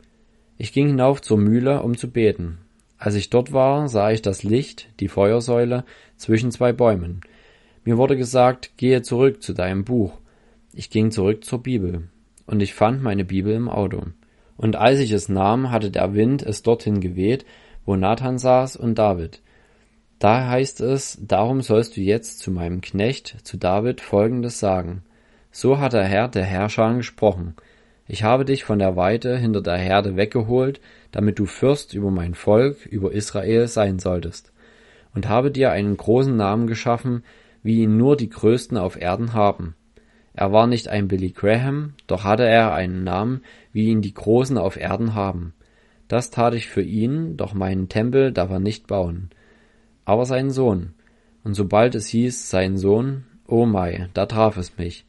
Ich ging hinauf zur Mühle, um zu beten. Als ich dort war, sah ich das Licht, die Feuersäule, zwischen zwei Bäumen. Mir wurde gesagt, gehe zurück zu deinem Buch. Ich ging zurück zur Bibel. Und ich fand meine Bibel im Auto. Und als ich es nahm, hatte der Wind es dorthin geweht, wo Nathan saß und David. Da heißt es, darum sollst du jetzt zu meinem Knecht, zu David, Folgendes sagen. So hat der Herr, der Herrscher, gesprochen. Ich habe dich von der Weide hinter der Herde weggeholt, damit du Fürst über mein Volk, über Israel sein solltest. Und habe dir einen großen Namen geschaffen, wie ihn nur die Größten auf Erden haben. Er war nicht ein Billy Graham, doch hatte er einen Namen, wie ihn die Großen auf Erden haben. Das tat ich für ihn, doch meinen Tempel darf er nicht bauen. Aber sein Sohn. Und sobald es hieß, sein Sohn, oh mei, da traf es mich.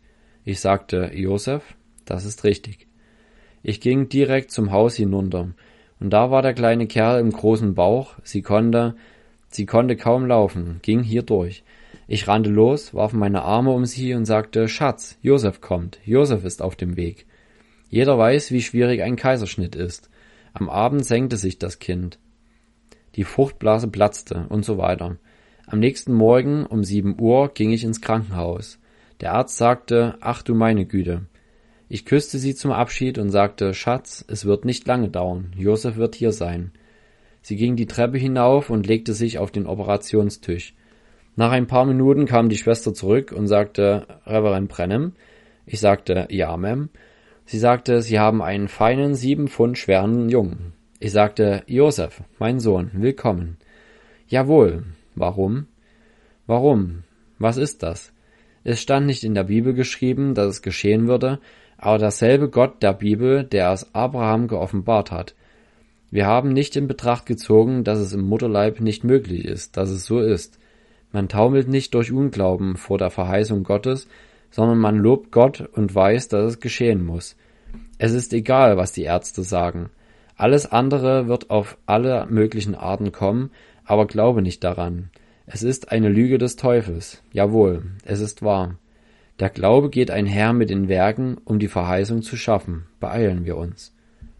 Ich sagte, Josef, das ist richtig. Ich ging direkt zum Haus hinunter, und da war der kleine Kerl im großen Bauch, sie konnte, sie konnte kaum laufen, ging hier durch. Ich rannte los, warf meine Arme um sie und sagte, Schatz, Josef kommt, Josef ist auf dem Weg. Jeder weiß, wie schwierig ein Kaiserschnitt ist. Am Abend senkte sich das Kind. Die Fruchtblase platzte und so weiter. Am nächsten Morgen um sieben Uhr ging ich ins Krankenhaus. Der Arzt sagte, ach du meine Güte. Ich küsste sie zum Abschied und sagte, Schatz, es wird nicht lange dauern, Josef wird hier sein. Sie ging die Treppe hinauf und legte sich auf den Operationstisch. Nach ein paar Minuten kam die Schwester zurück und sagte, Reverend Brennan? Ich sagte, ja, Ma'am. Sie sagte, Sie haben einen feinen, sieben Pfund schweren Jungen. Ich sagte, Josef, mein Sohn, willkommen. Jawohl. Warum? Warum? Was ist das? Es stand nicht in der Bibel geschrieben, dass es geschehen würde, aber derselbe Gott der Bibel, der es Abraham geoffenbart hat. Wir haben nicht in Betracht gezogen, dass es im Mutterleib nicht möglich ist, dass es so ist. Man taumelt nicht durch Unglauben vor der Verheißung Gottes, sondern man lobt Gott und weiß, dass es geschehen muss. Es ist egal, was die Ärzte sagen. Alles andere wird auf alle möglichen Arten kommen, aber glaube nicht daran. Es ist eine Lüge des Teufels. Jawohl, es ist wahr. Der Glaube geht einher mit den Werken, um die Verheißung zu schaffen. Beeilen wir uns.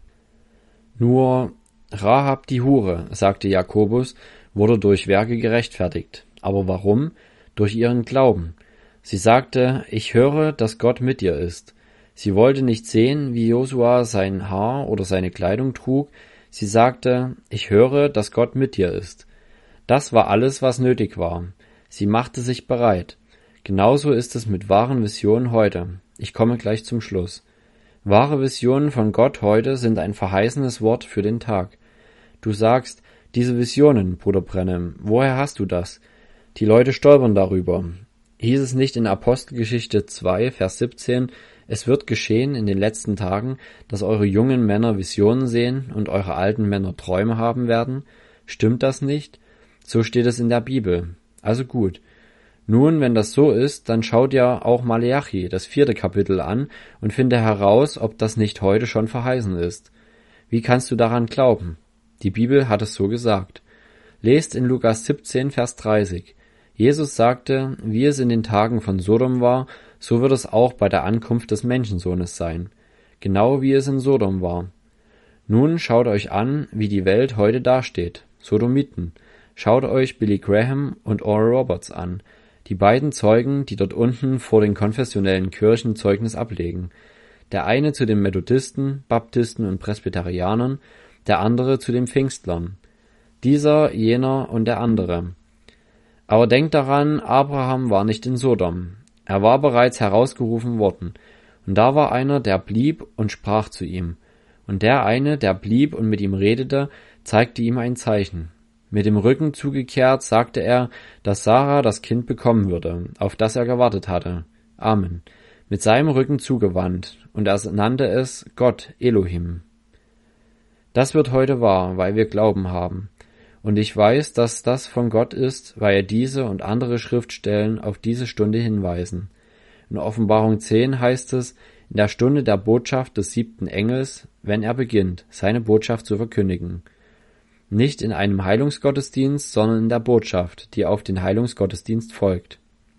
Nur Rahab die Hure, sagte Jakobus, wurde durch Werke gerechtfertigt. Aber warum? Durch ihren Glauben. Sie sagte, ich höre, dass Gott mit dir ist. Sie wollte nicht sehen, wie Josua sein Haar oder seine Kleidung trug. Sie sagte, ich höre, dass Gott mit dir ist. Das war alles, was nötig war. Sie machte sich bereit. Genauso ist es mit wahren Visionen heute. Ich komme gleich zum Schluss. Wahre Visionen von Gott heute sind ein verheißenes Wort für den Tag. Du sagst, diese Visionen, Bruder Brennan, woher hast du das? Die Leute stolpern darüber. Hieß es nicht in Apostelgeschichte zwei, Vers siebzehn, es wird geschehen in den letzten Tagen, dass eure jungen Männer Visionen sehen und eure alten Männer Träume haben werden? Stimmt das nicht? So steht es in der Bibel. Also gut. Nun, wenn das so ist, dann schau dir auch Maleachi, das vierte Kapitel, an und finde heraus, ob das nicht heute schon verheißen ist. Wie kannst du daran glauben? Die Bibel hat es so gesagt. Lest in Lukas siebzehn, Vers dreißig. Jesus sagte, wie es in den Tagen von Sodom war, so wird es auch bei der Ankunft des Menschensohnes sein. Genau wie es in Sodom war. Nun schaut euch an, wie die Welt heute dasteht. Sodomiten. Schaut euch Billy Graham und Oral Roberts an. Die beiden Zeugen, die dort unten vor den konfessionellen Kirchen Zeugnis ablegen. Der eine zu den Methodisten, Baptisten und Presbyterianern, der andere zu den Pfingstlern. Dieser, jener und der andere. Aber denkt daran, Abraham war nicht in Sodom. Er war bereits herausgerufen worden. Und da war einer, der blieb und sprach zu ihm. Und der eine, der blieb und mit ihm redete, zeigte ihm ein Zeichen. Mit dem Rücken zugekehrt sagte er, dass Sarah das Kind bekommen würde, auf das er gewartet hatte. Amen. Mit seinem Rücken zugewandt, und er nannte es Gott, Elohim. Das wird heute wahr, weil wir Glauben haben. Und ich weiß, dass das von Gott ist, weil er diese und andere Schriftstellen auf diese Stunde hinweisen. In Offenbarung zehn heißt es, in der Stunde der Botschaft des siebten Engels, wenn er beginnt, seine Botschaft zu verkündigen. Nicht in einem Heilungsgottesdienst, sondern in der Botschaft, die auf den Heilungsgottesdienst folgt.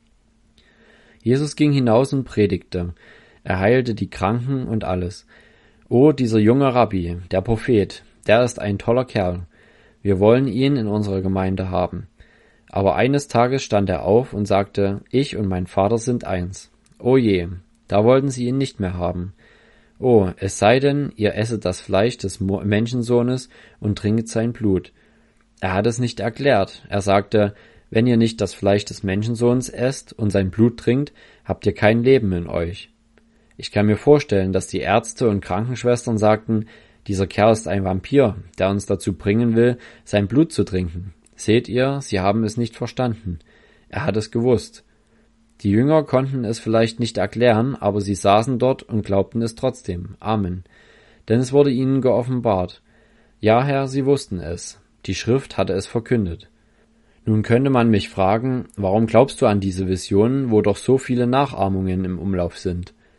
Jesus ging hinaus und predigte. Er heilte die Kranken und alles. Oh, dieser junge Rabbi, der Prophet, der ist ein toller Kerl. Wir wollen ihn in unserer Gemeinde haben. Aber eines Tages stand er auf und sagte, ich und mein Vater sind eins. Oh je, da wollten sie ihn nicht mehr haben. Oh, es sei denn, ihr esset das Fleisch des Menschensohnes und trinket sein Blut. Er hat es nicht erklärt. Er sagte, wenn ihr nicht das Fleisch des Menschensohns esst und sein Blut trinkt, habt ihr kein Leben in euch. Ich kann mir vorstellen, dass die Ärzte und Krankenschwestern sagten, dieser Kerl ist ein Vampir, der uns dazu bringen will, sein Blut zu trinken. Seht ihr, sie haben es nicht verstanden. Er hat es gewusst. Die Jünger konnten es vielleicht nicht erklären, aber sie saßen dort und glaubten es trotzdem. Amen. Denn es wurde ihnen geoffenbart. Ja, Herr, sie wussten es. Die Schrift hatte es verkündet. Nun könnte man mich fragen, warum glaubst du an diese Visionen, wo doch so viele Nachahmungen im Umlauf sind?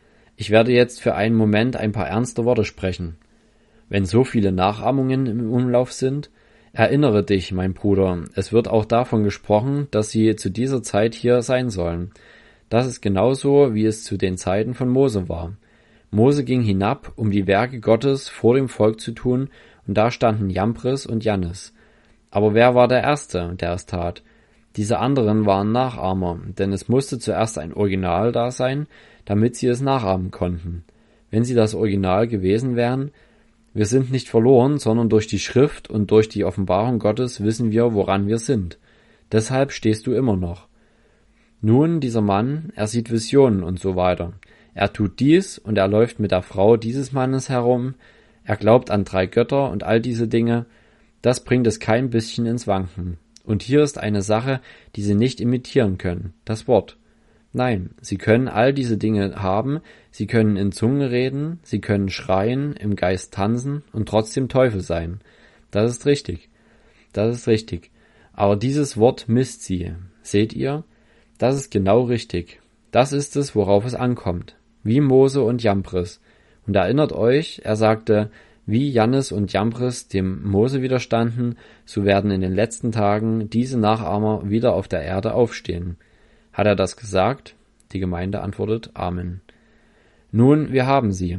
Ich werde jetzt für einen Moment ein paar ernste Worte sprechen. Wenn so viele Nachahmungen im Umlauf sind, erinnere dich, mein Bruder, es wird auch davon gesprochen, dass sie zu dieser Zeit hier sein sollen. Das ist genauso, wie es zu den Zeiten von Mose war. Mose ging hinab, um die Werke Gottes vor dem Volk zu tun, und da standen Jambres und Jannes. Aber wer war der Erste, der es tat? Diese anderen waren Nachahmer, denn es musste zuerst ein Original da sein, damit sie es nachahmen konnten. Wenn sie das Original gewesen wären, wir sind nicht verloren, sondern durch die Schrift und durch die Offenbarung Gottes wissen wir, woran wir sind. Deshalb stehst du immer noch. Nun, dieser Mann, er sieht Visionen und so weiter. Er tut dies und er läuft mit der Frau dieses Mannes herum. Er glaubt an drei Götter und all diese Dinge. Das bringt es kein bisschen ins Wanken. Und hier ist eine Sache, die sie nicht imitieren können, das Wort. Nein, sie können all diese Dinge haben, sie können in Zungen reden, sie können schreien, im Geist tanzen und trotzdem Teufel sein. Das ist richtig. Das ist richtig. Aber dieses Wort misst sie. Seht ihr? Das ist genau richtig. Das ist es, worauf es ankommt. Wie Mose und Jambres. Und erinnert euch, er sagte, wie Jannes und Jambres dem Mose widerstanden, so werden in den letzten Tagen diese Nachahmer wieder auf der Erde aufstehen. Hat er das gesagt? Die Gemeinde antwortet Amen. Nun, wir haben sie.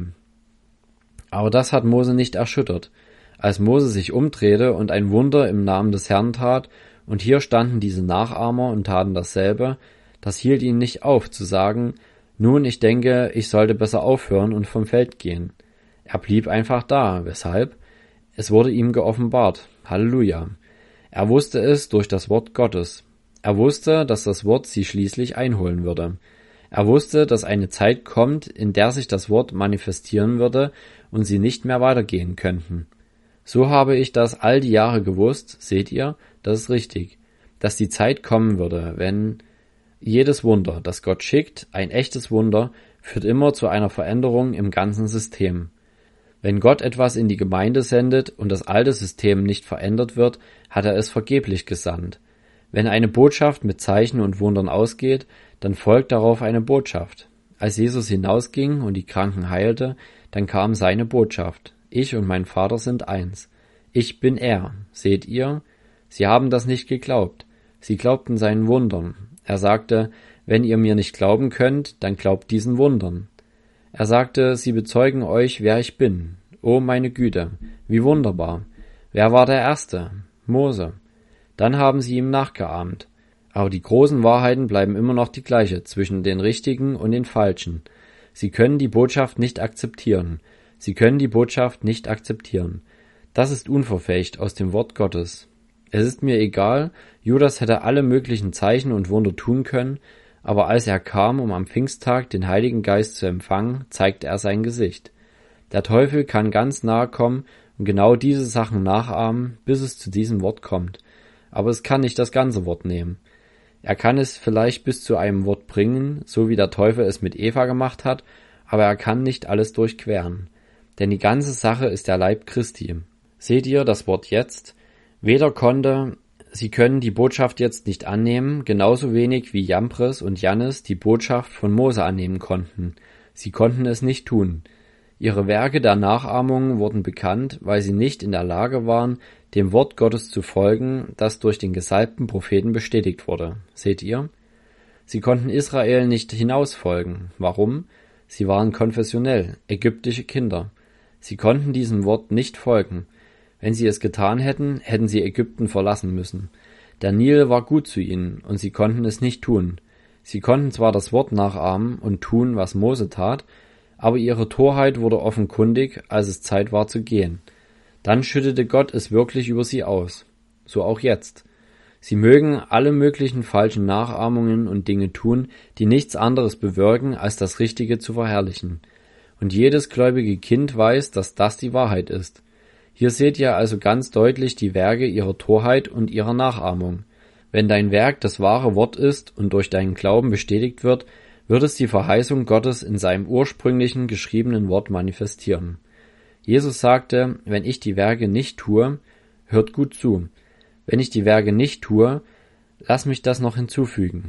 Aber das hat Mose nicht erschüttert. Als Mose sich umdrehte und ein Wunder im Namen des Herrn tat, und hier standen diese Nachahmer und taten dasselbe, das hielt ihn nicht auf, zu sagen, nun, ich denke, ich sollte besser aufhören und vom Feld gehen. Er blieb einfach da. Weshalb? Es wurde ihm geoffenbart. Halleluja. Er wusste es durch das Wort Gottes. Er wusste, dass das Wort sie schließlich einholen würde. Er wusste, dass eine Zeit kommt, in der sich das Wort manifestieren würde und sie nicht mehr weitergehen könnten. So habe ich das all die Jahre gewusst, seht ihr, das ist richtig, dass die Zeit kommen würde, wenn jedes Wunder, das Gott schickt, ein echtes Wunder, führt immer zu einer Veränderung im ganzen System. Wenn Gott etwas in die Gemeinde sendet und das alte System nicht verändert wird, hat er es vergeblich gesandt. Wenn eine Botschaft mit Zeichen und Wundern ausgeht, dann folgt darauf eine Botschaft. Als Jesus hinausging und die Kranken heilte, dann kam seine Botschaft. Ich und mein Vater sind eins. Ich bin er. Seht ihr? Sie haben das nicht geglaubt. Sie glaubten seinen Wundern. Er sagte, wenn ihr mir nicht glauben könnt, dann glaubt diesen Wundern. Er sagte, sie bezeugen euch, wer ich bin. Oh, meine Güte, wie wunderbar. Wer war der Erste? Mose. Dann haben sie ihm nachgeahmt. Aber die großen Wahrheiten bleiben immer noch die gleiche zwischen den Richtigen und den Falschen. Sie können die Botschaft nicht akzeptieren. Sie können die Botschaft nicht akzeptieren. Das ist unverfälscht aus dem Wort Gottes. Es ist mir egal, Judas hätte alle möglichen Zeichen und Wunder tun können, aber als er kam, um am Pfingsttag den Heiligen Geist zu empfangen, zeigte er sein Gesicht. Der Teufel kann ganz nahe kommen und genau diese Sachen nachahmen, bis es zu diesem Wort kommt. Aber es kann nicht das ganze Wort nehmen. Er kann es vielleicht bis zu einem Wort bringen, so wie der Teufel es mit Eva gemacht hat, aber er kann nicht alles durchqueren. Denn die ganze Sache ist der Leib Christi. Seht ihr das Wort jetzt? Weder konnte, sie können die Botschaft jetzt nicht annehmen, genauso wenig wie Jambres und Jannes die Botschaft von Mose annehmen konnten. Sie konnten es nicht tun. Ihre Werke der Nachahmung wurden bekannt, weil sie nicht in der Lage waren, dem Wort Gottes zu folgen, das durch den gesalbten Propheten bestätigt wurde. Seht ihr? Sie konnten Israel nicht hinausfolgen. Warum? Sie waren konfessionell, ägyptische Kinder. Sie konnten diesem Wort nicht folgen. Wenn sie es getan hätten, hätten sie Ägypten verlassen müssen. Der Nil war gut zu ihnen, und sie konnten es nicht tun. Sie konnten zwar das Wort nachahmen und tun, was Mose tat, aber ihre Torheit wurde offenkundig, als es Zeit war zu gehen. Dann schüttete Gott es wirklich über sie aus. So auch jetzt. Sie mögen alle möglichen falschen Nachahmungen und Dinge tun, die nichts anderes bewirken, als das Richtige zu verherrlichen. Und jedes gläubige Kind weiß, dass das die Wahrheit ist. Hier seht ihr also ganz deutlich die Werke ihrer Torheit und ihrer Nachahmung. Wenn dein Werk das wahre Wort ist und durch deinen Glauben bestätigt wird, wird es die Verheißung Gottes in seinem ursprünglichen geschriebenen Wort manifestieren. Jesus sagte, wenn ich die Werke nicht tue, hört gut zu. Wenn ich die Werke nicht tue, lass mich das noch hinzufügen.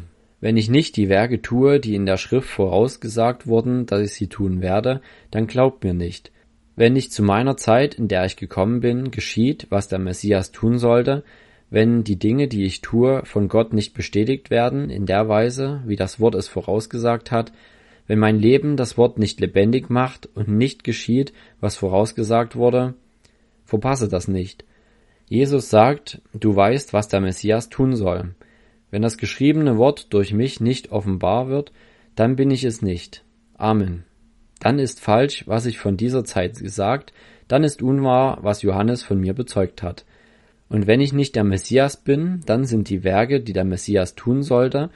Wenn ich nicht die Werke tue, die in der Schrift vorausgesagt wurden, dass ich sie tun werde, dann glaubt mir nicht. Wenn nicht zu meiner Zeit, in der ich gekommen bin, geschieht, was der Messias tun sollte, wenn die Dinge, die ich tue, von Gott nicht bestätigt werden, in der Weise, wie das Wort es vorausgesagt hat, wenn mein Leben das Wort nicht lebendig macht und nicht geschieht, was vorausgesagt wurde, verpasse das nicht. Jesus sagt, du weißt, was der Messias tun soll. Wenn das geschriebene Wort durch mich nicht offenbar wird, dann bin ich es nicht. Amen. Dann ist falsch, was ich von dieser Zeit gesagt, dann ist unwahr, was Johannes von mir bezeugt hat. Und wenn ich nicht der Messias bin, dann sind die Werke, die der Messias tun sollte.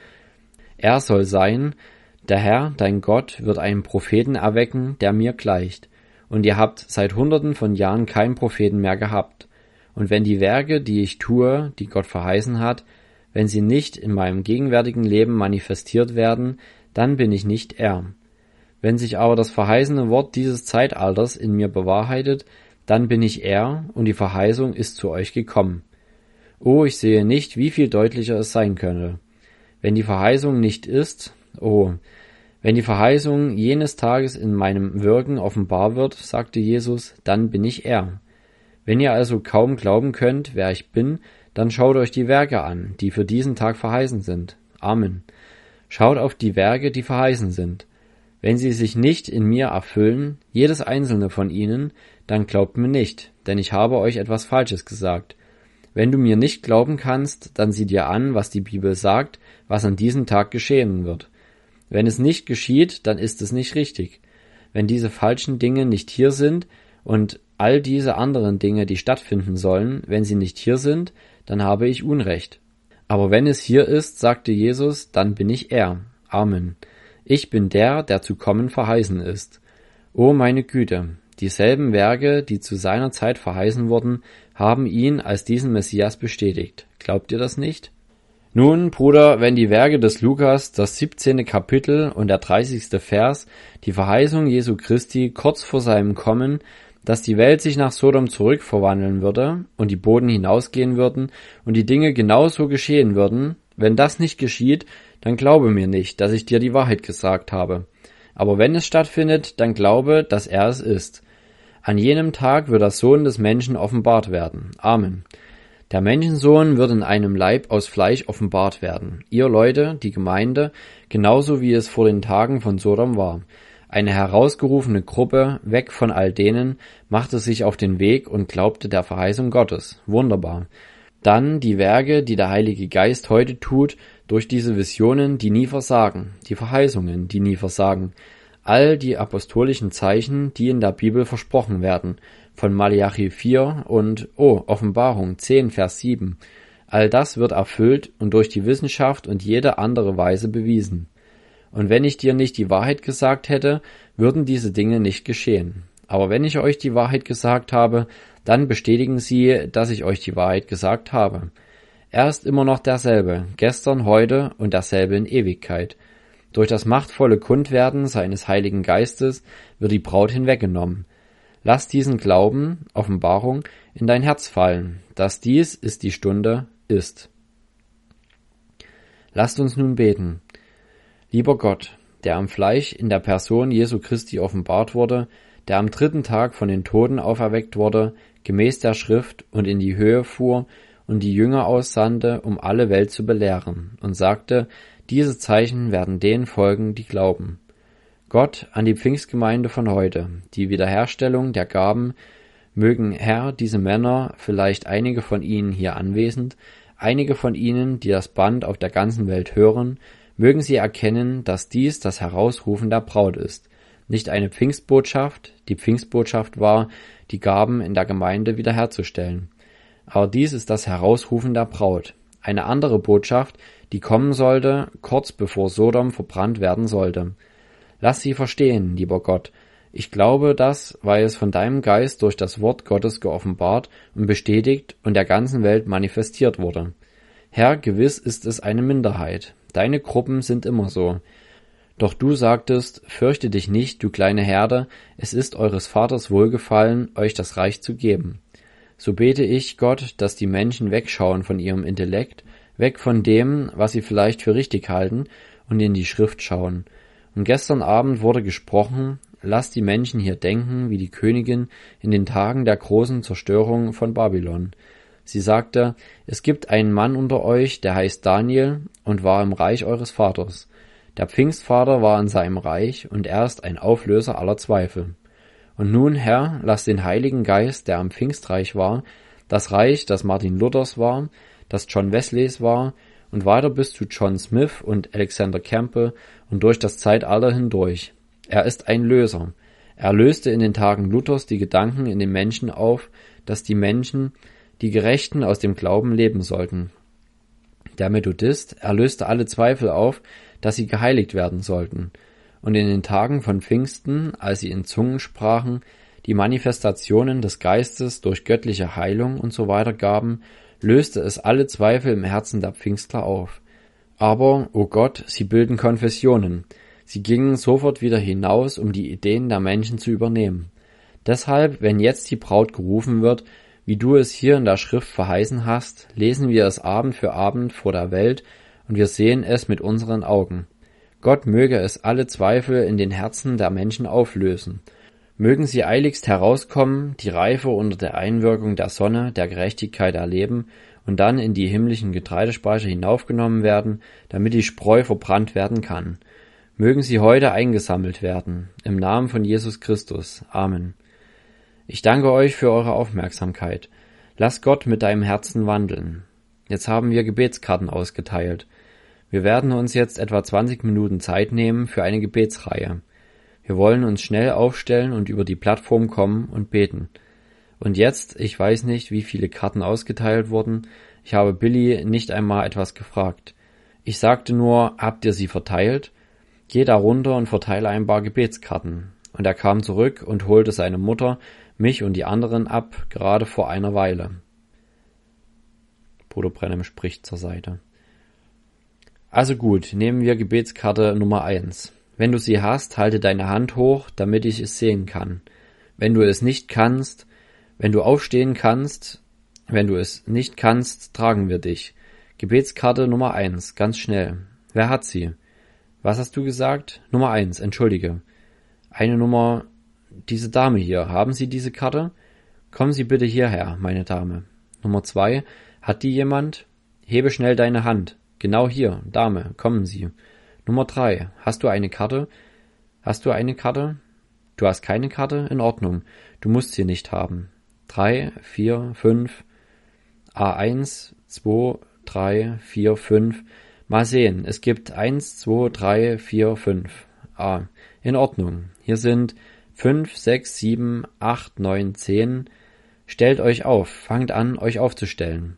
Er soll sein, der Herr, dein Gott, wird einen Propheten erwecken, der mir gleicht. Und ihr habt seit Hunderten von Jahren keinen Propheten mehr gehabt. Und wenn die Werke, die ich tue, die Gott verheißen hat, wenn sie nicht in meinem gegenwärtigen Leben manifestiert werden, dann bin ich nicht er. Wenn sich aber das verheißene Wort dieses Zeitalters in mir bewahrheitet, dann bin ich er, und die Verheißung ist zu euch gekommen. Oh, ich sehe nicht, wie viel deutlicher es sein könnte. Wenn die Verheißung nicht ist, oh, wenn die Verheißung jenes Tages in meinem Wirken offenbar wird, sagte Jesus, dann bin ich er. Wenn ihr also kaum glauben könnt, wer ich bin, dann schaut euch die Werke an, die für diesen Tag verheißen sind. Amen. Schaut auf die Werke, die verheißen sind. Wenn sie sich nicht in mir erfüllen, jedes einzelne von ihnen, dann glaubt mir nicht, denn ich habe euch etwas Falsches gesagt. Wenn du mir nicht glauben kannst, dann sieh dir an, was die Bibel sagt, was an diesem Tag geschehen wird. Wenn es nicht geschieht, dann ist es nicht richtig. Wenn diese falschen Dinge nicht hier sind und all diese anderen Dinge, die stattfinden sollen, wenn sie nicht hier sind, dann habe ich Unrecht. Aber wenn es hier ist, sagte Jesus, dann bin ich er. Amen. Ich bin der, der zu kommen verheißen ist. O meine Güte, dieselben Werke, die zu seiner Zeit verheißen wurden, haben ihn als diesen Messias bestätigt. Glaubt ihr das nicht? Nun, Bruder, wenn die Werke des Lukas, das siebzehnte Kapitel und der dreißigste Vers, die Verheißung Jesu Christi kurz vor seinem Kommen, dass die Welt sich nach Sodom zurückverwandeln würde und die Boden hinausgehen würden und die Dinge genauso geschehen würden, wenn das nicht geschieht, dann glaube mir nicht, dass ich dir die Wahrheit gesagt habe. Aber wenn es stattfindet, dann glaube, dass er es ist. An jenem Tag wird der Sohn des Menschen offenbart werden. Amen. Der Menschensohn wird in einem Leib aus Fleisch offenbart werden. Ihr Leute, die Gemeinde, genauso wie es vor den Tagen von Sodom war. Eine herausgerufene Gruppe, weg von all denen, machte sich auf den Weg und glaubte der Verheißung Gottes. Wunderbar. Dann die Werke, die der Heilige Geist heute tut, durch diese Visionen, die nie versagen, die Verheißungen, die nie versagen, all die apostolischen Zeichen, die in der Bibel versprochen werden, von Malachi vier und, oh, Offenbarung zehn, Vers sieben. All das wird erfüllt und durch die Wissenschaft und jede andere Weise bewiesen. Und wenn ich dir nicht die Wahrheit gesagt hätte, würden diese Dinge nicht geschehen. Aber wenn ich euch die Wahrheit gesagt habe, dann bestätigen sie, dass ich euch die Wahrheit gesagt habe. Er ist immer noch derselbe, gestern, heute und derselbe in Ewigkeit. Durch das machtvolle Kundwerden seines Heiligen Geistes wird die Braut hinweggenommen. Lass diesen Glauben, Offenbarung, in dein Herz fallen, dass dies ist die Stunde ist. Lasst uns nun beten. Lieber Gott, der am Fleisch in der Person Jesu Christi offenbart wurde, der am dritten Tag von den Toten auferweckt wurde, gemäß der Schrift und in die Höhe fuhr und die Jünger aussandte, um alle Welt zu belehren, und sagte, diese Zeichen werden denen folgen, die glauben. Gott, an die Pfingstgemeinde von heute, die Wiederherstellung der Gaben, mögen Herr diese Männer, vielleicht einige von ihnen hier anwesend, einige von ihnen, die das Band auf der ganzen Welt hören, mögen sie erkennen, dass dies das Herausrufen der Braut ist, nicht eine Pfingstbotschaft, die Pfingstbotschaft war, die Gaben in der Gemeinde wiederherzustellen. Aber dies ist das Herausrufen der Braut, eine andere Botschaft, die kommen sollte, kurz bevor Sodom verbrannt werden sollte. Lass sie verstehen, lieber Gott. Ich glaube das, weil es von deinem Geist durch das Wort Gottes geoffenbart und bestätigt und der ganzen Welt manifestiert wurde. Herr, gewiss ist es eine Minderheit. Deine Gruppen sind immer so. Doch du sagtest, fürchte dich nicht, du kleine Herde, es ist eures Vaters Wohlgefallen, euch das Reich zu geben. So bete ich, Gott, dass die Menschen wegschauen von ihrem Intellekt, weg von dem, was sie vielleicht für richtig halten, und in die Schrift schauen. Und gestern Abend wurde gesprochen, lasst die Menschen hier denken wie die Königin in den Tagen der großen Zerstörung von Babylon. Sie sagte, es gibt einen Mann unter euch, der heißt Daniel und war im Reich eures Vaters. Der Pfingstvater war in seinem Reich und er ist ein Auflöser aller Zweifel. Und nun, Herr, lass den Heiligen Geist, der am Pfingstreich war, das Reich, das Martin Luthers war, das John Wesleys war und weiter bis zu John Smith und Alexander Campbell und durch das Zeitalter hindurch. Er ist ein Löser. Er löste in den Tagen Luthers die Gedanken in den Menschen auf, dass die Menschen, die Gerechten, aus dem Glauben leben sollten. Der Methodist erlöste alle Zweifel auf, dass sie geheiligt werden sollten. Und in den Tagen von Pfingsten, als sie in Zungen sprachen, die Manifestationen des Geistes durch göttliche Heilung und so weiter gaben, löste es alle Zweifel im Herzen der Pfingstler auf. Aber, o Gott, sie bilden Konfessionen. Sie gingen sofort wieder hinaus, um die Ideen der Menschen zu übernehmen. Deshalb, wenn jetzt die Braut gerufen wird, wie du es hier in der Schrift verheißen hast, lesen wir es Abend für Abend vor der Welt und wir sehen es mit unseren Augen. Gott möge es alle Zweifel in den Herzen der Menschen auflösen. Mögen sie eiligst herauskommen, die Reife unter der Einwirkung der Sonne, der Gerechtigkeit erleben und dann in die himmlischen Getreidespeicher hinaufgenommen werden, damit die Spreu verbrannt werden kann. Mögen sie heute eingesammelt werden. Im Namen von Jesus Christus. Amen. Ich danke euch für eure Aufmerksamkeit. Lass Gott mit deinem Herzen wandeln. Jetzt haben wir Gebetskarten ausgeteilt. Wir werden uns jetzt etwa zwanzig Minuten Zeit nehmen für eine Gebetsreihe. Wir wollen uns schnell aufstellen und über die Plattform kommen und beten. Und jetzt, ich weiß nicht, wie viele Karten ausgeteilt wurden. Ich habe Billy nicht einmal etwas gefragt. Ich sagte nur, habt ihr sie verteilt? Geh da runter und verteile ein paar Gebetskarten. Und er kam zurück und holte seine Mutter, mich und die anderen ab, gerade vor einer Weile. Bruder Brennem spricht zur Seite. Also gut, nehmen wir Gebetskarte Nummer eins. Wenn du sie hast, halte deine Hand hoch, damit ich es sehen kann. Wenn du es nicht kannst, wenn du aufstehen kannst, wenn du es nicht kannst, tragen wir dich. Gebetskarte Nummer eins, ganz schnell. Wer hat sie? Was hast du gesagt? Nummer eins, entschuldige. Eine Nummer, diese Dame hier, haben Sie diese Karte? Kommen Sie bitte hierher, meine Dame. Nummer zwei, hat die jemand? Hebe schnell deine Hand. Genau hier, Dame, kommen Sie. Nummer drei, hast du eine Karte? Hast du eine Karte? Du hast keine Karte? In Ordnung, du musst sie nicht haben. Drei, vier, fünf, A eins, zwei, drei, vier, fünf. Mal sehen, es gibt eins, zwei, drei, vier, fünf. Ah, in Ordnung. Hier sind fünf, sechs, sieben, acht, neun, zehn. Stellt euch auf, fangt an, euch aufzustellen.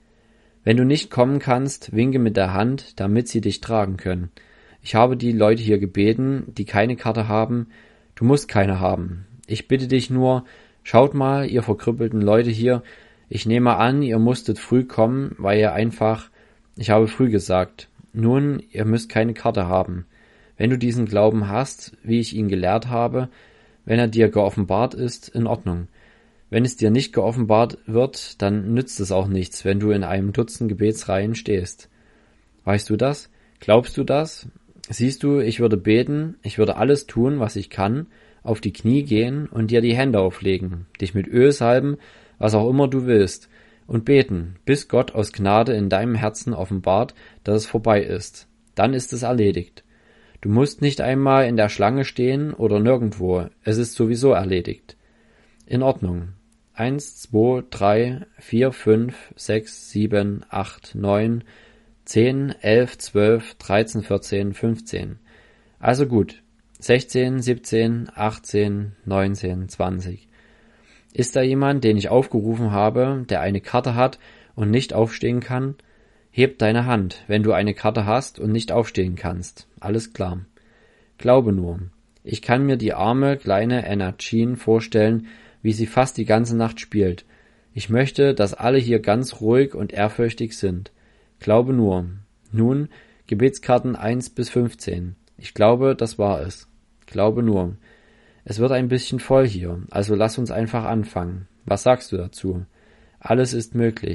Wenn du nicht kommen kannst, winke mit der Hand, damit sie dich tragen können. Ich habe die Leute hier gebeten, die keine Karte haben. Du musst keine haben. Ich bitte dich nur, schaut mal, ihr verkrüppelten Leute hier. Ich nehme an, ihr musstet früh kommen, weil ihr einfach, ich habe früh gesagt. Nun, ihr müsst keine Karte haben. Wenn du diesen Glauben hast, wie ich ihn gelehrt habe, wenn er dir geoffenbart ist, in Ordnung. Wenn es dir nicht geoffenbart wird, dann nützt es auch nichts, wenn du in einem Dutzend Gebetsreihen stehst. Weißt du das? Glaubst du das? Siehst du, ich würde beten, ich würde alles tun, was ich kann, auf die Knie gehen und dir die Hände auflegen, dich mit Öl salben, was auch immer du willst, und beten, bis Gott aus Gnade in deinem Herzen offenbart, dass es vorbei ist. Dann ist es erledigt. Du musst nicht einmal in der Schlange stehen oder nirgendwo, es ist sowieso erledigt. In Ordnung. Eins, zwei, drei, vier, fünf, sechs, sieben, acht, neun, zehn, elf, zwölf, dreizehn, vierzehn, fünfzehn. Also gut. sechzehn, siebzehn, achtzehn, neunzehn, zwanzig. Ist da jemand, den ich aufgerufen habe, der eine Karte hat und nicht aufstehen kann? Heb deine Hand, wenn du eine Karte hast und nicht aufstehen kannst. Alles klar. Glaube nur. Ich kann mir die arme, kleine Anna Jean vorstellen, wie sie fast die ganze Nacht spielt. Ich möchte, dass alle hier ganz ruhig und ehrfürchtig sind. Glaube nur. Nun, Gebetskarten eins bis fünfzehn. Ich glaube, das war es. Glaube nur. Es wird ein bisschen voll hier, also lass uns einfach anfangen. Was sagst du dazu? Alles ist möglich.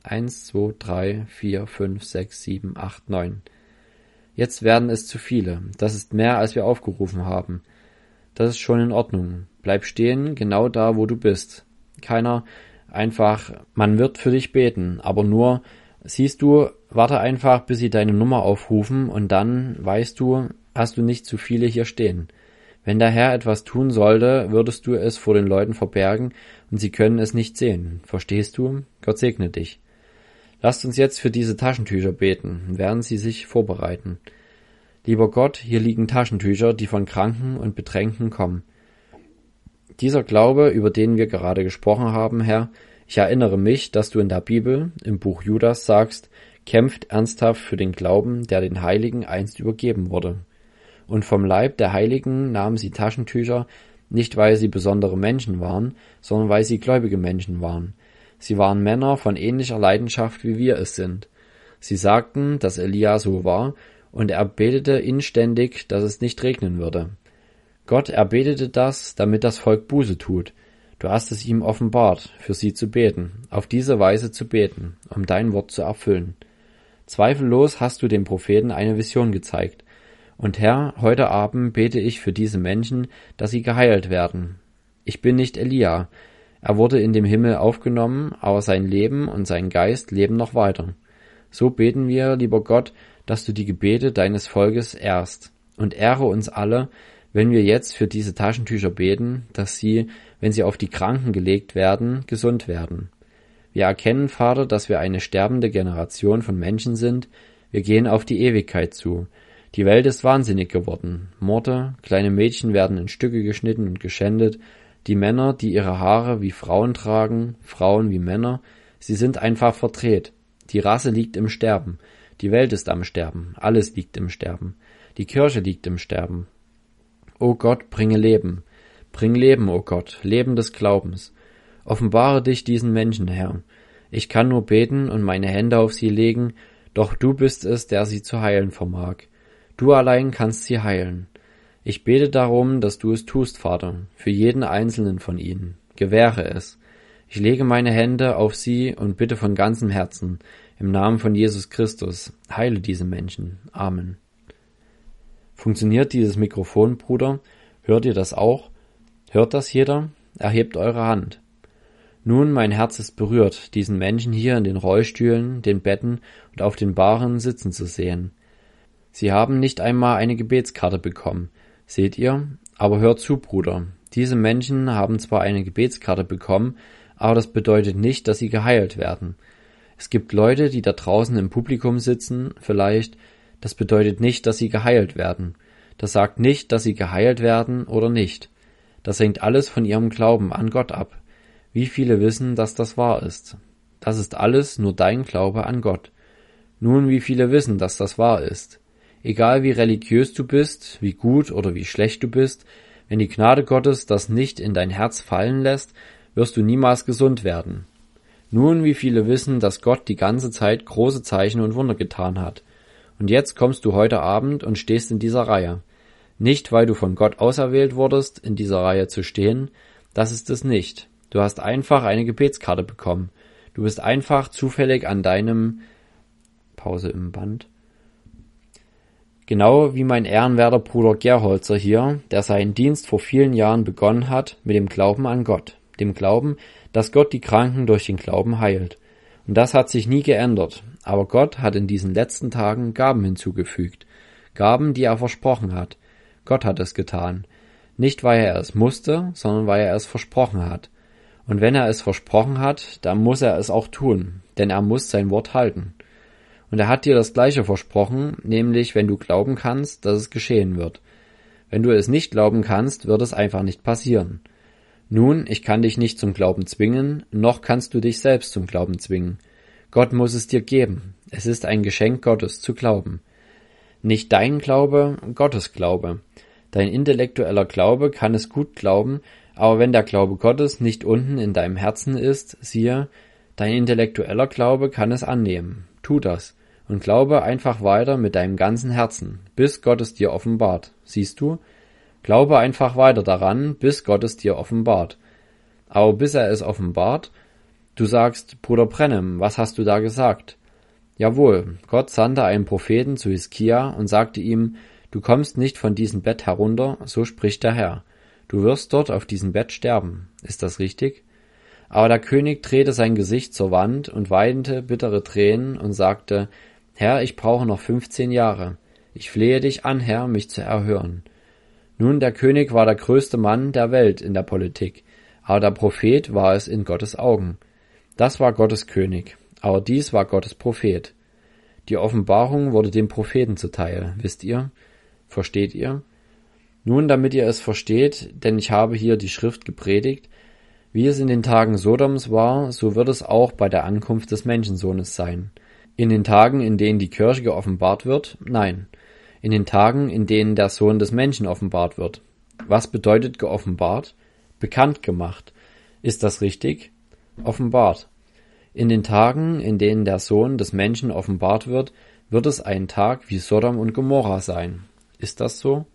Eins, zwei, drei, vier, fünf, sechs, sieben, acht, neun. Jetzt werden es zu viele. Das ist mehr, als wir aufgerufen haben. Das ist schon in Ordnung. Bleib stehen, genau da, wo du bist. Keiner einfach, man wird für dich beten, aber nur, siehst du, warte einfach, bis sie deine Nummer aufrufen und dann, weißt du, hast du nicht zu viele hier stehen. Wenn der Herr etwas tun sollte, würdest du es vor den Leuten verbergen und sie können es nicht sehen. Verstehst du? Gott segne dich. Lasst uns jetzt für diese Taschentücher beten, während sie sich vorbereiten. Lieber Gott, hier liegen Taschentücher, die von Kranken und Bedrängten kommen. Dieser Glaube, über den wir gerade gesprochen haben, Herr, ich erinnere mich, dass du in der Bibel, im Buch Judas, sagst, kämpft ernsthaft für den Glauben, der den Heiligen einst übergeben wurde. Und vom Leib der Heiligen nahmen sie Taschentücher, nicht weil sie besondere Menschen waren, sondern weil sie gläubige Menschen waren. Sie waren Männer von ähnlicher Leidenschaft, wie wir es sind. Sie sagten, dass Elia so war, und er betete inständig, dass es nicht regnen würde. Gott erbetete das, damit das Volk Buße tut. Du hast es ihm offenbart, für sie zu beten, auf diese Weise zu beten, um dein Wort zu erfüllen. Zweifellos hast du dem Propheten eine Vision gezeigt. Und Herr, heute Abend bete ich für diese Menschen, dass sie geheilt werden. Ich bin nicht Elia. Er wurde in dem Himmel aufgenommen, aber sein Leben und sein Geist leben noch weiter. So beten wir, lieber Gott, dass du die Gebete deines Volkes ehrst. Und ehre uns alle, wenn wir jetzt für diese Taschentücher beten, dass sie, wenn sie auf die Kranken gelegt werden, gesund werden. Wir erkennen, Vater, dass wir eine sterbende Generation von Menschen sind. Wir gehen auf die Ewigkeit zu. Die Welt ist wahnsinnig geworden. Morde, kleine Mädchen werden in Stücke geschnitten und geschändet. Die Männer, die ihre Haare wie Frauen tragen, Frauen wie Männer, sie sind einfach verdreht. Die Rasse liegt im Sterben. Die Welt ist am Sterben. Alles liegt im Sterben. Die Kirche liegt im Sterben. O Gott, bringe Leben. Bring Leben, o Gott, Leben des Glaubens. Offenbare dich diesen Menschen, Herr. Ich kann nur beten und meine Hände auf sie legen, doch du bist es, der sie zu heilen vermag. Du allein kannst sie heilen. Ich bete darum, dass du es tust, Vater, für jeden einzelnen von ihnen. Gewähre es. Ich lege meine Hände auf sie und bitte von ganzem Herzen, im Namen von Jesus Christus, heile diese Menschen. Amen. Funktioniert dieses Mikrofon, Bruder? Hört ihr das auch? Hört das jeder? Erhebt eure Hand. Nun, mein Herz ist berührt, diesen Menschen hier in den Rollstühlen, den Betten und auf den Bahren sitzen zu sehen. Sie haben nicht einmal eine Gebetskarte bekommen. Seht ihr? Aber hört zu, Bruder. Diese Menschen haben zwar eine Gebetskarte bekommen, aber das bedeutet nicht, dass sie geheilt werden. Es gibt Leute, die da draußen im Publikum sitzen, vielleicht, das bedeutet nicht, dass sie geheilt werden. Das sagt nicht, dass sie geheilt werden oder nicht. Das hängt alles von ihrem Glauben an Gott ab. Wie viele wissen, dass das wahr ist? Das ist alles nur dein Glaube an Gott. Nun, wie viele wissen, dass das wahr ist? Egal wie religiös du bist, wie gut oder wie schlecht du bist, wenn die Gnade Gottes das nicht in dein Herz fallen lässt, wirst du niemals gesund werden. Nun, wie viele wissen, dass Gott die ganze Zeit große Zeichen und Wunder getan hat. Und jetzt kommst du heute Abend und stehst in dieser Reihe. Nicht, weil du von Gott auserwählt wurdest, in dieser Reihe zu stehen, das ist es nicht. Du hast einfach eine Gebetskarte bekommen. Du bist einfach zufällig an deinem Pause im Band. Genau wie mein ehrenwerter Bruder Gerholzer hier, der seinen Dienst vor vielen Jahren begonnen hat mit dem Glauben an Gott, dem Glauben, dass Gott die Kranken durch den Glauben heilt. Und das hat sich nie geändert, aber Gott hat in diesen letzten Tagen Gaben hinzugefügt, Gaben, die er versprochen hat. Gott hat es getan, nicht weil er es musste, sondern weil er es versprochen hat. Und wenn er es versprochen hat, dann muss er es auch tun, denn er muss sein Wort halten. Und er hat dir das Gleiche versprochen, nämlich wenn du glauben kannst, dass es geschehen wird. Wenn du es nicht glauben kannst, wird es einfach nicht passieren. Nun, ich kann dich nicht zum Glauben zwingen, noch kannst du dich selbst zum Glauben zwingen. Gott muss es dir geben. Es ist ein Geschenk Gottes zu glauben. Nicht dein Glaube, Gottes Glaube. Dein intellektueller Glaube kann es gut glauben, aber wenn der Glaube Gottes nicht unten in deinem Herzen ist, siehe, dein intellektueller Glaube kann es annehmen. Tu das und glaube einfach weiter mit deinem ganzen Herzen, bis Gott es dir offenbart. Siehst du? Glaube einfach weiter daran, bis Gott es dir offenbart. Aber bis er es offenbart, Du sagst, Bruder Branham, was hast du da gesagt? Jawohl, Gott sandte einen Propheten zu Hiskia und sagte ihm, du kommst nicht von diesem Bett herunter, so spricht der Herr. Du wirst dort auf diesem Bett sterben. Ist das richtig? Aber der König drehte sein Gesicht zur Wand und weinte bittere Tränen und sagte, Herr, ich brauche noch fünfzehn Jahre. Ich flehe dich an, Herr, mich zu erhören. Nun, der König war der größte Mann der Welt in der Politik, aber der Prophet war es in Gottes Augen. Das war Gottes König, aber dies war Gottes Prophet. Die Offenbarung wurde dem Propheten zuteil, wisst ihr? Versteht ihr? Nun, damit ihr es versteht, denn ich habe hier die Schrift gepredigt, wie es in den Tagen Sodoms war, so wird es auch bei der Ankunft des Menschensohnes sein. In den Tagen, in denen die Kirche geoffenbart wird? Nein. In den Tagen, in denen der Sohn des Menschen offenbart wird. Was bedeutet geoffenbart? Bekannt gemacht. Ist das richtig? Offenbart. In den Tagen, in denen der Sohn des Menschen offenbart wird, wird es ein Tag wie Sodom und Gomorra sein. Ist das so?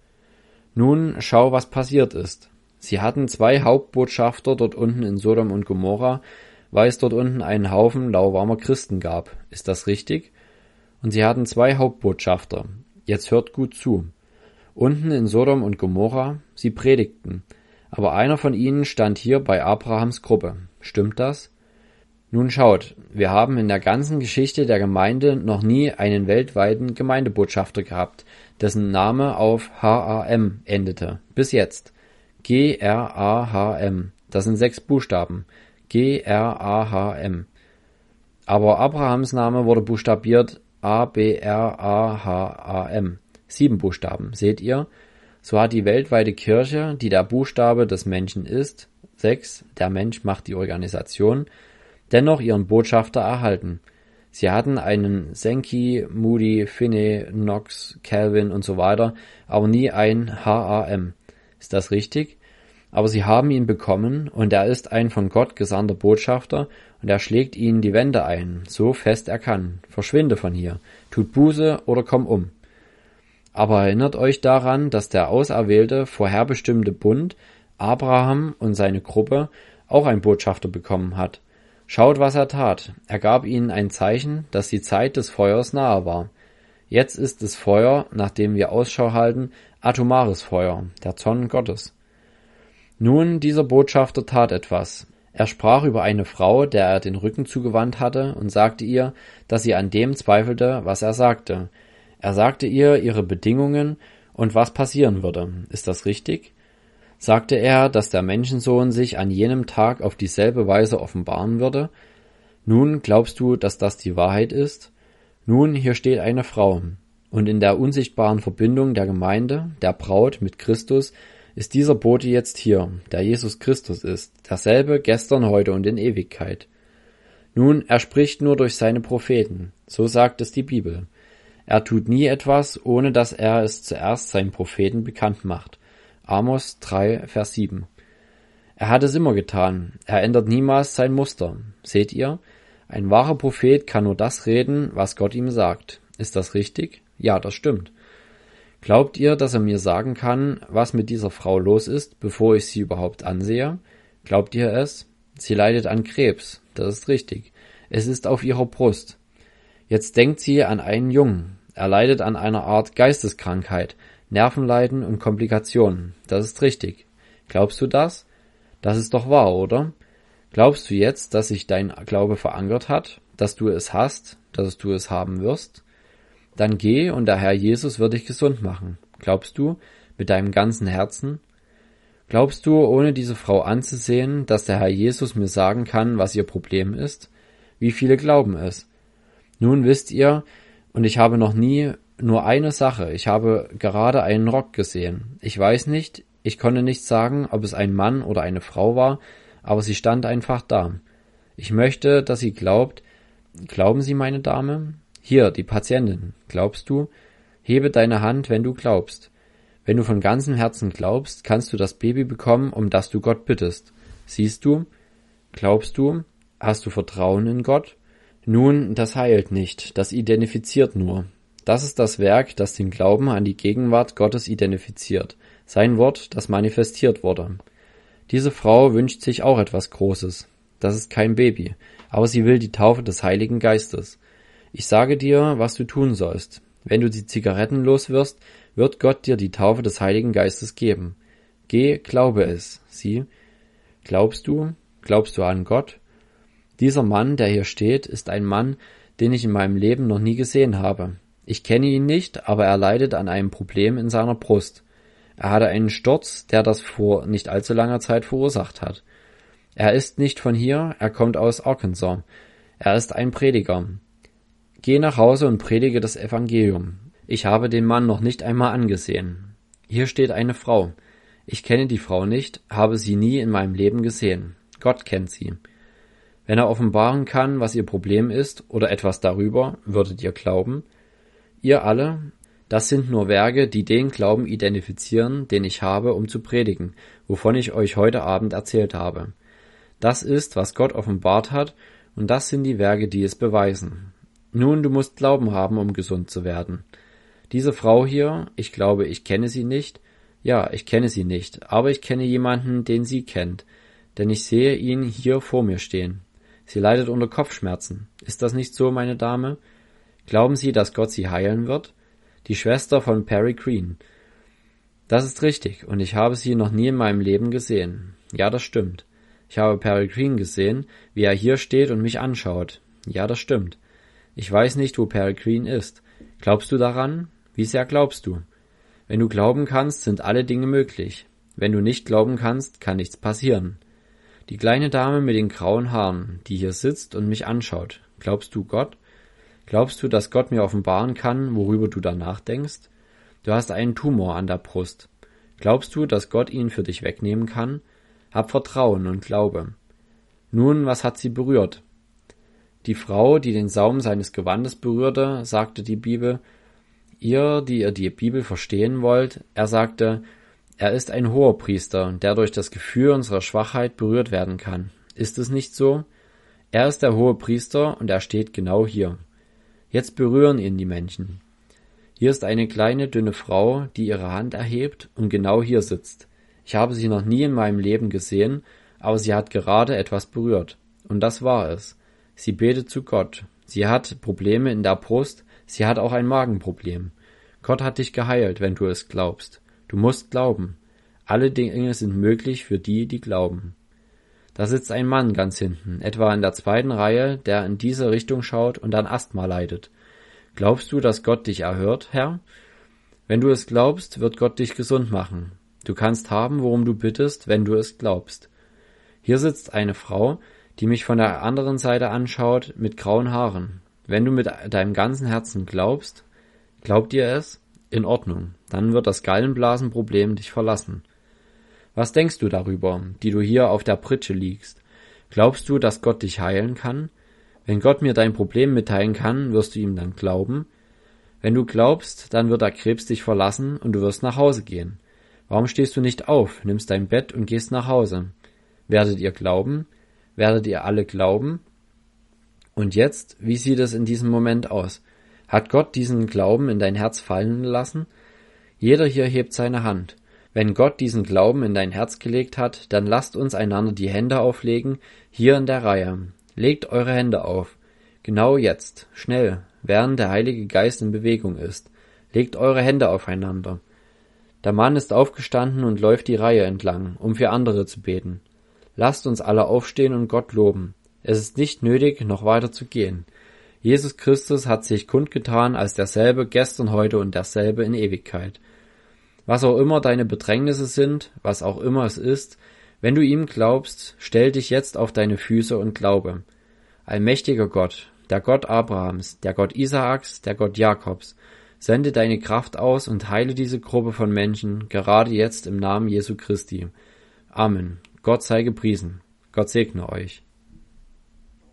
Nun, schau, was passiert ist. Sie hatten zwei Hauptbotschafter dort unten in Sodom und Gomorra, weil es dort unten einen Haufen lauwarmer Christen gab. Ist das richtig? Und sie hatten zwei Hauptbotschafter. Jetzt hört gut zu. Unten in Sodom und Gomorra, sie predigten. Aber einer von ihnen stand hier bei Abrahams Gruppe. Stimmt das? Nun schaut, wir haben in der ganzen Geschichte der Gemeinde noch nie einen weltweiten Gemeindebotschafter gehabt, dessen Name auf H A M endete. Bis jetzt. G R A H M. Das sind sechs Buchstaben. G R A H M. Aber Abrahams Name wurde buchstabiert A B R A H A M. Sieben Buchstaben. Seht ihr? So hat die weltweite Kirche, die der Buchstabe des Menschen ist, sechs, der Mensch macht die Organisation, dennoch ihren Botschafter erhalten. Sie hatten einen Sankey, Moody, Finney, Knox, Calvin und so weiter, aber nie ein H A M. Ist das richtig? Aber sie haben ihn bekommen und er ist ein von Gott gesandter Botschafter und er schlägt ihnen die Wände ein, so fest er kann. Verschwinde von hier, tut Buße oder komm um. Aber erinnert euch daran, dass der auserwählte, vorherbestimmte Bund, Abraham und seine Gruppe, auch einen Botschafter bekommen hat. Schaut, was er tat. Er gab ihnen ein Zeichen, dass die Zeit des Feuers nahe war. Jetzt ist das Feuer, nach dem wir Ausschau halten, atomares Feuer, der Zorn Gottes. Nun, dieser Botschafter tat etwas. Er sprach über eine Frau, der er den Rücken zugewandt hatte, und sagte ihr, dass sie an dem zweifelte, was er sagte. Er sagte ihr ihre Bedingungen und was passieren würde. Ist das richtig? Sagte er, dass der Menschensohn sich an jenem Tag auf dieselbe Weise offenbaren würde? Nun, glaubst du, dass das die Wahrheit ist? Nun, hier steht eine Frau. Und in der unsichtbaren Verbindung der Gemeinde, der Braut mit Christus, ist dieser Bote jetzt hier, der Jesus Christus ist, derselbe gestern, heute und in Ewigkeit. Nun, er spricht nur durch seine Propheten, so sagt es die Bibel. Er tut nie etwas, ohne dass er es zuerst seinen Propheten bekannt macht. Amos drei, Vers sieben. Er hat es immer getan, er ändert niemals sein Muster. Seht ihr? Ein wahrer Prophet kann nur das reden, was Gott ihm sagt. Ist das richtig? Ja, das stimmt. Glaubt ihr, dass er mir sagen kann, was mit dieser Frau los ist, bevor ich sie überhaupt ansehe? Glaubt ihr es? Sie leidet an Krebs, das ist richtig. Es ist auf ihrer Brust. Jetzt denkt sie an einen Jungen. Er leidet an einer Art Geisteskrankheit, Nervenleiden und Komplikationen. Das ist richtig. Glaubst du das? Das ist doch wahr, oder? Glaubst du jetzt, dass sich dein Glaube verankert hat, dass du es hast, dass du es haben wirst? Dann geh und der Herr Jesus wird dich gesund machen. Glaubst du, mit deinem ganzen Herzen? Glaubst du, ohne diese Frau anzusehen, dass der Herr Jesus mir sagen kann, was ihr Problem ist? Wie viele glauben es? Nun wisst ihr, und ich habe noch nie nur eine Sache, ich habe gerade einen Rock gesehen. Ich weiß nicht, ich konnte nicht sagen, ob es ein Mann oder eine Frau war, aber sie stand einfach da. Ich möchte, dass sie glaubt. Glauben Sie, meine Dame? Hier, die Patientin. Glaubst du? Hebe deine Hand, wenn du glaubst. Wenn du von ganzem Herzen glaubst, kannst du das Baby bekommen, um das du Gott bittest. Siehst du? Glaubst du? Hast du Vertrauen in Gott? Nun, das heilt nicht, das identifiziert nur. Das ist das Werk, das den Glauben an die Gegenwart Gottes identifiziert. Sein Wort, das manifestiert wurde. Diese Frau wünscht sich auch etwas Großes. das ist kein Baby, aber sie will die Taufe des Heiligen Geistes. Ich sage dir, was du tun sollst. Wenn du die Zigaretten los wirst, wird Gott dir die Taufe des Heiligen Geistes geben. Geh, glaube es. Sie, glaubst du? Glaubst du an Gott? Dieser Mann, der hier steht, ist ein Mann, den ich in meinem Leben noch nie gesehen habe. Ich kenne ihn nicht, aber er leidet an einem Problem in seiner Brust. Er hatte einen Sturz, der das vor nicht allzu langer Zeit verursacht hat. Er ist nicht von hier, er kommt aus Arkansas. Er ist ein Prediger. Geh nach Hause und predige das Evangelium. Ich habe den Mann noch nicht einmal angesehen. Hier steht eine Frau. Ich kenne die Frau nicht, habe sie nie in meinem Leben gesehen. Gott kennt sie. Wenn er offenbaren kann, was ihr Problem ist oder etwas darüber, würdet ihr glauben? Ihr alle, das sind nur Werke, die den Glauben identifizieren, den ich habe, um zu predigen, wovon ich euch heute Abend erzählt habe. Das ist, was Gott offenbart hat, und das sind die Werke, die es beweisen. Nun, du musst Glauben haben, um gesund zu werden. Diese Frau hier, ich glaube, ich kenne sie nicht. Ja, ich kenne sie nicht, aber ich kenne jemanden, den sie kennt, denn ich sehe ihn hier vor mir stehen. Sie leidet unter Kopfschmerzen. Ist das nicht so, meine Dame? Glauben Sie, dass Gott sie heilen wird? Die Schwester von Perry Green. Das ist richtig, und ich habe sie noch nie in meinem Leben gesehen. Ja, das stimmt. Ich habe Perry Green gesehen, wie er hier steht und mich anschaut. Ja, das stimmt. Ich weiß nicht, wo Perry Green ist. Glaubst du daran? Wie sehr glaubst du? Wenn du glauben kannst, sind alle Dinge möglich. Wenn du nicht glauben kannst, kann nichts passieren. Die kleine Dame mit den grauen Haaren, die hier sitzt und mich anschaut. Glaubst du Gott? Glaubst du, dass Gott mir offenbaren kann, worüber du danach denkst? Du hast einen Tumor an der Brust. Glaubst du, dass Gott ihn für dich wegnehmen kann? Hab Vertrauen und Glaube. Nun, was hat sie berührt? Die Frau, die den Saum seines Gewandes berührte, sagte die Bibel, ihr, die ihr die Bibel verstehen wollt, er sagte, er ist ein Hohepriester, der durch das Gefühl unserer Schwachheit berührt werden kann. Ist es nicht so? Er ist der Hohepriester und er steht genau hier. Jetzt berühren ihn die Menschen. Hier ist eine kleine, dünne Frau, die ihre Hand erhebt und genau hier sitzt. Ich habe sie noch nie in meinem Leben gesehen, aber sie hat gerade etwas berührt. Und das war es. Sie betet zu Gott. Sie hat Probleme in der Brust, sie hat auch ein Magenproblem. Gott hat dich geheilt, wenn du es glaubst. Du musst glauben. Alle Dinge sind möglich für die, die glauben. Da sitzt ein Mann ganz hinten, etwa in der zweiten Reihe, der in diese Richtung schaut und an Asthma leidet. Glaubst du, dass Gott dich erhört, Herr? Wenn du es glaubst, wird Gott dich gesund machen. Du kannst haben, worum du bittest, wenn du es glaubst. Hier sitzt eine Frau, die mich von der anderen Seite anschaut, mit grauen Haaren. Wenn du mit deinem ganzen Herzen glaubst, glaubt ihr es? In Ordnung, dann wird das Gallenblasenproblem dich verlassen. Was denkst du darüber, die du hier auf der Pritsche liegst? Glaubst du, dass Gott dich heilen kann? Wenn Gott mir dein Problem mitteilen kann, wirst du ihm dann glauben? Wenn du glaubst, dann wird der Krebs dich verlassen und du wirst nach Hause gehen. Warum stehst du nicht auf, nimmst dein Bett und gehst nach Hause? Werdet ihr glauben? Werdet ihr alle glauben? Und jetzt, wie sieht es in diesem Moment aus? Hat Gott diesen Glauben in dein Herz fallen lassen? Jeder hier hebt seine Hand. Wenn Gott diesen Glauben in dein Herz gelegt hat, dann lasst uns einander die Hände auflegen, hier in der Reihe. Legt eure Hände auf. Genau jetzt, schnell, während der Heilige Geist in Bewegung ist. Legt eure Hände aufeinander. Der Mann ist aufgestanden und läuft die Reihe entlang, um für andere zu beten. Lasst uns alle aufstehen und Gott loben. Es ist nicht nötig, noch weiter zu gehen. Jesus Christus hat sich kundgetan als derselbe gestern, heute und derselbe in Ewigkeit. Was auch immer deine Bedrängnisse sind, was auch immer es ist, wenn du ihm glaubst, stell dich jetzt auf deine Füße und glaube. Allmächtiger Gott, der Gott Abrahams, der Gott Isaaks, der Gott Jakobs, sende deine Kraft aus und heile diese Gruppe von Menschen, gerade jetzt im Namen Jesu Christi. Amen. Gott sei gepriesen. Gott segne euch.